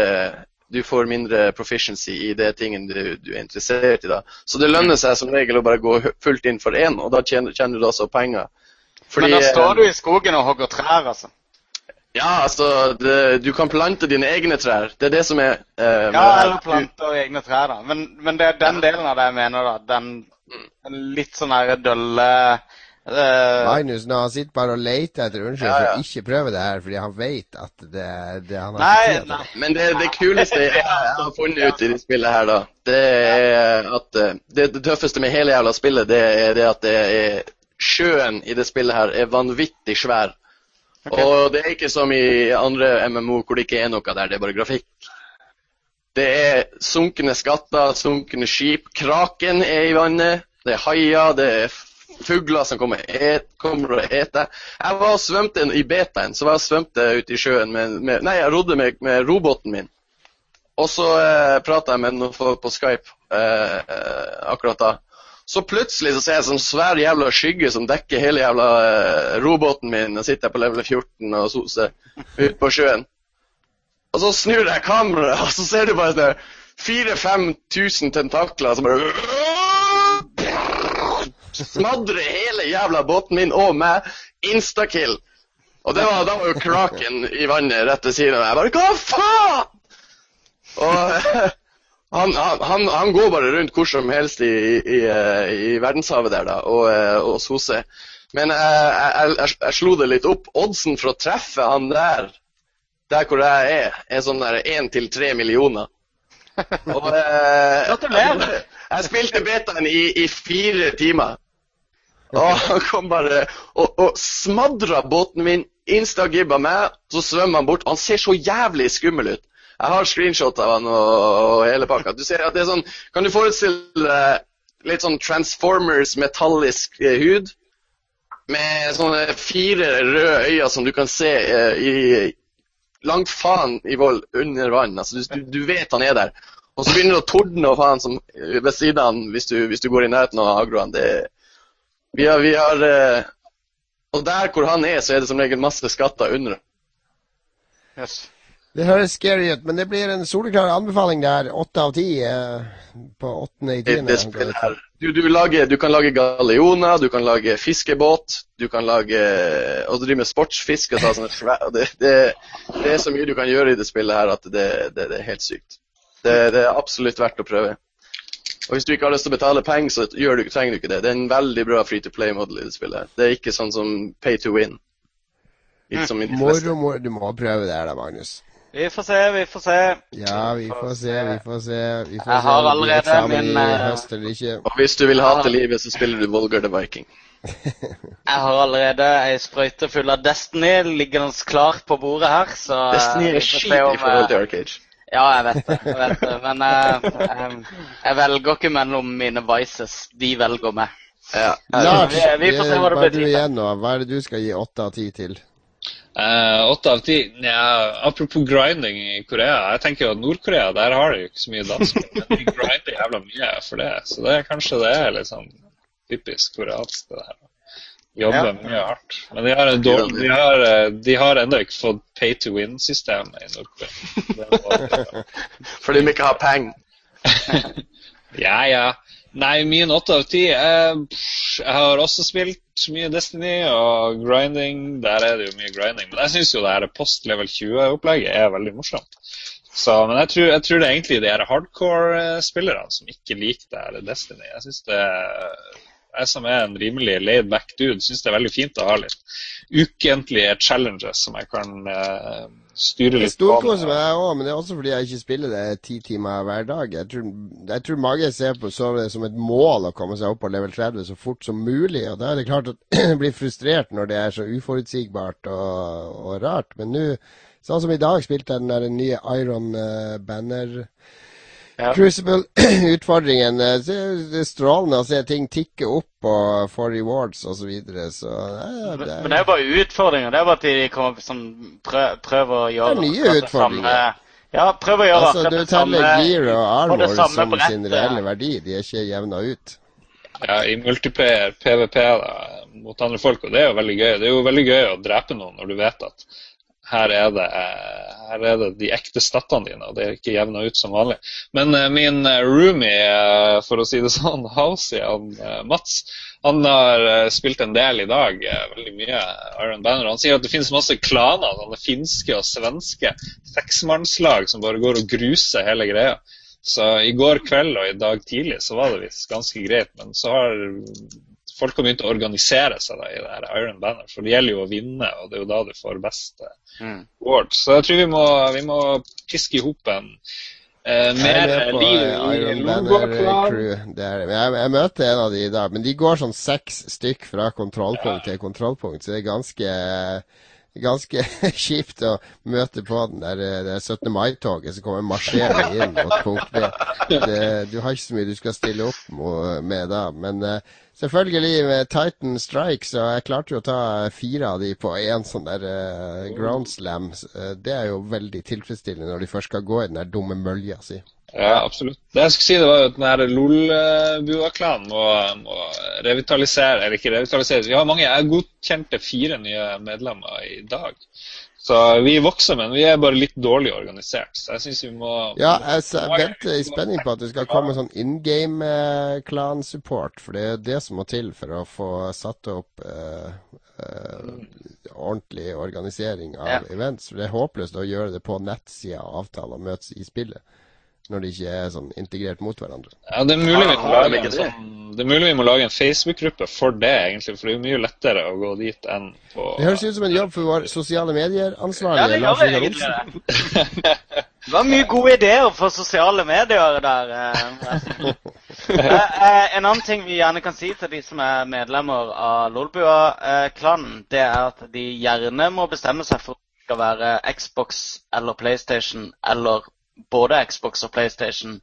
mindre proficiency i det tingen du er interessert i da. Så det lønner seg som regel å bare gå fullt inn for en, og da tjener du også penger. Men da står du i skogen og hogger trær, altså? Ja, altså, du kan plante dine egne trær. Det er det som er... ja, eller plante og egne trær da. Men det er den delen av det jeg mener da. Den litt sånn her dølle... Magnus, nå han sitter bare og leter etter unnskyld for å ikke prøve det her, fordi han vet at det han har ikke tid til. Men det kuleste jeg har funnet ut i det spillet her da, det er at det tøffeste med hele jævla spillet, det er det at sjøen i det spillet her er vanvittig svær. Okay. Og det er ikke som i andre MMO hvor det ikke er noe der, det er bare grafikk. Det er sunkende skatter, sunkende skip, kraken er i vannet, det er haier, det er fugler som kommer og eter. Jeg var og svømte i betaen, så var jeg svømte ute i sjøen jeg rodde med roboten min. Og så pratet jeg med noen folk på Skype akkurat da. Så plutselig så ser jeg sånn svær jævla skygge som dekker hele jævla roboten min, og sitter på level 14 og soser ut på sjøen. Og så snur jeg kameraet, og så ser du bare 4-5 tusen tentakler som bare smadrer hele jævla båten min og meg, instakill. Og da var jo kraken i vannet rett ved siden av meg. Jeg bare, hva faen? Og... Han går bare rundt hvor som helst i verdenshavet der da, og soser. Men jeg slo det litt opp. Oddsen for å treffe han der hvor jeg er sånn der 1-3 millioner. Og jeg spilte betaen i 4 timer. Og han kom bare og smadret båten min, instagibba meg, så svømmer han bort. Han ser så jævlig skummel ut. Jeg har screenshot av han og hele pakka. Du ser at det er sånn, kan du forestille litt sånn Transformers metallisk hud, med sånne 4 røde øyne som du kan se langt faen i vold under vann. Altså, du vet han er der. Og så begynner det å tordne og faen som ved siden hvis du går i nærheten av agroen. Vi har og der hvor han så det som regel masse skatter under. Yes. Det høres scary ut, men det blir en soleklar anbefaling der, 8 av 10 på 8. i 10. Det spillet her. Du kan lage galleoner, du kan lage fiskebåt, du kan lage og drive med sportsfisk og sånn. Det så mye du kan gjøre i det spillet her at det helt sykt. Det absolutt verdt å prøve. Og hvis du ikke har lyst til å betale penger, så trenger du ikke det. Det en veldig bra free-to-play-modell i det spillet her. Det ikke sånn som pay to win. Moro, du må prøve det her da, Magnus. Vi får se. Ja, vi får se. Jeg har allerede min... Og hvis du vil hate livet, så spiller du Volgar the Viking. Jeg har allerede en sprøyte full av Destiny liggende klart på bordet her, så... Destiny skit i forhold til Arcade. Ja, jeg vet det. Men jeg velger ikke mellom mine vices. De velger meg. Ja. Lars, vi får se hva det blir til. Hva det du skal gi 8 av 10 til? 8 av 10? Ja, apropos grinding i Korea. Jeg tenker jo at Nord-Korea, der har de jo ikke så mye dans. Men de grinder jævla mye for det. Så kanskje det litt sånn typisk koreansk det her. Jobber mye hardt. Men de har enda ikke fått pay-to-win-systemet i Nord-Korea. Fordi de ikke har penger. Ja. Nei, min 8 av 10 jeg har også spilt mye Destiny og grinding. Der det jo mye grinding. Men jeg synes jo det her post-level 20-opplegget veldig morsomt. Men jeg tror det egentlig de her hardcore-spillerne som ikke liker det her Destiny. Jeg synes jeg som en rimelig laid-back dude, synes det veldig fint å ha litt ukentlige challenges som jeg kan styre litt på. Det storkoser meg også, men det også fordi jeg ikke spiller det 10 timer hver dag. Jeg tror mange ser på det som et mål å komme seg opp på level 30 så fort som mulig, og da det klart at jeg blir frustrert når det så uforutsigbart og rart. Men nå, sånn som i dag, spilte jeg den der nye Iron Banner Crucible-utfordringen. Det strålende å se ting tikke opp og få rewards og så videre. Men det bare utfordringer. Det bare at de kommer sånn, prøver å gjøre det nye utfordringer. Ja, prøver å gjøre altså, du teller gear og armor som sin reelle verdi. De ikke jevnet ut. Ja, i multiplayer, PvP da, mot andre folk, og det jo veldig gøy. Det jo veldig gøy å drepe noen når du vet at her det de ekte statene dine, og det ikke jevnet ut som vanlig. Men min roomie, for å si det sånn, Hausi, Mats, han har spilt en del i dag, veldig mye Iron Banner. Han sier at det finnes masse klaner, sånne finske og svenske seksmannslag som bare går og gruser hele greia. Så i går kveld og i dag tidlig så var det visst ganske greit, men så har folk har begynt å organisere seg da, i det her Iron Banner, for det gjelder jo å vinne, og det jo da du får beste award. Så jeg tror vi må piske ihop en mer liv i Logo-klan. Jeg møter en av de i dag, men de går sånn 6 stykk fra kontrollpunkt til kontrollpunkt, så det ganske kjipt å møte på den der 17. mai-toget som kommer marsjerende inn mot punkt B. Du har ikke så mye du skal stille opp med da, men selvfølgelig med Titan Strike så jeg klarte jo å ta 4 av de på en sånn der ground slam. Det jo veldig tilfredsstillende når de først skal gå i den der dumme mølja si. Ja, absolutt. Det jeg skulle si det var jo at den her LOL-bua-klanen må revitalisere, eller ikke revitalisere. Vi har mange, jeg godkjente 4 nye medlemmer i dag. Så vi vokser, men vi bare litt dårlig organisert. Så jeg synes vi må... Ja, jeg venter i spenning på at det skal komme sånn in-game-klan-support, for det det som må til for å få satt opp ordentlig organisering av events. For det håpløst å gjøre det på nettsida av avtale og møtes i spillet, når de ikke sånn integrert mot hverandre. Ja, det mulig vi må lage en Facebook-gruppe for det, egentlig, for det jo mye lettere å gå dit enn på... Det høres ut som en jobb for vår sosiale medier-ansvarlige. Ja, det gjør det egentlig. Det var mye gode ideer for sosiale medier der. En annen ting vi gjerne kan si til de som medlemmer av LOLbua-klanen, det at de gjerne må bestemme seg for om det skal være Xbox eller PlayStation eller både Xbox og PlayStation.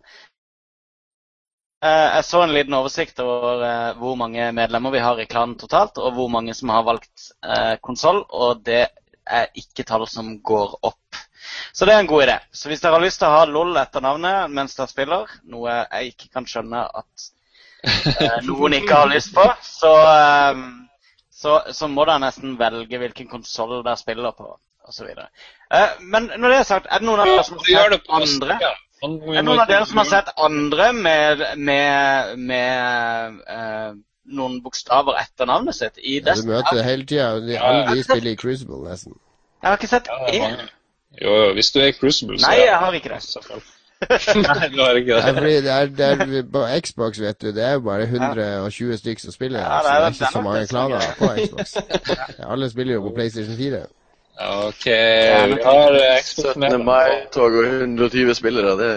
Jeg så en liten oversikt over hvor mange medlemmer vi har i klanen totalt, og hvor mange som har valgt konsol, og det ikke tall som går opp. Så det en god idé. Så hvis dere har lyst til å ha LOL etter navnet mens dere spiller, noe jeg ikke kan skjønne at noen ikke har lyst på, så må dere nesten velge hvilken konsol dere spiller på, og så videre. Men når det sagt, det noen av dere som har sett andre? Det noen av dere som har sett andre med noen bokstaver etter navnet sitt i Destiny? Du møter det hele tiden, alle de spiller i Crucible nesten. Jeg har ikke sett en. Jo, hvis du i Crucible, så... Nei, jeg har ikke det. Nei, du har ikke det. Fordi det er på Xbox, vet du, det er jo bare 120 stykker som spiller, så det er ikke så mange klaner på Xbox. Alle spiller jo på PlayStation 4. Ok, vi har Xbox 17. mai-tog og 120 spillere, det...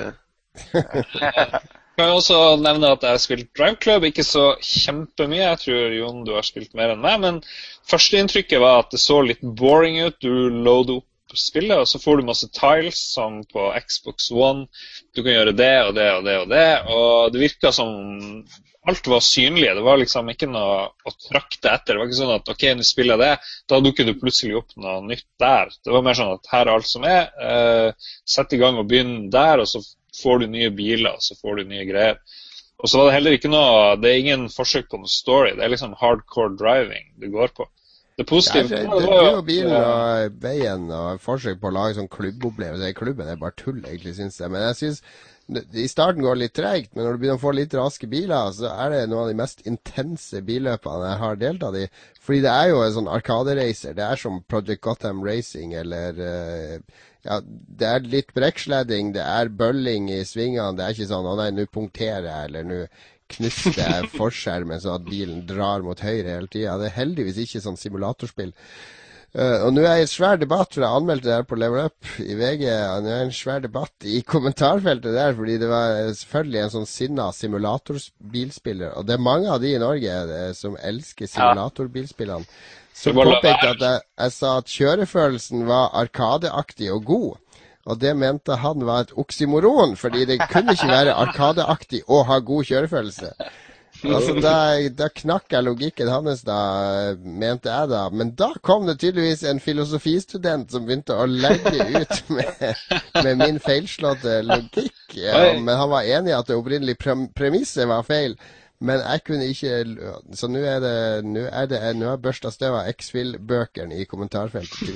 Jeg kan også nevne at jeg har spilt Drive Club, ikke så kjempemye. Jeg tror, Jon, du har spilt mer enn meg, men førsteinntrykket var at det så litt boring ut. Du loader opp spillet, og så får du masse tiles, som på Xbox One. Du kan gjøre det og det og det og det, og det virket som alt var synlig. Det var liksom ikke noe å trakte etter. Det var ikke sånn at, ok, nå spiller jeg det, da dukker du plutselig opp noe nytt der. Det var mer sånn at her er alt som er. Sett i gang og begynn der, og så får du nye biler, så får du nye greier. Og så var det heller ikke noe, det er ingen forsøk på noe story, det er liksom hardcore driving det går på. Det positive... Ja, det er jo bilen og veien og forsøk på å lage sånn klubbopplevelse. Klubben er bare tull, egentlig, synes jeg. Men jeg synes, i starten går det litt tregt, men når du begynner å få litt raske biler, så er det noen av de mest intense billøpene jeg har deltatt i. Fordi det er jo en sånn arcade-racer, det er som Project Gotham Racing, eller... Ja, det er litt brekksledding, det er bølling i svingene, det er ikke sånn, å nei, nå punkterer jeg, eller nå knuster jeg forskjermen så at bilen drar mot høyre hele tiden. Det er heldigvis ikke sånn simulatorspill. Og nå er det en svær debatt, for jeg anmeldte det her på Level Up i VG, og nå er det en svær debatt i kommentarfeltet der, fordi det var selvfølgelig en sånn sinna simulatorbilspiller, og det er mange av de i Norge som elsker simulatorbilspillene. Så påpekte at jeg sa at kjørefølelsen var arkadeaktig og god, og det mente han var et oksymoron, fordi det kunne ikke være arkadeaktig å ha god kjørefølelse. Altså, da knakk jeg logikken hans da, mente jeg da, men da kom det tydeligvis en filosofistudent som begynte å legge ut med min feilslåtte logikk, men han var enig i at det opprinnelige premisset var feil. Men jeg kunne ikke, så nå har børstet støv av X-Fill-bøkene i kommentarfeltet til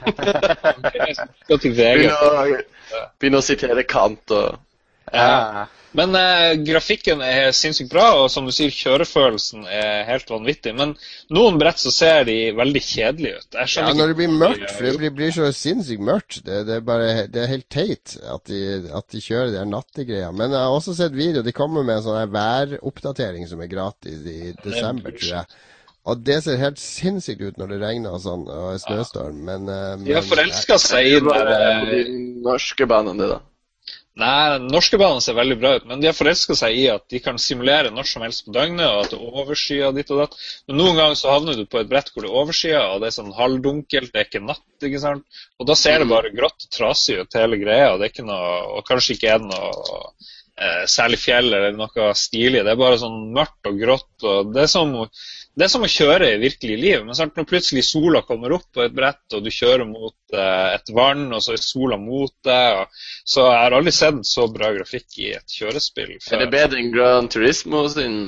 VG. Begynne å sitere Kant og... Ja. Men grafikken er sinnssykt bra, og som du sier, kjørefølelsen er helt vanvittig. Men noen brett så ser de veldig kjedelige ut. Ja, når det blir mørkt, for det blir så sinnssykt mørkt. Det er helt teit at de kjører de her nattegreier. Men jeg har også sett video, de kommer med en sånn her væroppdatering som er gratis i desember, tror jeg. Og det ser helt sinnssykt ut når det regner og sånn, og snøstorm. Men de har forelsket seg i de norske bandene, da. Nei, den norske banen ser veldig bra ut, men de har forelsket seg i at de kan simulere når som helst på døgnet, og at det er overskya ditt og datt. Men noen ganger så havner du på et brett hvor det er overskya, og det er sånn halvdunkelt, det er ikke natt, ikke sant? Og da ser det bare grått og trasig ut hele greia, og det er ikke noe, og kanskje ikke er det noe særlig fjell eller noe stilig, det er bare sånn mørkt og grått, og det er som å kjøre i virkelig liv, men sant, når plutselig sola kommer opp på et brett, og du kjører mot et vann, og så er sola mot deg, så jeg har aldri sett så bra grafikk i et kjørespill før. Er det bedre enn Gran Turismo sin?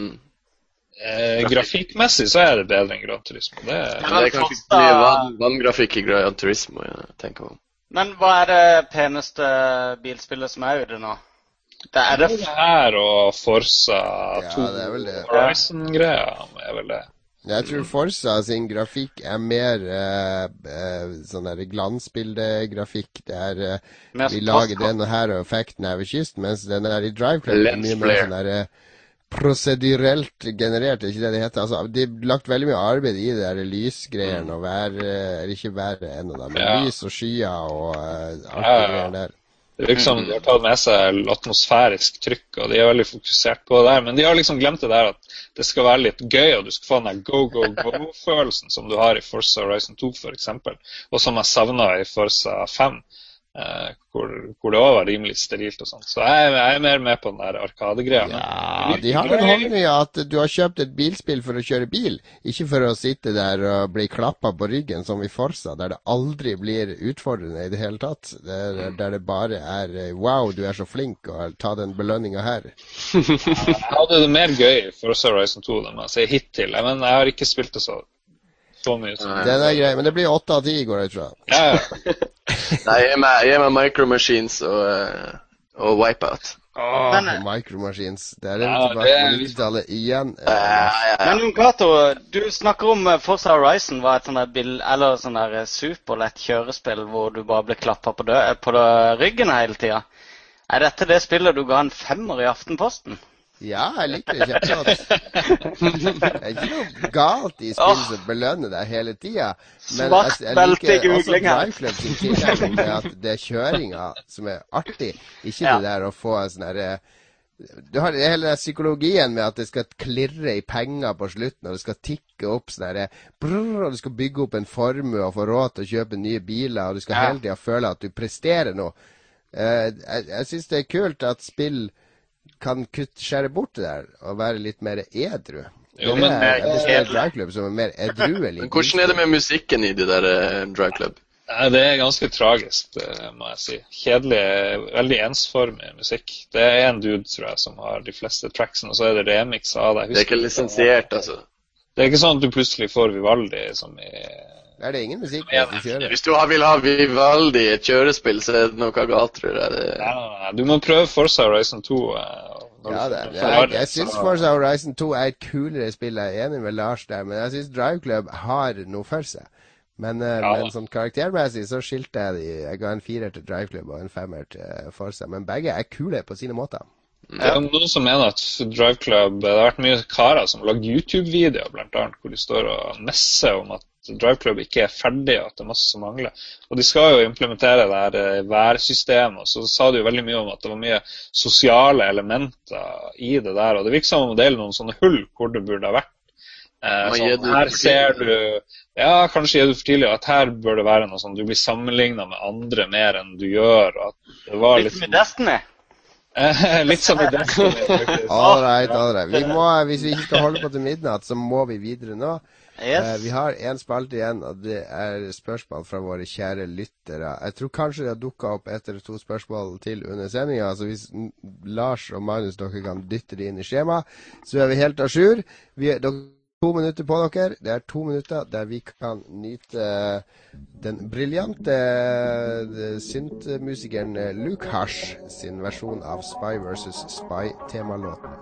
Grafikkmessig så er det bedre enn Gran Turismo. Det er kanskje ikke mye vanngrafikk i Gran Turismo, jeg tenker om. Men hva er det peneste bilspillet som er ute nå? Det er det her og Forza 2 Horizon-greia er vel det. Jeg tror Forza sin grafikk er mer sånn der glansbildegrafikk. Det er vi lager den her og effekten her ved kysten, mens den der i Drive Club er mye mer sånn der prosedurelt generert, er ikke det heter. Altså, de har lagt veldig mye arbeid i det der lysgreiene og eller ikke været ennå da, men lys og skyer og alt det greiene der. Det virker som de har tatt med seg atmosfærisk trykk, og de er veldig fokusert på det der. Men de har liksom glemt det der at det skal være litt gøy, og du skal få den der go-go-go-følelsen som du har i Forza Horizon 2 for eksempel, og som jeg savnet i Forza 5. hvor det også var rimelig sterilt og sånt. Så jeg er mer med på den der arkadegreia. Ja, de har den holdningen at du har kjøpt et bilspill for å kjøre bil, ikke for å sitte der og bli klappet på ryggen som i Forza, der det aldri blir utfordrende i det hele tatt. Der det bare er wow, du er så flink, og ta den belønningen her. Jeg hadde det mer gøy i Forza Horizon 2, det må jeg si hittil. Men jeg har ikke spilt det så mye. Den er grei, men det blir 8 av 10 går jeg tror. Ja. Nei, jeg er med Micro Machines og Wipeout. Micro Machines. Det er tilbake på 90-tallet igjen. Men Jon Cato, du snakker om Forza Horizon var et sånn der superlett kjørespill hvor du bare ble klappet på ryggen hele tiden. Er dette det spillet du ga en 5-er i Aftenposten? Ja, jeg liker det kjempegodt. Det er ikke noe galt i spill som belønner deg hele tiden. Men jeg liker også Drive Club sin tilnærming med at det er kjøringa som er artig. Ikke det der å få en sånn herre... Du har hele psykologien med at det skal klirre i penger på slutten, og det skal tikke opp sånn herre og du skal bygge opp en formue og få råd til å kjøpe nye biler, og du skal hele tiden føle at du presterer noe. Jeg synes det er kult at spill kan skjære bort det der og være litt mer edru. Jo, men jeg beskrev Drive Club som en mer edruelig. Men hvordan er det med musikken i det der Drive Club? Det er ganske tragisk, må jeg si. Kjedelig, veldig ensformig musikk. Det er en dude, tror jeg, som har de fleste tracksene, og så er det remix av det. Det er ikke lisensiert, altså? Det er ikke sånn at du plutselig får Vivaldi som i... Er det ingen musikk du kjører? Hvis du vil ha Vivaldi i et kjørespill, så er det noe galt, tror jeg. Nei, du må prøve Forza Horizon 2. Jeg synes Forza Horizon 2 er et kulere spill. Jeg er enig med Lars der, men jeg synes Drive Club har noe for seg. Men sånn karaktermessig så skilte jeg de. Jeg ga en 4 til Drive Club og en 5 til Forza, men begge er kule på sine måter. Det er noen som mener at Drive Club, det har vært mye karer som har laget YouTube-videoer blant annet, hvor de står og messer om at Drive Club ikke er ferdig, og at det er masse som mangler. Og de skal jo implementere det her værsystemet, og så sa de jo veldig mye om at det var mye sosiale elementer i det der, og det virker som om det er noen sånne hull hvor det burde ha vært. Sånn, her ser du, kanskje er du for tidlig, at her bør det være noe sånn, du blir sammenlignet med andre mer enn du gjør, og at det var litt som i Destiny. Litt som i Destiny. All right. Hvis vi ikke skal holde på til midnatt, så må vi videre nå. Yes. Vi har en spalte igjen, og det er spørsmål fra våre kjære lyttere. Jeg tror kanskje det har dukket opp 1 eller 2 spørsmål til under sendingen, så hvis Lars og Magnus dere kan dytte det inn i skjema, så er vi helt à jour. Dere 2 minutter på dere. Det er 2 minutter der vi kan nyte den briljante syntmusikeren Luke Hash sin versjon av Spy vs. Spy-temalåten.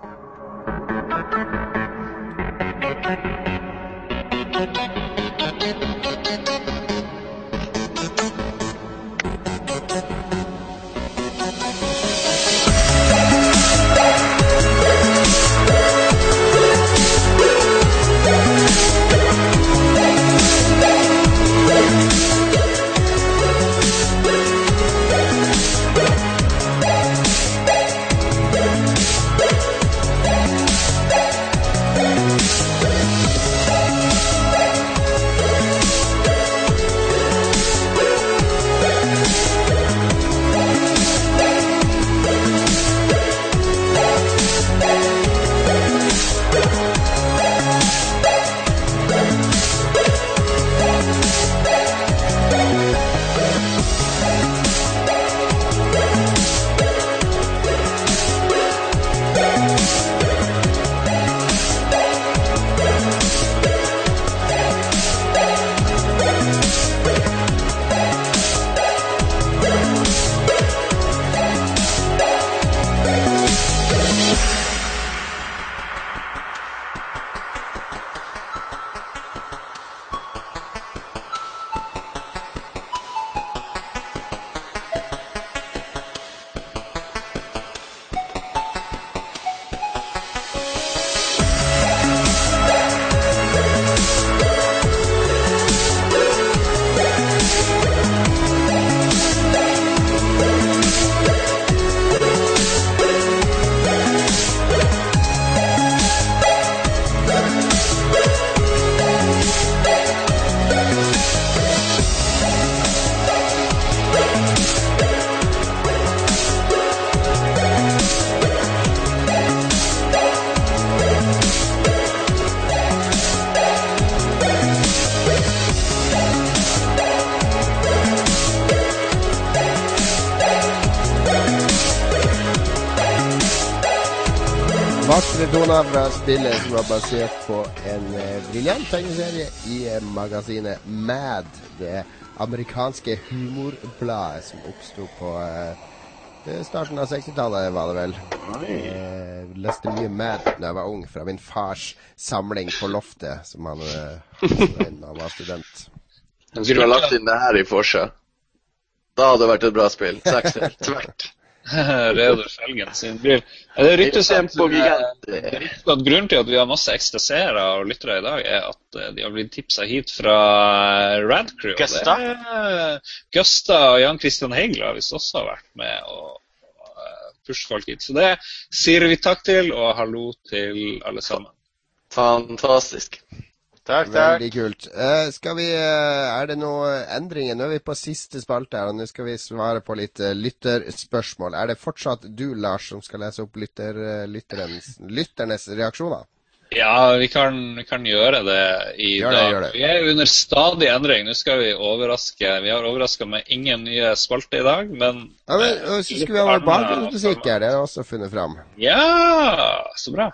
Varslertona fra spillet som var basert på en briljant tegneserie i magasinet Mad, det amerikanske humorbladet som oppstod på starten av 60-tallet, var det vel. Leste mye Mad da jeg var ung, fra min fars samling på loftet, som han var student. Han skulle ha lagt inn det her i Forsø. Da hadde det vært et bra spill. Tvert. Reodor Felgen sin bil. Det ryktes at grunnen til at vi har masse ekstaserer og lyttere i dag, er at de har blitt tipset hit fra Rad Crew. Gusta og Jan Christian Hegel har visst også vært med og pushe folk hit. Så det sier vi takk til, og hallo til alle sammen. Fantastisk. Takk. Veldig kult. Er det noen endringer? Nå er vi på siste spalte her, og nå skal vi svare på litt lytterspørsmål. Er det fortsatt du, Lars, som skal lese opp lytternes reaksjoner? Ja, vi kan gjøre det i dag. Gjør det. Vi er under stadig endring. Nå skal vi overraske. Vi har overrasket med ingen nye spalte i dag, men... Ja, men så skulle vi ha bakgrunnsmusikk her, det har jeg også funnet fram. Ja, så bra.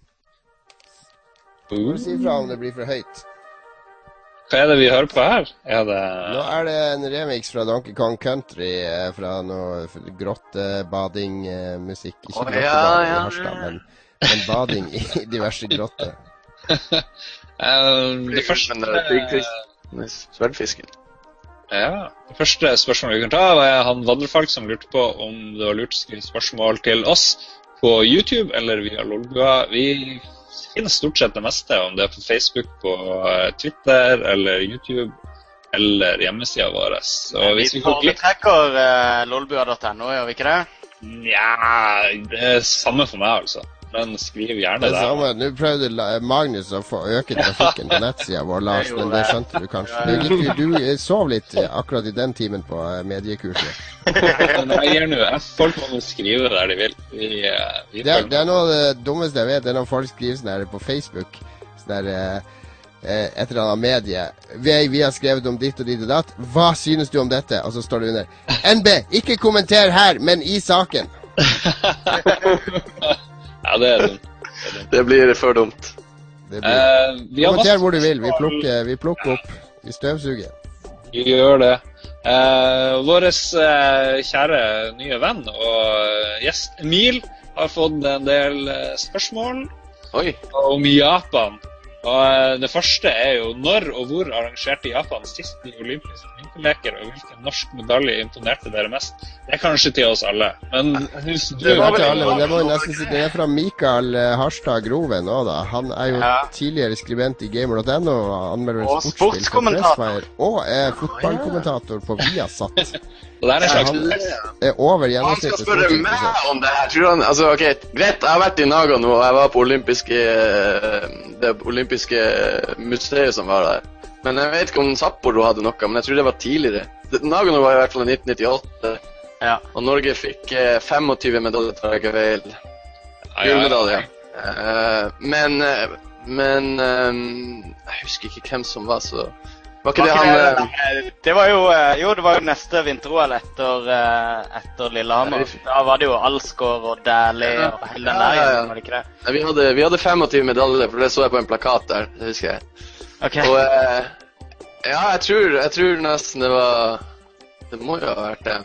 Må du si fra om det blir for høyt. Hva er det vi hører på her? Nå er det en remix fra Donkey Kong Country, fra noe grottebading-musikk. Ikke grottebading i Harstad, men bading i diverse grotter. Det første... Sverdfisken. Ja, det første spørsmålet vi kan ta var han Vandrefalk som lurte på om det var lurt å skrive spørsmål til oss på YouTube eller via Lolbua. Vi finner stort sett det meste, om det er på Facebook, på Twitter eller YouTube eller hjemmesiden vår. Så vi foretrekker lolbua.no, gjør vi ikke det? Ja, det er samme for meg altså. Men skriv gjerne der. Nå prøvde Magnus å få øke trafikken på nettsiden vår, Lars, men det skjønte du kanskje. Du sov litt akkurat i den timen på mediekurset. Folk må skrive der de vil. Det er noe av det dummeste jeg vet, det er når folk skriver sånn her på Facebook, sånn her et eller annet medie. Vi har skrevet om ditt og ditt og datt. Hva synes du om dette? Og så står det under NB, ikke kommenter her, men i saken. Ja, det er dumt. Det blir for dumt. Kommenter hvor du vil. Vi plukker opp. Vi støvsuger. Vi gjør det. Vår kjære nye venn og gjest Emil har fått en del spørsmål om Japan. Og det første er jo når og hvor arrangerte Japan sist de olympiske vinterleker, og hvilken norsk medalje imponerte dere mest? Det er kanskje til oss alle, men det var til alle, men det må jo nesten si det er fra Mikael Harstad Groven også da. Han er jo tidligere skribent i Gamer.no, anmelder sportskommentator og er fotballkommentator på Viasat. Han er over han skal spørre meg om det her. Tror han, altså, greit, jeg har vært i Naga nå, og jeg var på det olympiske museet som var der. Men jeg vet ikke om Sapporo hadde noe, men jeg tror det var tidligere. Nagano var i hvert fall i 1998, og Norge fikk 25 medaljer, tar jeg ikke feil. Gullmedalje. Men jeg husker ikke hvem som var så... Det var jo neste vinter-OL etter Lillehammer. Da var det jo Alsgaard og Dæhlie og hele den der, var det ikke det? Vi hadde 25 medaljer, for det så jeg på en plakat der, det husker jeg. Okay. Og jeg tror nesten det var... Det må jo ha vært det.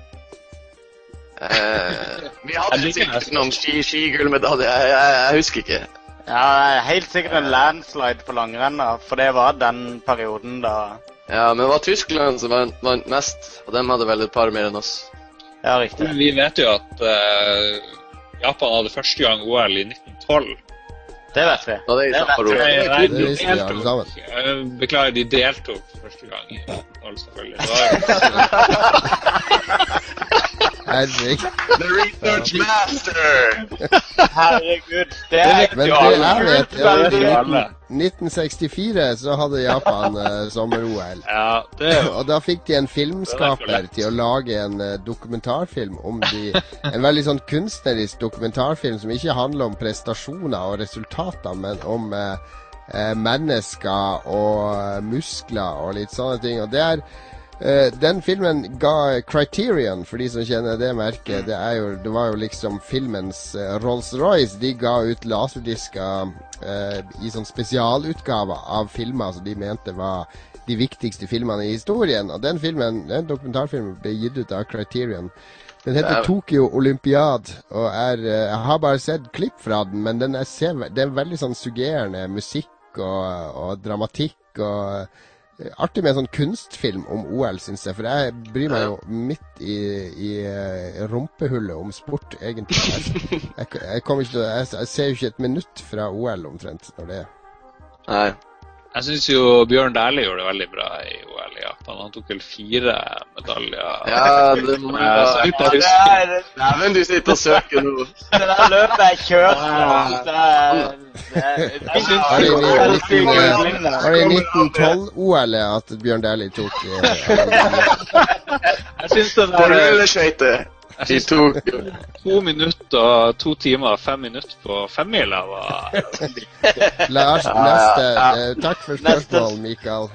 Vi hadde sikkert noen skigullmedaljer, jeg husker ikke. Ja, helt sikkert en landslide på langrennet, for det var den perioden da... Ja, men det var Tyskland som vant mest, og de hadde vel et par mer enn oss. Ja, riktig. Vi vet jo at Japan hadde første gang OL i 1912. Det vet vi. Ja, det visste vi alle sammen. Beklager, de deltok for første gang i 1912, selvfølgelig. The research master! Herregud, det men det jeg vet, i 1964 så hadde Japan sommer-OL. Ja, og da fikk de en filmskaper til å lage en dokumentarfilm om en veldig sånn kunstnerisk dokumentarfilm som ikke handler om prestasjoner og resultater, men om mennesker og muskler og litt sånne ting. Og det Den filmen ga Criterion, for de som kjenner det merket. Det var jo liksom filmens Rolls-Royce. De ga ut laserdisker i sånn spesialutgaver av filmer som de mente var de viktigste filmene i historien. Og den dokumentarfilmen ble gitt ut av Criterion. Den heter Tokyo Olympiad, og jeg har bare sett klipp fra den, men det er veldig sånn suggerende musikk og dramatikk og artig med en sånn kunstfilm om OL, synes jeg, for jeg bryr meg jo midt i rumpehullet om sport, egentlig. Jeg ser jo ikke et minutt fra OL omtrent når det Nei. Jeg synes jo Bjørn Dæhlie gjorde det veldig bra i OL i Japan. Han tok vel 4 medaljer. Ja, det må Nei, men du sitter og søker nå. Det der løpet jeg kjørte. Var det i 1912-OL at Bjørn Dæhlie tok Jeg synes det der rulleskøyter. I 2 minutter og 2 timer og 5 minutter på 5-mila var Lars, neste. Takk for spørsmål, Mikael.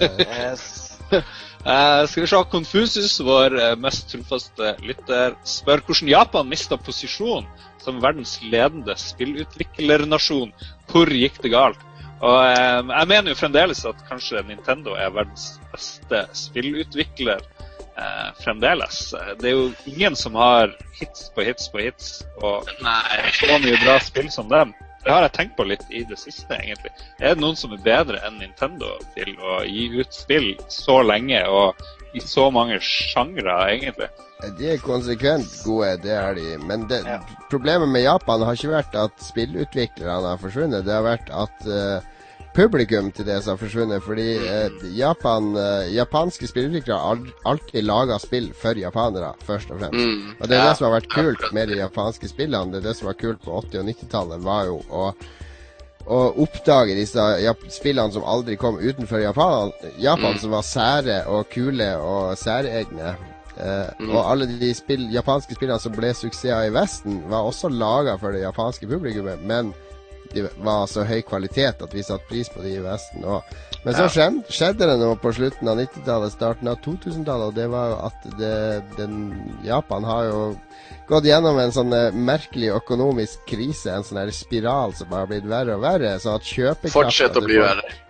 Skal vi se, Konfusus, vår mest trofaste lytter, spør hvordan Japan mistet posisjon som verdens ledende spillutviklernasjon. Hvor gikk det galt? Og jeg mener jo fremdeles at kanskje Nintendo er verdens beste spillutvikler. Fremdeles. Det er jo ingen som har hits på hits på hits og så mye bra spill som dem. Det har jeg tenkt på litt i det siste, egentlig. Er det noen som er bedre enn Nintendo til å gi ut spill så lenge og i så mange sjangre, egentlig? De er konsekvent gode, det er de. Men problemet med Japan har ikke vært at spillutviklerne har forsvunnet. Det har vært at publikum til det som har forsvunnet, fordi japanske spillutviklere har alltid laget spill for japanere, først og fremst. Og det er det som har vært kult med de japanske spillene. Det er det som var kult på 80- og 90-tallet, var jo å oppdage disse spillene som aldri kom utenfor Japan, som var sære og kule og særegne. Og alle de japanske spillene som ble suksesser i Vesten, var også laget for det japanske publikummet, men de var så høy kvalitet at vi satt pris på de i Vesten. Men så skjedde det noe på slutten av 90-tallet, starten av 2000-tallet, og det var jo at Japan har jo gått gjennom en sånn merkelig økonomisk krise, en sånn her spiral som bare har blitt verre og verre, så at kjøpekraften fortsetter å bli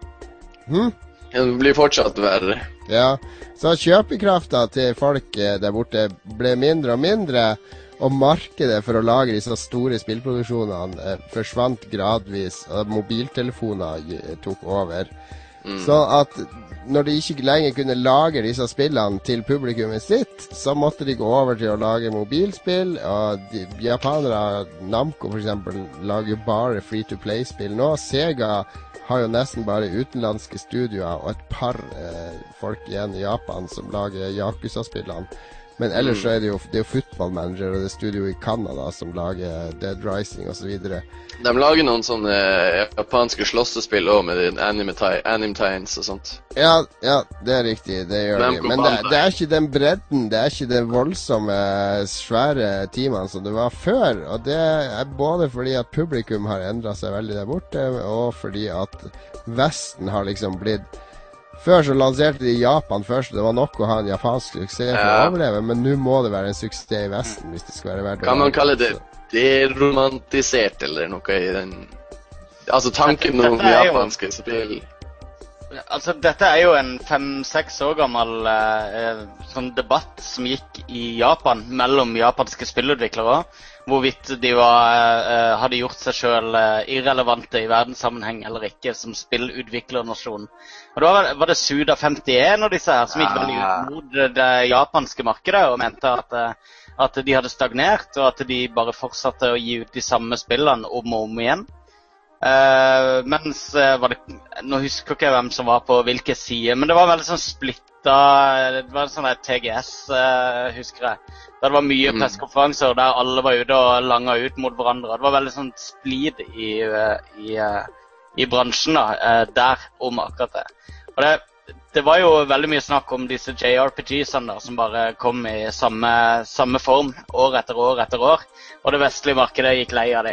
verre. Det blir fortsatt verre. Ja, så kjøpekraften til folk der borte ble mindre og mindre, og markedet for å lage disse store spillproduksjonene forsvant gradvis, og mobiltelefoner tok over. Så at når de ikke lenger kunne lage disse spillene til publikummet sitt, så måtte de gå over til å lage mobilspill, og japanere, Namco for eksempel, lager bare free-to-play-spill nå. Sega har jo nesten bare utenlandske studioer og et par folk igjen i Japan som lager Yakuza-spillene. Men ellers så er det jo Football Manager og det studio i Canada som lager Dead Rising og så videre. De lager noen sånne japanske slåssespill også med Anime Times og sånt. Ja, det er riktig, det gjør de. Men det er ikke den bredden, det er ikke den voldsomme, svære teamene som det var før. Og det er både fordi at publikum har endret seg veldig der borte, og fordi at Vesten har liksom blitt... Før så lanserte de Japan først, det var nok å ha en japansk suksess for å overleve, men nå må det være en suksess i Vesten hvis det skal være verdt å... Kan man kalle det deromantisert eller noe i den... Altså tanken om japanske spill? Altså dette er jo en 5-6 år gammel sånn debatt som gikk i Japan mellom japanske spillutviklere, hvorvidt de hadde gjort seg selv irrelevante i verdenssammenheng eller ikke som spillutviklernasjon. Og da var det Suda 51 og disse her som gikk veldig ut mot det japanske markedet og mente at de hadde stagnert, og at de bare fortsatte å gi ut de samme spillene om og om igjen. Mens nå husker ikke jeg hvem som var på hvilke sider, men det var veldig sånn splitta. Det var sånn der TGS, husker jeg. Da det var mye pressekonferanser der alle var ute og langet ut mot hverandre. Det var veldig sånn splid i bransjen der om akkurat det. Og det var jo veldig mye snakk om disse JRPG-ene som bare kom i samme form år etter år etter år, og det vestlige markedet gikk lei av det.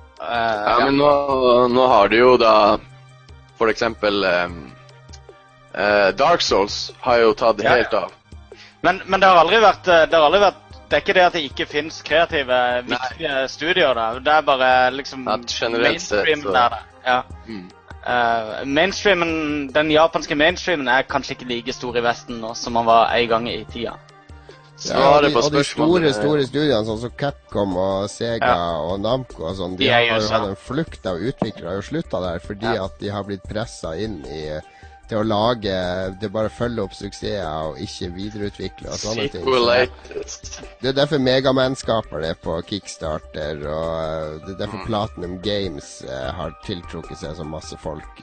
Men nå har du jo da for eksempel Dark Souls har jo tatt helt av. Men det har aldri vært, det er ikke det at det ikke finnes kreative, viktige studier der. Det er bare liksom mainstreamen der. Ja. Mainstreamen, den japanske mainstreamen er kanskje ikke like stor i Vesten nå som man var en gang i tida. Og de store studiene, sånn som Capcom og Sega og Namco og sånn, de har jo hatt en flukt av utviklere, har jo sluttet der fordi at de har blitt presset inn til å lage, det bare følge opp suksesser og ikke videreutvikle og sånne ting. Det er derfor Mega Man skaper det på Kickstarter, og det er derfor Platinum Games har tiltrukket seg så masse folk.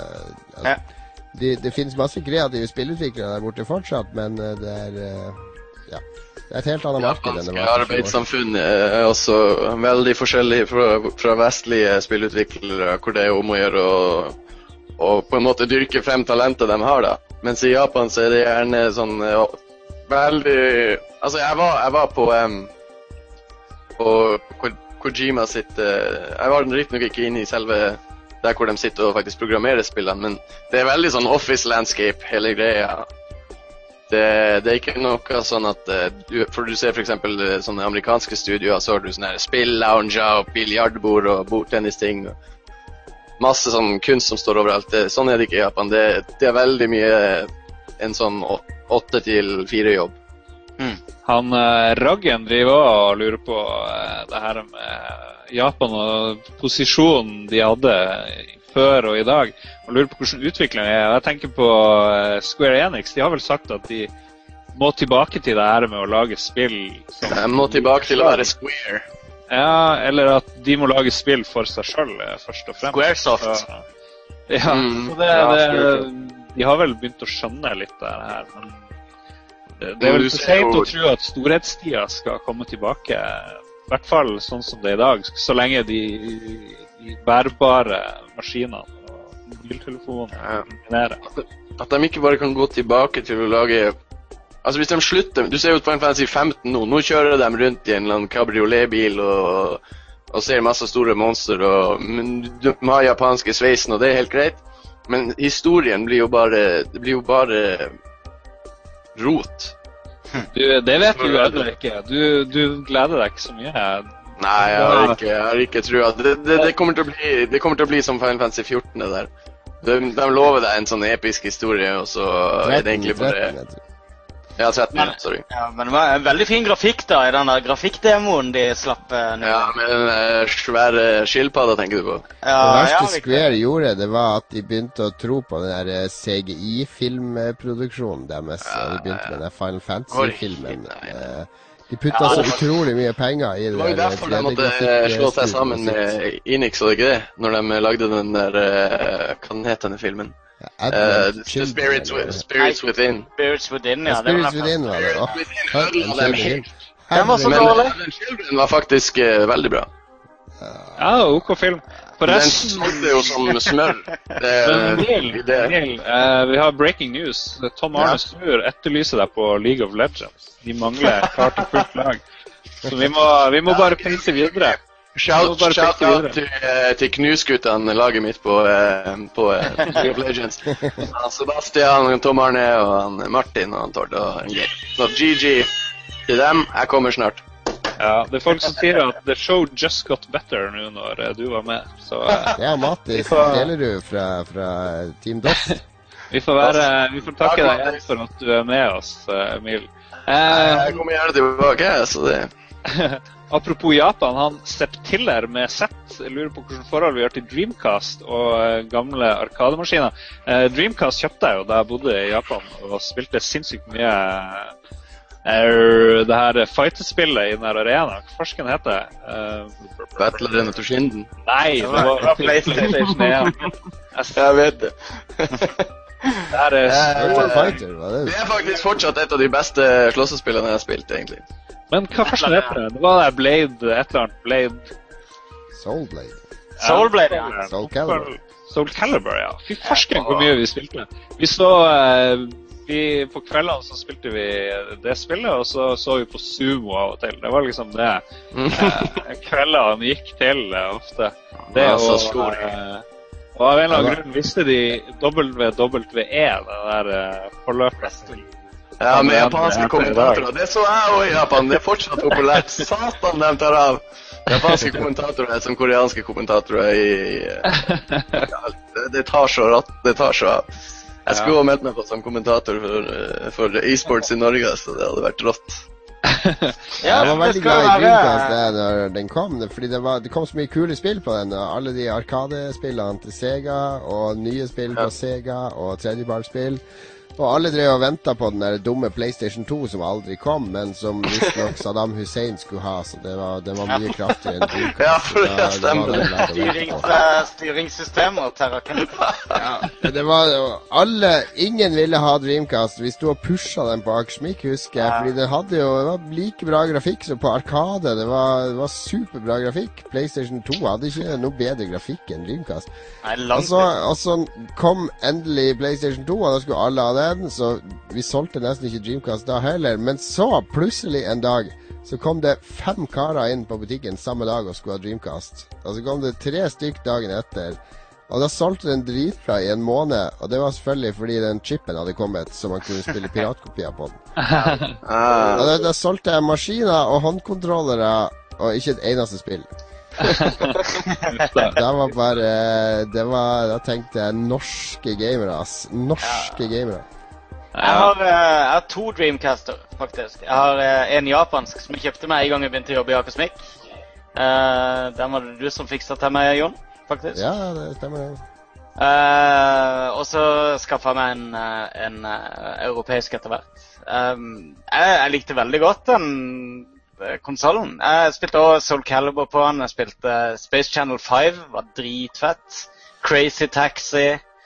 Det finnes masse kreative spillutviklere der borte fortsatt, men det er et helt annet marked enn det var. Arbeidssamfunn er også veldig forskjellig fra vestlige spillutviklere, hvor det er om å gjøre og på en måte dyrke frem talentet de har da. Mens i Japan så er det gjerne sånn veldig... Altså jeg var på Kojima sitt... Jeg var riktig nok ikke inne i selve der hvor de sitter og faktisk programmerer spillene, men det er veldig sånn office landscape, hele greia. Det er ikke noe sånn at for du ser for eksempel sånne amerikanske studioer, så har du sånne spill-lounger og biljardbord og bordtennisting og masse sånn kunst som står overalt. Sånn er det ikke i Japan. Det er veldig mye en sånn 8-4 jobb. Han Raggen driver og lurer på det her med Japan og posisjonen de hadde før og i dag, og lurer på hvordan utviklingen er. Jeg tenker på Square Enix. De har vel sagt at de må tilbake til det her med å lage spill. De må tilbake til å være Square. Ja, eller at de må lage spill for seg selv, først og fremst. Squaresoft. Så de har vel begynt å skjønne litt det her, men det er vel for sent å tro at storhetstida skal komme tilbake, i hvert fall sånn som det er i dag, så lenge de bærbare maskinene og mobiltelefonene dominerer. At de ikke bare kan gå tilbake til å lage... Altså hvis de slutter... Du ser jo Final Fantasy 15 nå. Nå kjører de rundt i en eller annen cabriolet-bil og ser masse store monster, men du må ha japanske sveisen, og det er helt greit. Men historien blir jo bare rot. Det vet du jo ikke. Du gleder deg ikke så mye. Nei, jeg har ikke trua. Det kommer til å bli som Final Fantasy 14 det der. De lover deg en sånn episk historie, og så er det egentlig bare... Ja, 13, sorry. Ja, men det var en veldig fin grafikk da, i den der grafikkdemoen de slapp nå. Ja, med den svære skilpadda, tenker du på. Ja, det verste Square gjorde, det var at de begynte å tro på den der CGI-filmproduksjonen deres, og de begynte med den Final Fantasy-filmen. De puttet så utrolig mye penger i det. Det var jo derfor de måtte slå seg sammen med Enix, og ikke det, når de lagde den der, hva den heter denne filmen? Spirits Within. Spirits Within, ja. Spirits Within var det. Den var så dårlig. Men Children var faktisk veldig bra. Ja, ok film. Den smakte jo som smør. Vi har breaking news. Tom Arne Stur etterlyser deg på League of Legends. De mangler klart og fullt lag. Så vi må bare peise videre. Shout out til knusguttene, laget mitt på League of Legends. Sebastian, Tom Arne og Martin og Tord og Geir. Så GG til dem, jeg kommer snart. Ja, det er folk som sier at the show just got better nå når du var med. Så, ja, Mattis, deler du fra Team DOS? Vi får takke deg igjen for at du er med oss, Emil. Jeg kommer gjerne tilbake, så det... Apropos Japan, han Septiller med Z lurer på hvordan forhold vi har til Dreamcast og gamle arkademaskiner. Dreamcast kjøpte jeg jo da jeg bodde i Japan og spilte sinnssykt mye det her fighterspillet i den her arena. Hva farsken heter det? Battle Arena Toshinden? Nei, det var PlayStation 1. Jeg vet det. Det er faktisk fortsatt et av de beste slåssespillene jeg har spilt, egentlig. Men hva farsken heter det? Det var der Blade, et eller annet Blade... Soulblade. Soulblade, ja. Soul Calibur, ja. Fy farsken hvor mye vi spilte. Vi så... på kveldene så spilte vi det spillet, og så vi på sumo av og til. Det var liksom det kveldene gikk til ofte. Det Og av en eller annen grunn visste de WWE, det der forløpet. Ja, med japanske kommentatorer. Det så jeg også i Japan. Det fortsatt populært. Satan, de tar av. Japanske kommentatorer som koreanske kommentatorer det tar så av. Jeg skulle ha meldt meg på som kommentator for e-sports i Norge, så det hadde vært rått. Jeg var veldig glad i Dreamcast når den kom, fordi det kom så mye kule spill på den. Alle de arkadespillene til Sega, og nye spill på Sega, og tredjepartsspill. Og alle drev og ventet på den der dumme PlayStation 2 som aldri kom, men som visstnok Saddam Hussein skulle ha, så det var mye kraftigere enn Dreamcast. Ja, for det stemmer. Styringssystemer og terrakanter. Ja, det var ingen ville ha Dreamcast. Vi stod og pushet den på Akersmik, husker jeg, fordi det var like bra grafikk som på Arkade. Det var superbra grafikk. PlayStation 2 hadde ikke noe bedre grafikk enn Dreamcast. Og så kom endelig PlayStation 2, og da skulle alle ha den, så vi solgte nesten ikke Dreamcast da heller. Men så plutselig en dag så kom det 5 karer inn på butikken samme dag og skulle ha Dreamcast. Og så kom det 3 stykk dagen etter, og da solgte den dritbra i en måned. Og det var selvfølgelig fordi den chipen hadde kommet, så man kunne spille piratkopier på den. Og da solgte jeg maskiner og håndkontrollere og ikke et eneste spill. Da tenkte jeg norske gamere, Norske gamere. Jeg har 2 Dreamcaster, faktisk. Jeg har en japansk som jeg kjøpte meg en gang jeg begynte å jobbe i Akersmik. Den var det du som fikset til meg, Jon, faktisk. Ja, det stemmer. Og så skaffet jeg meg en europeisk etter hvert. Jeg likte veldig godt den konsolen. Jeg spilte også Soul Calibur på den. Jeg spilte Space Channel 5, var dritfett. Crazy Taxi.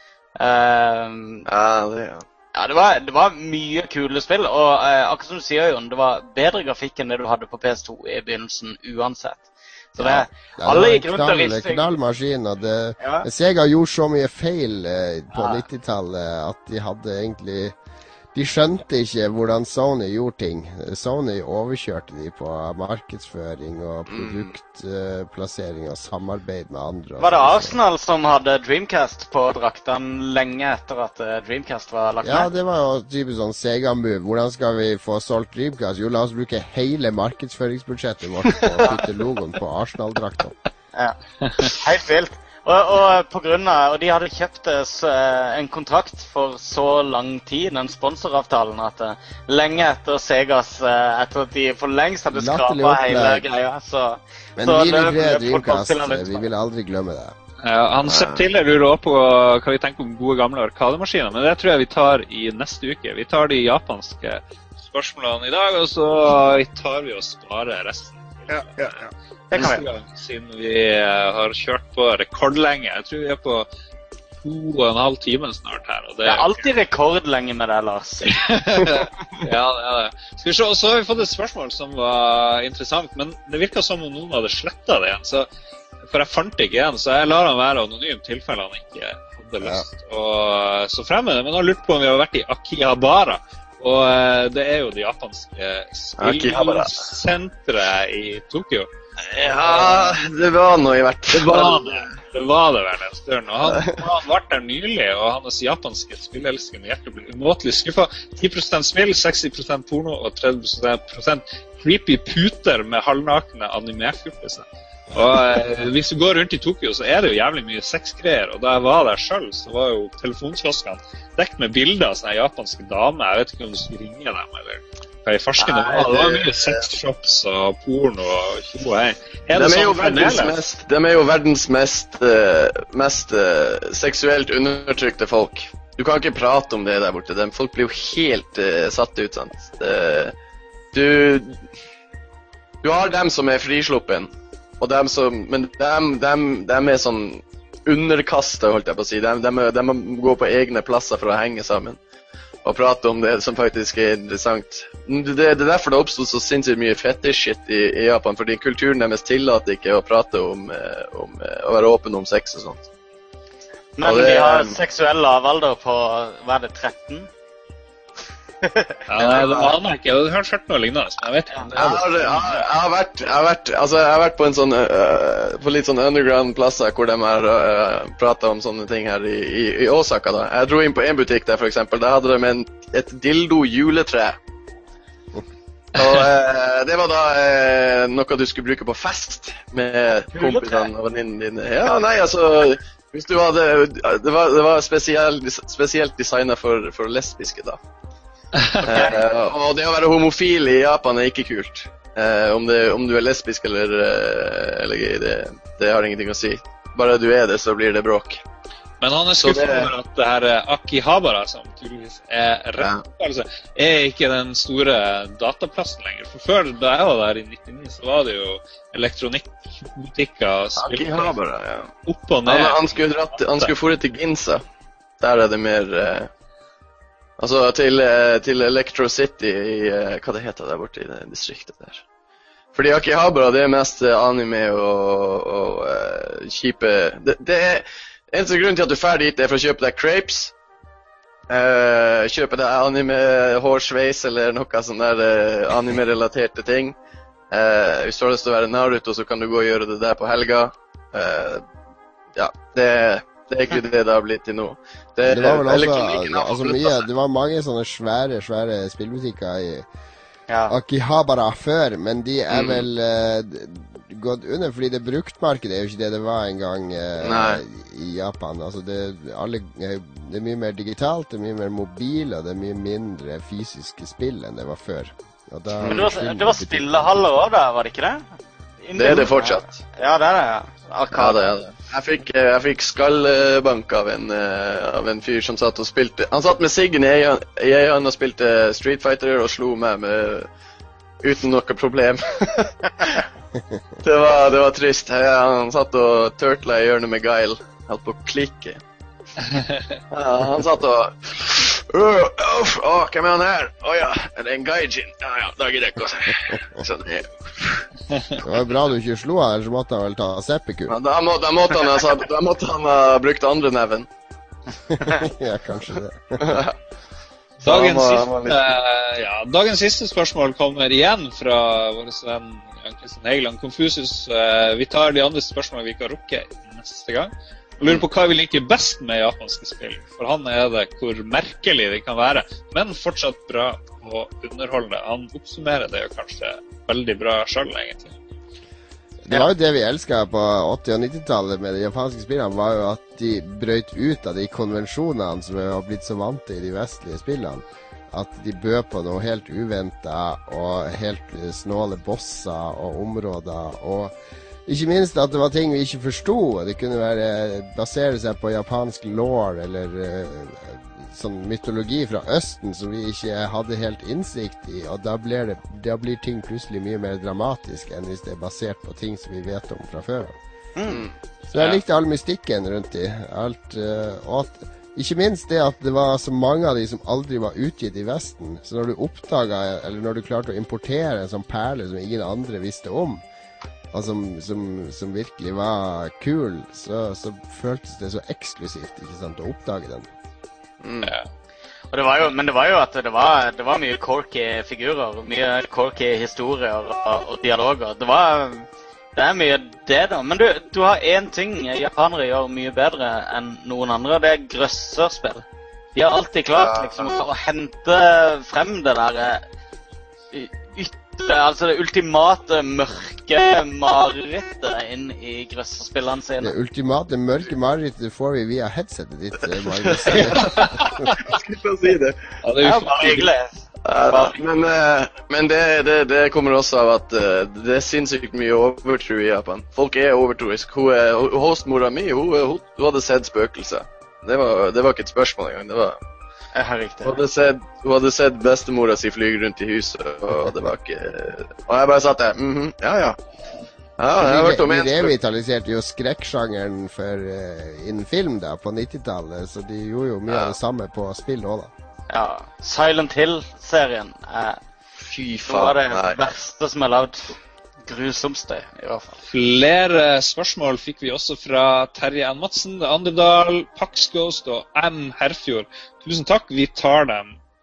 Det var mye kule spill, og akkurat som du sier, Jon, det var bedre grafikk enn det du hadde på PS2 i begynnelsen uansett. Så alle gikk rundt og ristet. Knallmaskin, og Sega gjorde så mye feil på 90-tallet at de hadde egentlig... De skjønte ikke hvordan Sony gjorde ting. Sony overkjørte de på markedsføring og produktplassering og samarbeid med andre. Var det Arsenal som hadde Dreamcast på draktene lenge etter at Dreamcast var lagt ned? Ja, det var jo typisk sånn Sega-move. Hvordan skal vi få solgt Dreamcast? Jo, la oss bruke hele markedsføringsbudsjettet vårt på å putte logoen på Arsenal-draktene. Ja, helt vilt. Og på grunn av, og de hadde kjøpt en kontrakt for så lang tid, den sponsoravtalen, at lenge etter Segas, etter at de for lengst hadde skrapet hele greia, men vi vil Dreamcast, vi vil aldri glemme det. Han tidligere lurer også på hva vi tenker om gode gamle arkademaskiner, men det tror jeg vi tar i neste uke. Vi tar de japanske spørsmålene i dag, og så tar vi og sparer resten. Ja. Det kan vi. Siden vi har kjørt på rekordlenge. Jeg tror vi er på 2,5 timer snart her. Og det er alltid rekordlenge med det, Lars. Ja, det er det. Skal vi se, og så har vi fått et spørsmål som var interessant, men det virket som om noen hadde slettet det igjen. For jeg fant det ikke igjen, så jeg lar han være anonym tilfelle han ikke hadde lyst. Og så fremme det, men jeg har lurt på om vi har vært i Akihabara. Og det er jo det japanske spillsenteret i Tokyo. Ja, det var noe i hvert fall. Det var det vel en stund. Og han var der nylig, og hans japanske spillelskende hjerte ble umåtelig skuffet. 10% spill, 60% porno og 30% creepy puter med halvnakne animefjortiser. Og hvis du går rundt i Tokyo, så er det jo jævlig mye sexgreier. Og da jeg var der selv, så var jo telefonkioskene dekt med bilder av sånne japanske damer. Jeg vet ikke om du skulle ringe dem, eller hva i farsken det var. Det var mye sexshops og porno og tjo og hei. De er jo verdens mest seksuelt undertrykte folk. Du kan ikke prate om det der borte. Folk blir jo helt satt ut, sant? Du har dem som er frisluppen, og men dem er sånn underkastet, holdt jeg på å si. De må gå på egne plasser for å henge sammen og prate om det som faktisk er interessant. Det er derfor det oppstod så sinnssykt mye fetish-shit i Japan, fordi kulturen deres tillater ikke å prate om å være åpen om sex og sånt. Men de har seksuell lavalder på, hva er det, 13? Ja, nei, det aner jeg ikke. Jeg har hørt noe lignende, men jeg vet ikke. Jeg har vært på en sånn på litt sånn underground plasser hvor de har pratet om sånne ting her i Osaka da. Jeg dro inn på en butikk der for eksempel. Der hadde de et dildo juletre. Og det var da noe du skulle bruke på fest med kompisene og venninnene dine. Ja, nei, altså hvis du hadde, det var spesielt designet for lesbiske da. Og det å være homofil i Japan er ikke kult. Om du er lesbisk eller gay, det har ingenting å si. Bare du er det, så blir det bråk. Men han er skuffet over at det her Akihabara, som tydeligvis er ikke den store dataplassen lenger. For før, da jeg var der i 99, så var det jo elektronikkbutikker. Akihabara, ja. Opp og ned. Han skulle få det til Ginza. Der er det mer... Altså til Electro City i hva det heter der borte i det distriktet der. Fordi Akihabara det er mest anime og kjipe. Det er eneste grunn til at du er ferdig dit, det er for å kjøpe deg crepes. Kjøpe deg anime hårsveis eller noe sånn der anime-relaterte ting. Hvis du har lyst til å være Naruto, så kan du gå og gjøre det der på helga. Ja, det er ikke det har blitt til nå. Det var vel også det var mange sånne svære spillbutikker i Akihabara før, men de er vel gått under, fordi det bruktmarkedet er jo ikke det var en gang i Japan. Altså det er mye mer digitalt, det er mye mer mobil, og det er mye mindre fysiske spill enn det var før. Men det var spillehaller også da, var det ikke det? Det er det fortsatt. Ja, det er det, ja. Ja, det er det. Jeg fikk skallbank av en fyr som satt og spilte. Han satt med siggen i øynene og spilte Street Fighter og slo meg uten noe problem. Det var trist. Han satt og turtla i hjørnet med Guile. Holdt på å klikke. Han satt og... hvem er han her? Ja, er det en gaijin? Ja, da gidder jeg ikke å se. Sånn, Det var bra du ikke slo han, ellers måtte han vel ta seppuku. Ja, da måtte han ha brukt andre neven. Ja, kanskje det. Dagens siste spørsmål kommer igjen fra vår venn Jan-Christian Hegeland. Confucius, vi tar de andre spørsmålene vi ikke har rukket neste gang. Jeg lurer på hva vi liker best med japanske spill. For han er det hvor merkelig det kan være, men fortsatt bra og underholdende. Han oppsummerer det jo kanskje veldig bra selv, egentlig. Det var jo det vi elsket på 80- og 90-tallet med de japanske spillene, var jo at de brøt ut av de konvensjonene som vi har blitt så vant til i de vestlige spillene. At de bød på noe helt uventet og helt snåle bosser og områder, og ikke minst at det var ting vi ikke forstod. Det kunne basere seg på japansk lore eller sånn mytologi fra Østen som vi ikke hadde helt innsikt i, og da blir ting plutselig mye mer dramatisk enn hvis det er basert på ting som vi vet om fra før. Så jeg likte all mystikken rundt de. Og ikke minst det at det var så mange av de som aldri var utgitt i Vesten. Så når du oppdaget, eller når du klarte å importere en sånn perle som ingen andre visste om, og som virkelig var kul, så føltes det så eksklusivt, ikke sant, å oppdage den. Ja. Og det var jo at det var mye corky figurer, mye corky historier og dialoger. Det er mye det da. Men du har en ting japanere gjør mye bedre enn noen andre, det er grøsserspill. De har alltid klart liksom å hente frem det der altså det ultimate mørke marerittet inn i grøsserspillene sine. Det ultimate mørke marerittet får vi via headsetet ditt, Magnus. Jeg skulle si det. Ja, det er bare hyggelig. Men det kommer også av at det er sinnssykt mye overtro i Japan. Folk er overtroisk. Hostmora mi, hun hadde sett spøkelser. Det var ikke et spørsmål engang, det var... Hun hadde sett bestemora si flyge rundt i huset, og det var ikke... Og jeg bare satt der, ja. Ja, jeg har hørt om en... De revitaliserte jo skrekksjangeren innen film da, på 90-tallet, så de gjorde jo mye av det samme på spill også da. Ja, Silent Hill-serien Fy faen, det verste som er laget. Grusomste, i hvert fall. Flere spørsmål fikk vi også fra Terje N. Madsen, Andedal, Pax Ghost og M. Herfjord. Tusen takk, vi tar dem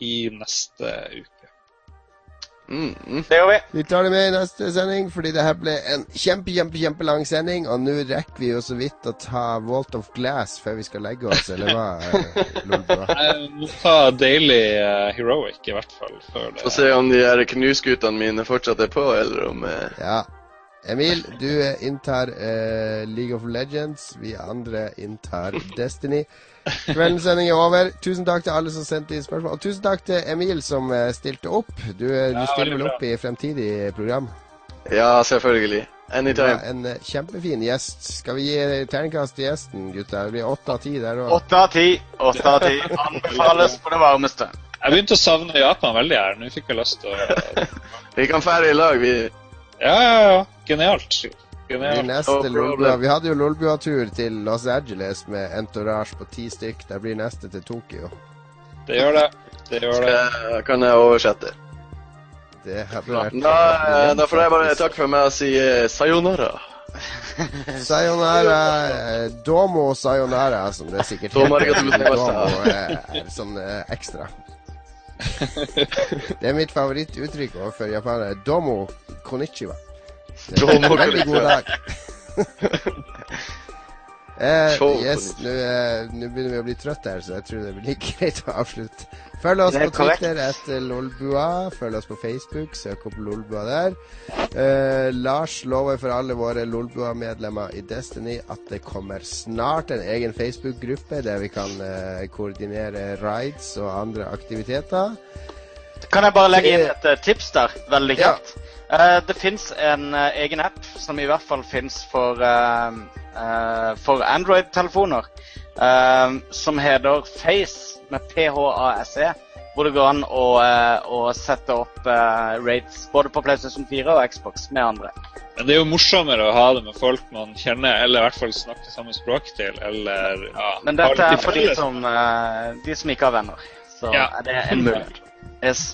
i neste uke. Det gjør vi. Vi tar det med i neste sending, fordi det her ble en kjempelang sending, og nå rekker vi jo så vidt å ta Vault of Glass før vi skal legge oss, eller hva, Lolbua? Jeg må ta Daily Heroic i hvert fall før det. Og se om de her knuskutene mine fortsatt på, eller om... Ja. Emil, du inntar League of Legends, vi andre inntar Destiny. Kveldens sending er over. Tusen takk til alle som sendte inn spørsmål. Og tusen takk til Emil som stilte opp. Du stiller vel opp i fremtidig program? Ja, selvfølgelig. Anytime. Ja, en kjempefin gjest. Skal vi gi terningkast til gjesten, gutter? Det blir 8 av 10 der også. 8 av 10. 8 av 10. Anbefales på det varmeste. Jeg begynte å savne Japan veldig her. Nå fikk jeg lyst til å... Vi kan fære i lag, vi... Ja. Genialt. Vi hadde jo Lolbua-tur til Los Angeles med entourage på 10 stykk. Der blir neste til Tokyo. Det gjør det. Kan jeg oversette? Det hadde vært... Da får jeg bare takke for meg og si sayonara. Sayonara, domo sayonara, som det sikkert heter. Domo er sånn ekstra. Det er mitt favorittuttrykk overfor japanere. Domo konnichiwa. Veldig god dag. Yes, nå begynner vi å bli trøtt her, så jeg tror det blir like greit å avslutte. Følg oss på Twitter etter Lolbua. Følg oss på Facebook, søk opp Lolbua der. Lars lover for alle våre Lolbua-medlemmer i Destiny at det kommer snart en egen Facebook-gruppe der vi kan koordinere rides og andre aktiviteter. Kan jeg bare legge inn et tips der, veldig kjapt? Ja. Det finnes en egen app som i hvert fall finnes for Android-telefoner, som heter Face, med PHASE, hvor det går an å sette opp raids både på PlayStation 4 og Xbox med andre. Men det er jo morsommere å ha det med folk man kjenner, eller i hvert fall snakker samme språk til, eller... Ja, men dette er for de som ikke har venner, så er det en mulighet. Yes.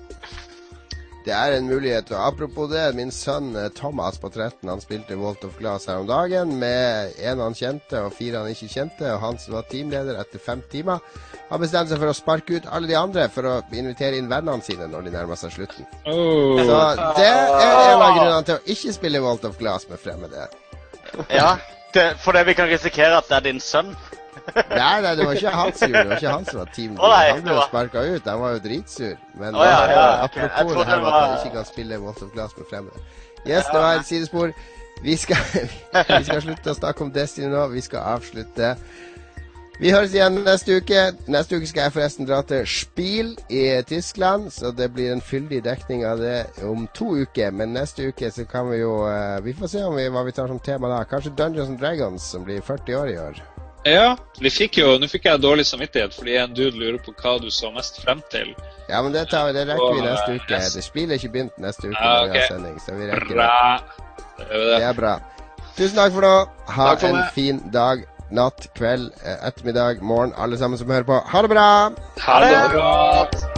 Det er en mulighet, og apropos det, min sønn Thomas på 13, han spilte Vault of Glass her om dagen med en han kjente og 4 han ikke kjente, og han som var teamleder etter 5 timer, har bestemt seg for å sparke ut alle de andre for å invitere inn vennene sine når de nærmer seg slutten. Så det er en av grunnene til å ikke spille Vault of Glass med fremmede. Ja, fordi vi kan risikere at det er din sønn. Nei, det var ikke hans jul, det var ikke han som var teamleder. Han ble sparket ut, han var jo dritsur. Men apropos det her med at han ikke kan spille Vault of Glass med fremmede. Yes, det var et sidespor. Vi skal slutte å snakke om Destiny nå, vi skal avslutte. Vi høres igjen neste uke. Neste uke skal jeg forresten dra til Spiel i Tyskland, så det blir en fyldig dekning av det om 2 uker. Men neste uke så kan vi jo vi får se hva vi tar som tema da. Kanskje Dungeons & Dragons, som blir 40 år i år. Ja, nå fikk jeg dårlig samvittighet, fordi en dude lurer på hva du så mest frem til. Ja, men det rekker vi neste uke. Det spiller ikke begynt neste uke når vi har sending, så vi rekker det. Det er bra. Tusen takk for nå. Ha en fin dag, natt, kveld, ettermiddag, morgen, alle sammen som hører på. Ha det bra! Ha det bra!